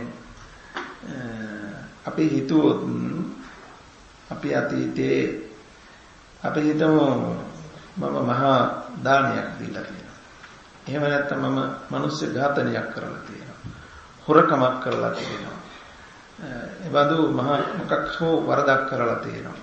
අපි හිතුවොත් අපි අතීතයේ අපි හිතමු මම මහා දානයක් දීලා තියෙනවා. එහෙම නැත්නම් මම මිනිස්සු ඝාතනයක් කරලා තියෙනවා. හොරකමක් කරලා තියෙනවා. ඒ වගේ මහා මොකක් හෝ වරදක් කරලා තියෙනවා.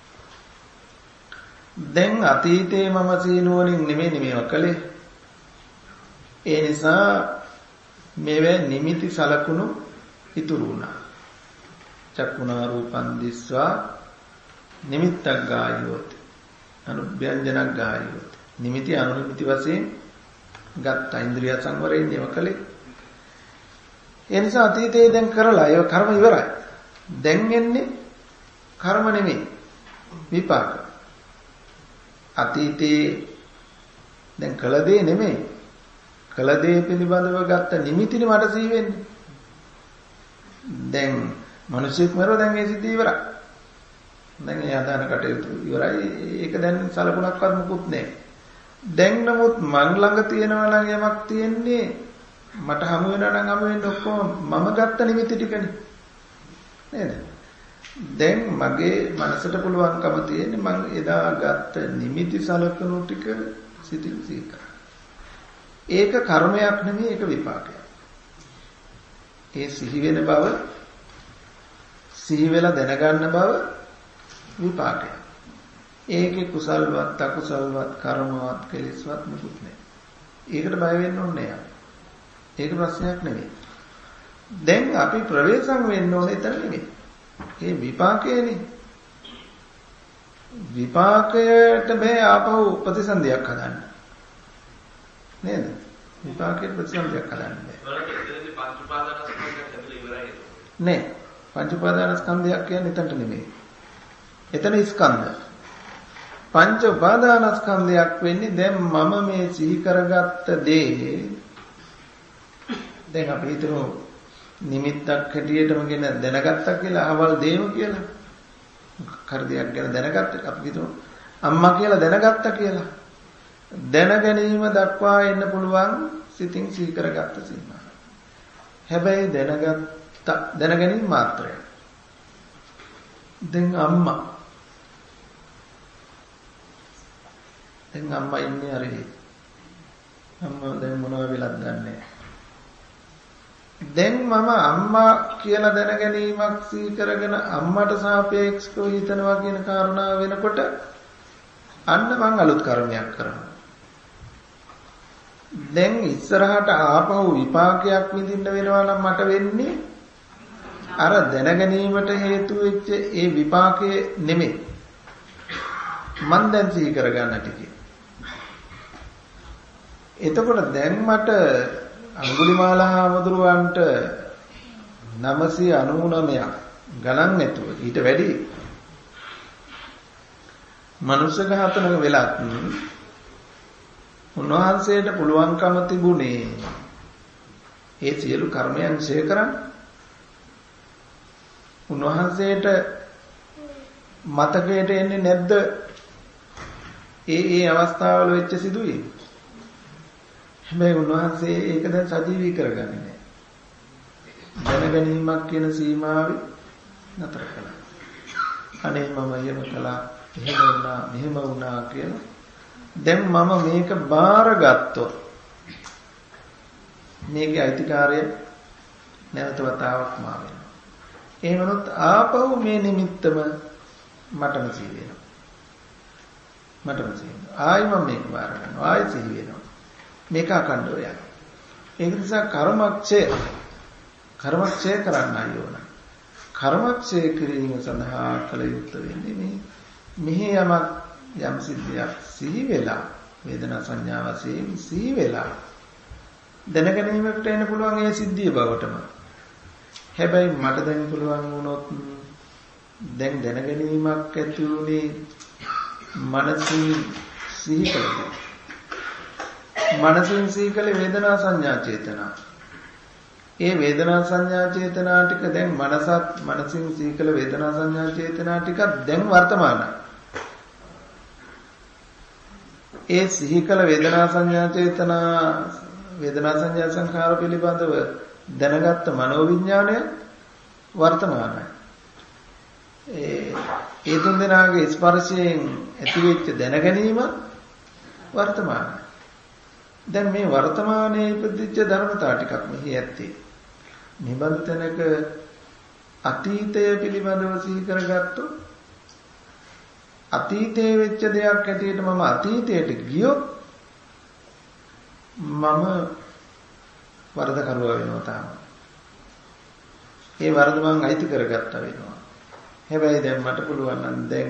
දැන් අතීතයේ මම සීනුවණින් නෙමෙයි මේවා කළේ. ඒ නිසා මේවේ නිමිති සලකුණු ඉතුරු වුණා. චක්කුණා රූපං දිස්වා නිමිත්තක් ගායොත් අනුභ්‍යංජනක් ගායොත් නිමිති අනුනිමිති වශයෙන් ගත්ත ඉන්ද්‍රිය සංවරයෙන් ඒව කළේ. ඒ නිසා අතීතයේ දැන් කරලා ඒව කර්ම ඉවරයි. දැන් එන්නේ කර්ම නෙමෙයි විපාක. අතීතයේ දැන් කළ දේ නෙමෙයි. කළ දේ පිළිබඳව ගත්ත නිමිතිනේ මට සිහි වෙන්නේ. දැන් මිනිස්සෙක් මරව දැන් ඒ සිද්ධිය ඉවරයි. දැන් ඒ ආදාන කටයුතු ඉවරයි. ඒක දැන් සලකුණක්වත් මුකුත් නැහැ. දැන් නමුත් මන් ළඟ තියෙනවා නම් යමක් තියෙන්නේ මට හමු වෙනවා නම් හමු වෙන්නේ ඔක්කොම මම ගත්ත නිමිති ටිකනේ. නේද? දැන් මගේ මනසට පුළුවන්කම තියෙන්නේ මම එදා ගත්ත නිමිති සලකනු ටික සිතින් සීකර. ඒක කර්මයක් නෙමෙයි ඒක විපාකයක්. ඒ සිහි වෙන බව සිහි වෙලා දැනගන්න බව විපාකයක්. ඒකේ කුසල්වත් අකුසල්වත් කර්මවත් කෙලෙස්වත් මුකුත් නැහැ. ඒකට බය වෙන්න ඕනේ නැහැ. ඒක ප්‍රශ්නයක් නෙමෙයි. දැන් අපි ප්‍රවේශම් වෙන්න ඕනේ එතන නෙමෙයි. ඒ විපාකයනේ. විපාකයට බෑ ආපහු ප්‍රතිසන්දියක් හදන්න. නේද? විපාකයට ප්‍රතිසන්දියක් හදන්න බෑ. ඒවලට පංච උපාදානස්කන්ධයක් ඇතුළේ ඉවරයි. නෑ. පංච උපාදානස්කන්ධයක් කියන්නේ එතනට නෙමෙයි. එතන ස්කන්ධ. පංච උපාදානස්කන්ධයක් වෙන්නේ දැන් මම මේ සිහි කරගත්ත දේ දැන් අපි හිතමු නිමිත්තක් හැටියටම ගෙන දැනගත්තා කියලා අහවල් දේම කියලා. කරදයක් ගැන දැනගත්තා අපි හිතමු අම්මා කියලා දැනගත්තා කියලා. දැන ගැනීම දක්වා එන්න පුළුවන් සිතින් සිහි කරගත්ත සීමා. හැබැයි දැනගත්ත දැන ගැනීම මාත්‍රයි. දැන් අම්මා දැන් අම්මා ඉන්නේ අර අම්මා දැන් මොනවද වෙලක් දන්නේ දැන් මම අම්මා කියලා දැන ගැනීමක් සිහි කරගෙන අම්මට සාපේක්ෂව හිතනවා කියන කාරණාව වෙනකොට අන්න මං අලුත් කර්මයක් කරනවා. දැන් ඉස්සරහට ආපහු විපාකයක් විඳින්න වෙනවා නම් මට වෙන්නේ අර දැන ගැනීමට හේතු වෙච්ච ඒ විපාකයේ නෙමෙයි. මන් දැන් සිහි කරගන්න ටිකේ. එතකොට දැන් මට අඟුලිමාල හාමුදුරුවන්ට නවසිය අනූනවයක් ගණන් නැතුව ඊට වැඩි මනුෂ්‍ය ඝාතනක වෙලත් උන්වහන්සේට පුළුවන්කම තිබුණේ ඒ සියලු කර්මයන් ඡය කරන්න. උන්වහන්සේට මතකයට එන්නේ නැද්ද ඒ ඒ අවස්ථාවල වෙච්ච සිදුවීම්? හැබැයි උන්වහන්සේ ඒක දැන් සජීවී කරගන්නේ නැහැ. දැනගැනීමක් කියන සීමාවෙ නතර කළා. අනේ මම එහෙම කළා, එහෙම වුණා, මෙහෙම වුණා කියලා. දැන් මම මේක බාරගත්තොත් මේකේ අයිතිකාරය නැවත වතාවක් මා වෙනවා. එහෙම වුණොත් ආපහු මේ නිමිත්තම මටම සිහි වෙනවා. මටම සිහි වෙනවා. ආයි මම මේක බාර ගන්නවා. ආයි සිහි වෙනවා. මේක අකණ්ඩව යනවා. ඒක නිසා කර්මක්ෂය කර්මක්ෂය කරන්නයි ඕන. කර්මක්ෂය කිරීම සඳහා කළ යුත්තේ වෙන්නේ මේ මෙහි යමක් යම් සිද්ධියක් සිහි වෙලා වේදනා සංඥා වශයෙන් සිහි වෙලා දැනගැනීමකට එන්න පුළුවන් ඒ සිද්ධිය බවටම. හැබැයි මට දැන් පුළුවන් වුණොත් දැන් දැනගැනීමක් ඇති වුණේ මනසින් සිහි කළා. මනසින් සිහි කළේ වේදනා සංඥා චේතනා. ඒ වේදනා සංඥා චේතනා ටික දැන් මනසත් මනසින් සිහි කළ වේදනා සංඥා චේතනා ටික දැන් වර්තමානයි. ඒ සිහි කළ වේදනා සංඥා චේතනා වේදනා සංඥා සංඛාර පිළිබඳව දැනගත්ත මනෝවිඥාණය වර්තමානයි. ඒ ඒ තුන් දෙනාගේ ස්පර්ශයෙන් ඇතිවෙච්ච දැනගැනීම වර්තමානයි. දැන් මේ වර්තමානයේ ඉපදිච්ච ධර්මතා ටිකක් මෙහි ඇත්තේ. නිබඳ තැනක අතීතය පිළිබඳව සිහි කරගත්තොත් අතීතයේ වෙච්ච දෙයක් ඇටියට මම අතීතයට ගියොත් මම වරද කරුවා වෙනවා තාම. ඒ වරද මං අයිති කරගත්තා වෙනවා. හැබැයි දැන් මට පුළුවන් නම් දැන්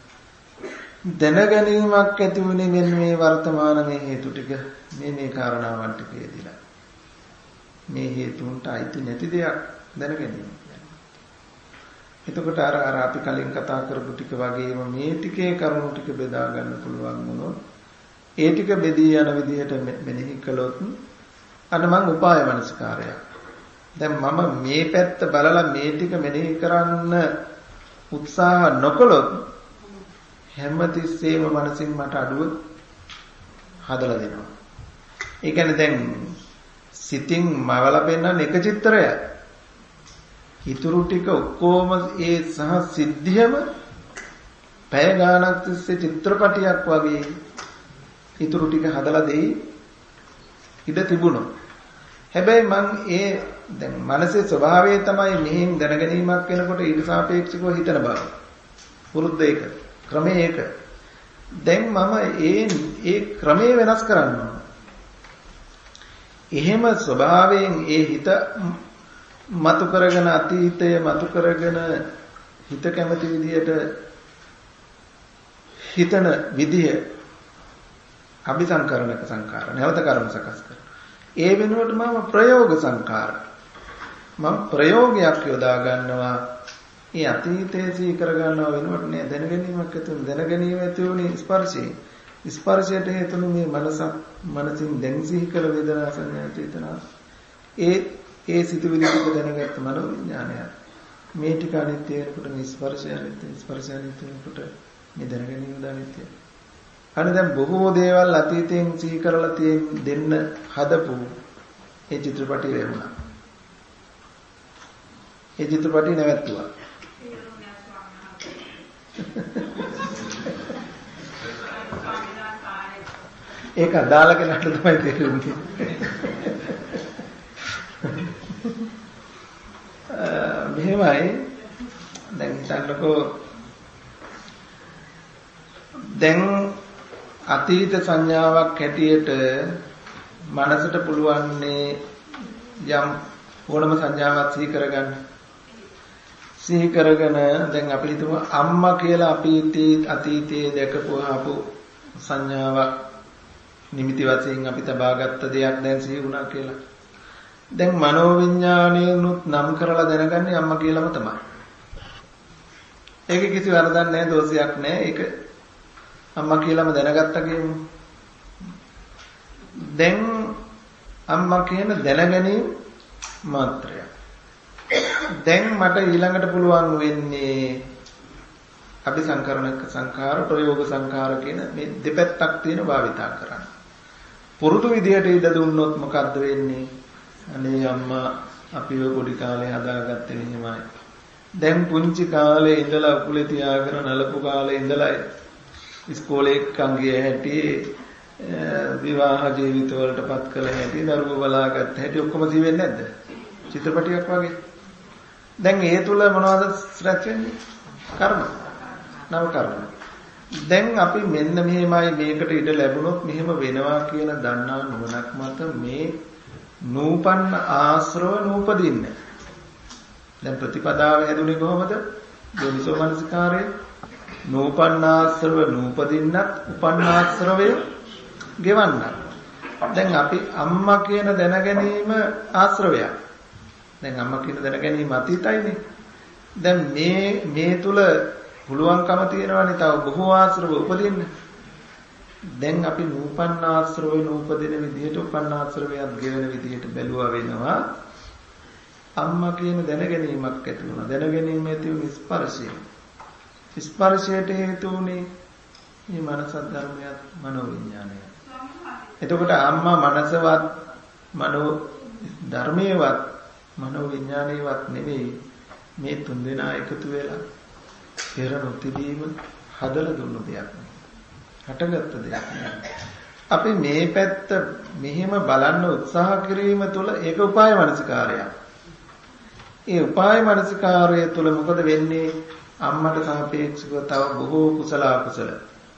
දැනගැනීමක් ඇති වුණේ මෙන්න මේ වර්තමාන මේ හේතු ටික මේ මේ කාරණාවන් ටික එදිලා. මේ හේතුන්ට අයිති නැති දෙයක් දැනගැනීම. එතකොට අර අර අපි කලින් කතා කරපු ටික වගේම මේ ටිකේ කරුණු ටික බෙදා ගන්න පුළුවන් වුණොත් ඒ ටික බෙදී යන විදිහට මෙනෙහි කළොත් අන්න මං උපාය මනස්කාරයක්. දැන් මම මේ පැත්ත බලලා මේ ටික මෙනෙහි කරන්න උත්සාහ නොකළොත් හැමතිස්සෙම මනසින් මට අඩුව හදලා දෙනවා. ඒ කියන්නේ දැන් සිතින් මවලා පෙන්නන එක චිත්‍රයක්. ඊතුරු ටික ඔක්කොම ඒ සහ සිද්ධියම පැය ගානක් තිස්සේ චිත්‍රපටියක් වගේ ඊතුරු ටික හදලා දෙයි ඉඩ තිබුණා. හැබැයි මං ඒ දැන් මනසේ ස්වභාවය තමයි මෙහෙන් දැනගැනීමක් වෙනකොට ඊට සාපේක්ෂව හිතන බව. පුරුද්ද ඒක. ක්‍රමයේ ඒක. දැන් මම ඒ ඒ ක්‍රමය වෙනස් කරනවා. එහෙම ස්වභාවයෙන් ඒ හිත මතු කරගෙන අතීතය මතු කරගෙන හිත කැමති විදියට හිතන විදිය අபிසංකරණක සංඛාර නැවත කර්ම සකස් කරන. ඒ වෙනුවට මම ප්‍රයෝග සංඛාර මම ප්‍රයෝගයක් යොදා ගන්නවා. ඒ අතීතයේ සී කර ගන්නව වෙනුවට නේ දැනගැනීමක් ඇති වෙන දැනගැනීම ඇති වුණේ ස්පර්ශයෙන්. ස්පර්ශයට හේතුණු මේ මනස මනසින් දැන් සිහි කළ වේදනා සංඥා චේතනා ඒ ඒ සිතුවිලි ටික දැනගත්ත මනෝ විඥානය මේ ටික අනිත්‍ය වෙනකොට මේ ස්පර්ශය අනිත්‍ය ස්පර්ශය අනිත්‍ය වෙනකොට මේ දැනගැනීම අනිත්‍ය. අනේ දැන් බොහෝ දේවල් අතීතයෙන් සිහි කරලා තියෙන දෙන්න හදපු ඒ චිත්‍රපටි ලැබුණා. ඒ චිත්‍රපටි නැවැත්තුවා. ඒක අදාළ කෙනාට තමයි තේරෙන්නේ. මෙහෙමයි දැන් හිතන්නකෝ දැන් අතීත සංඥාවක් හැටියට මනසට පුළුවන්නේ යම් ඕනම සංඥාවක් සිහි කරගන්න. සිහි කරගෙන දැන් අපි හිතමු අම්මා කියලා අපි අතීතයේ දැකපු ආපු සංඥාවක් නිමිති වශයෙන් අපි තබාගත්ත දෙයක් දැන් සිහි වුණා කියලා. දැන් මනෝවිඤ්ඤාණයනුත් නම් කරලා දැනගන්නේ අම්මා කියලාම තමයි. ඒකේ කිසි වරදක් නැහැ, දෝෂයක් නැහැ. ඒක අම්මා කියලාම දැනගත්තා කියමු. දැන් අම්මා කියන දැනගැනීම මාත්‍රය. දැන් මට ඊළඟට පුළුවන් වෙන්නේ අபிසංකරණක සංඛාර ප්‍රයෝග සංඛාර කියන මේ දෙපැත්තක් තියෙන භාවිතා කරන්න. පුරුදු විදියට ඉඩ දුන්නොත් මොකද්ද වෙන්නේ? අනේ අම්මා අපිව පොඩි කාලේ හදාගත්තේ මෙහෙමයි. දැන් පුංචි කාලේ ඉඳලා උකුලේ තියාගෙන නලපු කාලේ ඉඳලා ඉස්කෝලේ එක්කන් ගිය හැටි විවාහ ජීවිත වලටපත් කළ හැටි දරුවෝ බලාගත්ත හැටි ඔක්කොම ජීවෙන්නේ නැද්ද? චිත්‍රපටියක් වගේ. දැන් ඒ තුල මොනවද රැස් වෙන්නේ? කර්ම. නව කර්ම. දැන් අපි මෙන්න මෙහෙමයි මේකට ඉඩ ලැබුණොත් මෙහෙම වෙනවා කියන දන්නා නුවණක් මත මේ නූපන්න ආශ්‍රව නූපදින්න. දැන් ප්‍රතිපදාව හැදුනේ කොහොමද? යෝනිසෝ මනසිකාරය. නූපන්න ආශ්‍රව නූපදින්නත් උපන්න ආශ්‍රවය ගෙවන්න. දැන් අපි අම්මා කියන දැනගැනීම ආශ්‍රවයක්. දැන් අම්මා කියන දැනගැනීම අතීතයිනේ. දැන් මේ මේ තුල පුළුවන්කම තියෙනවානේ තව බොහෝ ආශ්‍රව උපදින්න. දැන් අපි නූපන්න ආශ්‍රවේ නූපදින විදිහට උපන්න ආශ්‍රවයත් ගෙවෙන විදිහට බැලුවා වෙනවා. අම්මා කියන දැනගැනීමක් ඇති වුණා. දැනගැනීම ඇති වුණ ස්පර්ශය. ස්පර්ශයට හේතු වුණේ මේ මනස ධර්මයක් මනෝවිඤ්ඤාණය. එතකොට අම්මා මනසවත් මනෝ ධර්මයේවත් මනෝවිඤ්ඤාණයවත් නෙවෙයි මේ තුන් දෙනා එකතු වෙලා පෙර නොතිබීම හදලා දුන්න දෙයක් නේ. හටගත්ත දෙයක් නේ. අපි මේ පැත්ත මෙහෙම බලන්න උත්සාහ කිරීම තුළ ඒක උපාය මනසිකාරයක්. ඒ උපාය මනසිකාරය තුළ මොකද වෙන්නේ? අම්මට සාපේක්ෂව තව බොහෝ කුසල අකුසල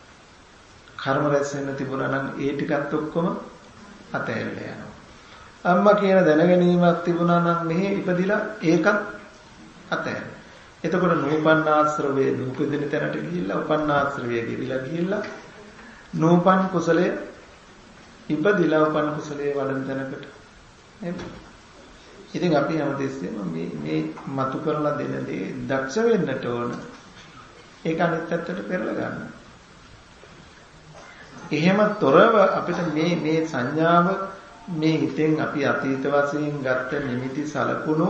කර්ම රැස් වෙන්න තිබුණා නම් ඒ ටිකත් ඔක්කොම අතහැරලා යනවා. අම්මා කියන දැනගැනීමක් තිබුණා නම් මෙහි ඉපදිලා ඒකත් අතහැරලා. එතකොට නූපන්න ආශ්‍රවයේ නූපදින තැනට ගිහිල්ලා උපන්න ආශ්‍රවයේ ගෙවිලා ගිහිල්ලා නූපන් කුසලයේ ඉපදිලා උපන් කුසලයේ වඩන තැනකට නේද? ඉතින් අපි හැමදෙස්සෙම මේ මේ මතු කරලා දෙන දේ දක්ෂ වෙන්නට ඕන. ඒක අනිත් පැත්තට පෙරලා ගන්න. එහෙම තොරව අපිට මේ මේ සංඥාව මේ හිතෙන් අපි අතීත වශයෙන් ගත්ත නිමිති සලකුණු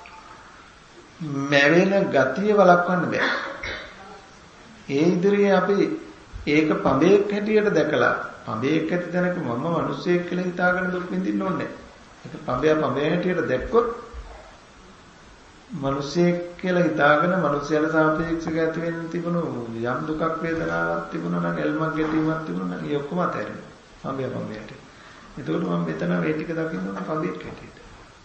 මැවෙන ගතිය වළක්වන්න බෑ. ඒ ඉදිරියේ අපි ඒක පඹයක් හැටියට දැකලා පඹයක් ඇති තැනක මම මිනිස්සෙක් කියලා හිතාගෙන දුක් විඳින්න ඕනේ. ඒක පඹය පඹය හැටියට දැක්කොත් මිනිස්සෙක් කියලා හිතාගෙන මිනිස්සයල සාපේක්ෂව ඇති වෙන්න තිබුණු යම් දුකක් වේදනාවක් තිබුණා නම් එල්මක් ගැටීමක් තිබුණා නම් ඒ ඔක්කොම අතහැරෙනවා. පඹය පඹය හැටියට. එතකොට මම මෙතන මේ ටික දකින්න ඕන පඹයක් හැටියට.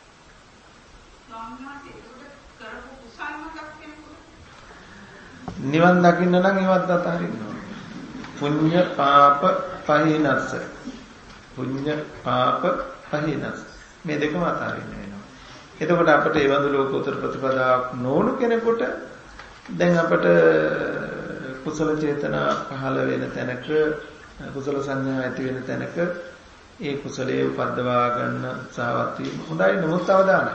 නිවන් දකින්න නම් ඒවත් අතහරින්න ඕනේ. පුඤ්ඤ පාප පහිනස්ස. පුඤ්ඤ පාප පහිනස්ස. මේ දෙකම අතහරින්න වෙනවා. එතකොට අපිට ඒ වඳු ලෝකෝත්තර ප්‍රතිපදාවක් නොවුණු කෙනෙකුට දැන් අපිට කුසල චේතනා පහළ වෙන තැනක කුසල සංඥා ඇති වෙන තැනක ඒ කුසලයේ උපද්දවා ගන්න උත්සාහවත් වීම හොඳයි. නමුත් අවදානයි.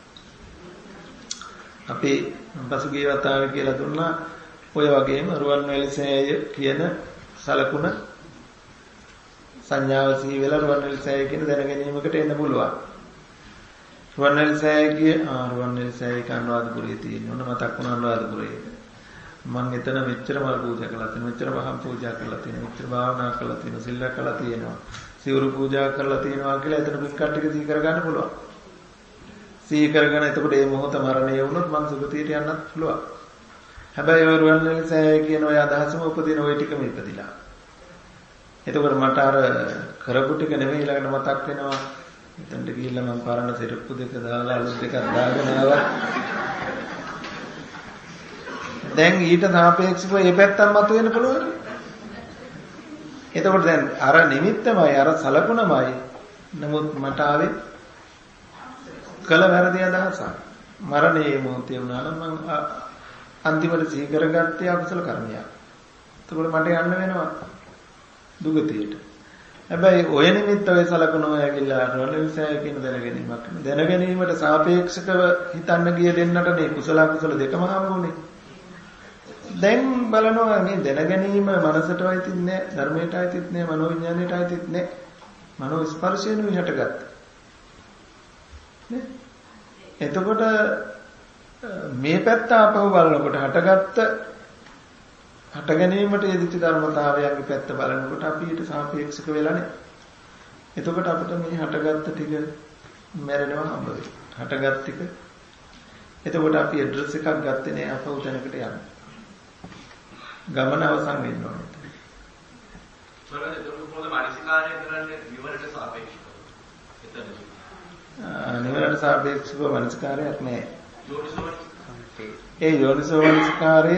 අපි පසුගිය වතාවේ කියලා දුන්නා ඔය වගේම රුවන්වැලිසෑය කියන සලකුණ සංඥාව සිහි වෙලා රුවන්වැලිසෑය කියන දැන ගැනීමකට එන්න පුළුවන්. රුවන්වැලිසෑය කිය ආ රුවන්වැලිසෑය කන්වාදපුරයේ තියෙන ඕන මතක් වුණා අනුරාධපුරයේ. මම එතන මෙච්චර මල් පූජා කළා තියෙනවා, මෙච්චර වහම් පූජා කළා තියෙනවා, මෙච්චර භාවනා කළා තියෙනවා, සිල් රැකලා තියෙනවා, සිවුරු පූජා කරලා තියෙනවා කියලා එතන පින්කට් ටික සිහි කරගන්න පුළුවන්. සිහි කරගෙන එතකොට මේ මොහොත මරණය වුණොත් මං සුගතියට යන්නත් පුළුවන්. හැබැයි ඔය රුවන්වැලිසෑය කියන ඔය අදහසම උපදින ඔය ටිකම ඉපදිලා. එතකොට මට අර කරපු ටික නෙමෙයි ඊළඟට මතක් වෙනවා. එතනට ගිහිල්ලා මම පරණ සිරප්පු දෙක දාලා අලුත් දෙකක් දාගෙන ආවා. දැන් ඊට සාපේක්ෂව මේ පැත්තම මතුවෙන්න පුළුවන්. එතකොට දැන් අර නිමිත්තමයි අර සලකුණමයි. නමුත් මට ආවේ කල වැරදි අදහසක්. මරණයේ මොහොතේ වුණා නම් මම අන්තිමට සිහි කරගත්තේ අකුසල කර්මයක්. එතකොට මට යන්න වෙනවා දුගතියට. හැබැයි ඔය නිමිත්ත ඔය සලකුණ ඔය ඇවිල්ලා රුවන්වැලිසෑය කියන දැනගැනීමක්. දැනගැනීමට සාපේක්ෂකව හිතන්න ගිය දෙන්නට මේ කුසල අකුසල දෙකම හම්බුනේ. දැන් බලනවා මේ දැනගැනීම මනසටයි තින්නේ ධර්මයටයි තින්නේ මනෝවිඤ්ඤාණයටයි තින්නේ මනෝ ස්පර්ශයෙන් විහටගත්තා. නේ? එතකොට මේ පැත්ත ආපහු බලනකොට හටගත්ත හට ගැනීමට යෙදිච්ච ධර්මතාවයන්ගේ පැත්ත බලනකොට අපි ඊට සාපේක්ෂක වෙලානේ. එතකොට අපිට මේ හටගත්ත ටික මැරෙනවා හම්බ වෙයි. හටගත් ටික. එතකොට අපි ඇඩ්‍රස් එකක් ගත්තේ නෑ අපව තැනකට යන්න. ගමන අවසන් වෙන්න ඕනේ. බලන්න ඒක කොහොමද මානසිකාරය කරන්නේ විවරට සාපේක්ෂව. එතනදී. ආ නිවරට සාපේක්ෂව මානසිකාරයක් නෑ. යෝනිසෝ ඒ යෝනිසෝ මානසිකාරයේ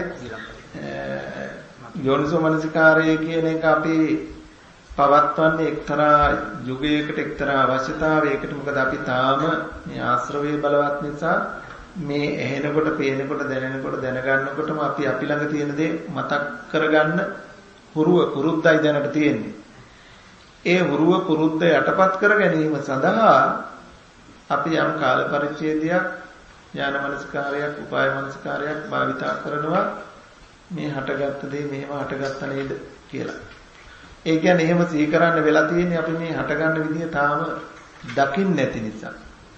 යෝනිසෝ මනසිකාරය කියන එක අපි පවත්වන්නේ එක්තරා යුගයකට එක්තරා අවශ්‍යතාවයකට. මොකද අපි තාම මේ ආශ්‍රවයේ බලවත් නිසා මේ ඇහෙනකොට, පේනකොට, දැනෙනකොට, දැනගන්නකොටම අපි අපි ළඟ තියෙන දේ මතක් කරගන්න හුරුව පුරුද්දයි දැනට තියෙන්නේ. ඒ හුරුව පුරුද්ද යටපත් කර ගැනීම සඳහා අපි යම් කාල පරිච්ඡේදයක්, ඥාන මනසිකාරයක්, උපාය මනසිකාරයක් භාවිතා කරනවා. මේ හටගත්ත දේ මෙහෙම හටගත්ත නේද කියලා. ඒ කියන්නේ එහෙම සිහි කරන්න වෙලා තියෙන්නේ අපි මේ හටගන්න විදිය තාම දකින්න නැති නිසා.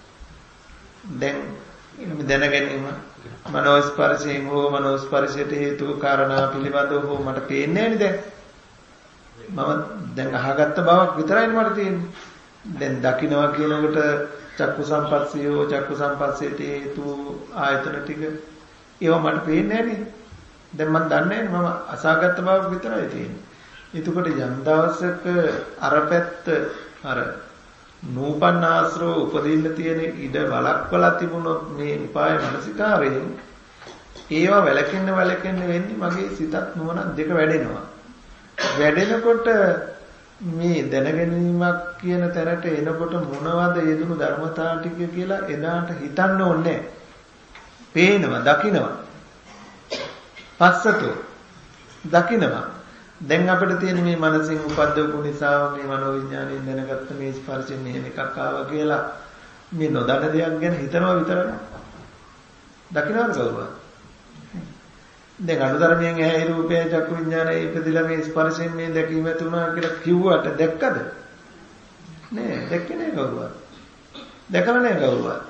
දැන් දැන ගැනීම මනෝ ස්පර්ශයෙන් හෝ මනෝ ස්පර්ශයට හේතු කාරණා පිළිබඳව හෝ මට පේන්නේ නැහැ නේද? මම දැන් අහගත්ත බවක් විතරයිනේ මට තියෙන්නේ. දැන් දකින්නවා කියනකොට චක්කු සම්පස්සියෝ චක්කු සම්පස්සේට හේතු ආයතන ටික ඒවා මට පේන්නේ නැහැ නේද? දැන් මම දන්නේ නැහැ මම අසාගත බවක් විතරයි තියෙන්නේ. එතකොට යම් දවසක අර පැත්ත අර නූපන්න ආශ්‍රව උපදින්න තියෙන ඉඩ වලක්වලා තිබුණොත් මේ උපාය මානසිකාරයෙන් ඒවා වැලකෙන්න වැලකෙන්න වෙන්නේ මගේ සිතත් නුවණ දෙක වැඩෙනවා. වැඩෙනකොට මේ දැනගැනීමක් කියන තැනට එනකොට මොනවද යෙදුණු ධර්මතා ටික කියලා එදාට හිතන්න ඕනේ. පේනවා, දකිනවා. පස්සට දකිනවා. දැන් අපිට තියෙන මේ මනසින් උපද්දවපු නිසා මේ මනෝවිඤ්ඤාණයෙන් දැනගත්ත මේ ස්පර්ශයෙන් මෙහෙම එකක් ආවා කියලා මේ නොදන්න දෙයක් ගැන හිතනවා විතරයි. දකින්නවද කවුරුත්? දැන් අනුධර්මයෙන් ඇහැ රූපය චක්කු විඤ්ඤාණය ඉපදිලා මේ ස්පර්ශයෙන් මේ දැකීම තුනා කියලා කිව්වට දැක්කද? නෑ දැක්කේ නෑ කවුරුත්. දැකලා නෑ කවුරුත්.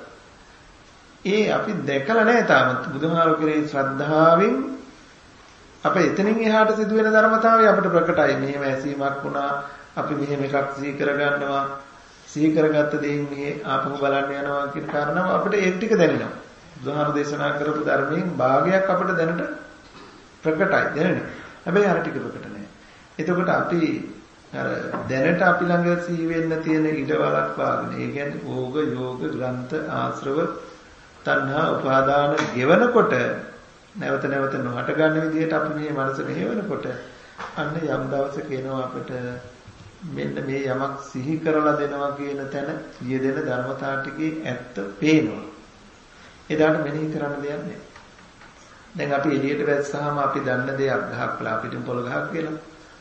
ඒ අපි දැකලා නෑ තාම බුදුහාරෝ කෙරේ ශ්‍රද්ධාවෙන් අපේ එතනින් එහාට සිදුවෙන ධර්මතාවය අපිට ප්‍රකටයි. මෙහෙම ඇසීමක් වුණා. අපි මෙහෙම එකක් සිහි කරගන්නවා. සිහි කරගත්ත දෙයින් මේ ආපහු බලන්න යනවා කියන කාරණාව අපිට ඒ ටික දැනෙනවා. බුදුහාම දේශනා කරපු ධර්මයෙන් භාගයක් අපිට දැනට ප්‍රකටයි දැනෙන්නේ. හැබැයි අර ටික ප්‍රකට නැහැ. එතකොට අපි අර දැනට අපි ළඟ සිහි වෙන්න තියෙන ඉඩවලක් වාගෙන. ඒ කියන්නේ ඕග යෝග ග්‍රන්ථ ආශ්‍රව තණ්හා උපාදාන ගෙවනකොට නැවත නැවත නොහට ගන්න විදිහට අපි මේ මනස මෙහෙවනකොට අන්න යම් දවසක එනවා අපිට මෙන්න මේ යමක් සිහි කරලා දෙනවා කියන තැන යෙදෙන ධර්මතා ටිකේ ඇත්ත පේනවා. එදාට මෙනෙහි කරන්න දෙයක් නැහැ. දැන් අපි එළියට වැස්සාම අපි දන්න දෙයක් ගහක් කියලා අපිට පොළ ගහක් කියලා.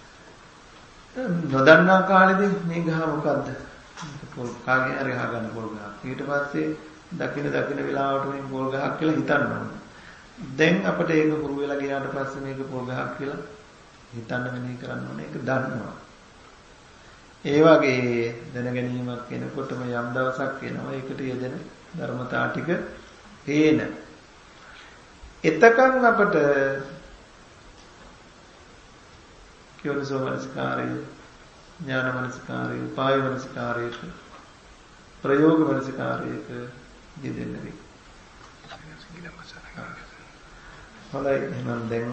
නොදන්නා කාලෙදී මේ ගහ මොකද්ද? පොල් කාගේ හරි අහගන්න පොල් ගහක්. ඊට පස්සේ දකින දකින වෙලාවට මේ පොල් ගහක් කියලා හිතන්න ඕනේ. දැන් අපිට ඒක පුරු වෙලා ගියාට පස්සේ මේක පොල් ගහක් කියලා හිතන්න මෙනෙහි කරන්න ඕනේ. ඒක දන්නවා. ඒ වගේ දැන ගැනීමක් වෙනකොටම යම් දවසක් එනවා ඒකට යෙදෙන ධර්මතා ටික පේන. එතකන් අපට යෝනිසෝ මනසිකාරය, ඥාන මනසිකාරය, උපාය මනසිකාරයක, ප්‍රයෝග මනසිකාරයක යෙදෙන්න වෙයි. හොඳයි එහෙනම් දැන්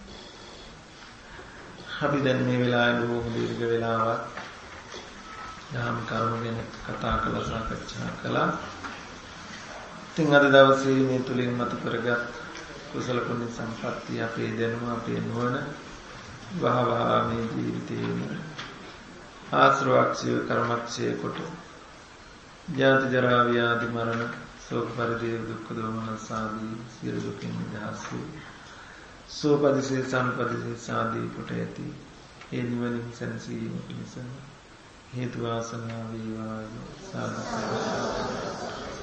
අපි දැන් මේ වෙලාවේ බොහොම දීර්ඝ වෙලාවක් දහම් කරුණු ගැන කතා කළා, සාකච්ඡා කළා. ඉතින් අද දවසේ මේ තුලින් මතු කරගත් කුසල පුණ්‍ය සම්පත්තිය අපේ දැනුම, අපේ නුවණ වහවහ මේ ජීවිතේම ආශ්‍රවක්ෂය කර්මක්ෂය කොට ජාති ජරා ව්‍යාධි මරණ ශෝක පරිදේව දුක්ඛ දෝමනස් ආදී සියලු දුකින් නිදහස් වූ සෝපදිසේ සම්පදිසේ සාදී කොට ඇති ඒ නිවනින් සැනසීම පිණිස හේතු වාසනා වේවා. සාදු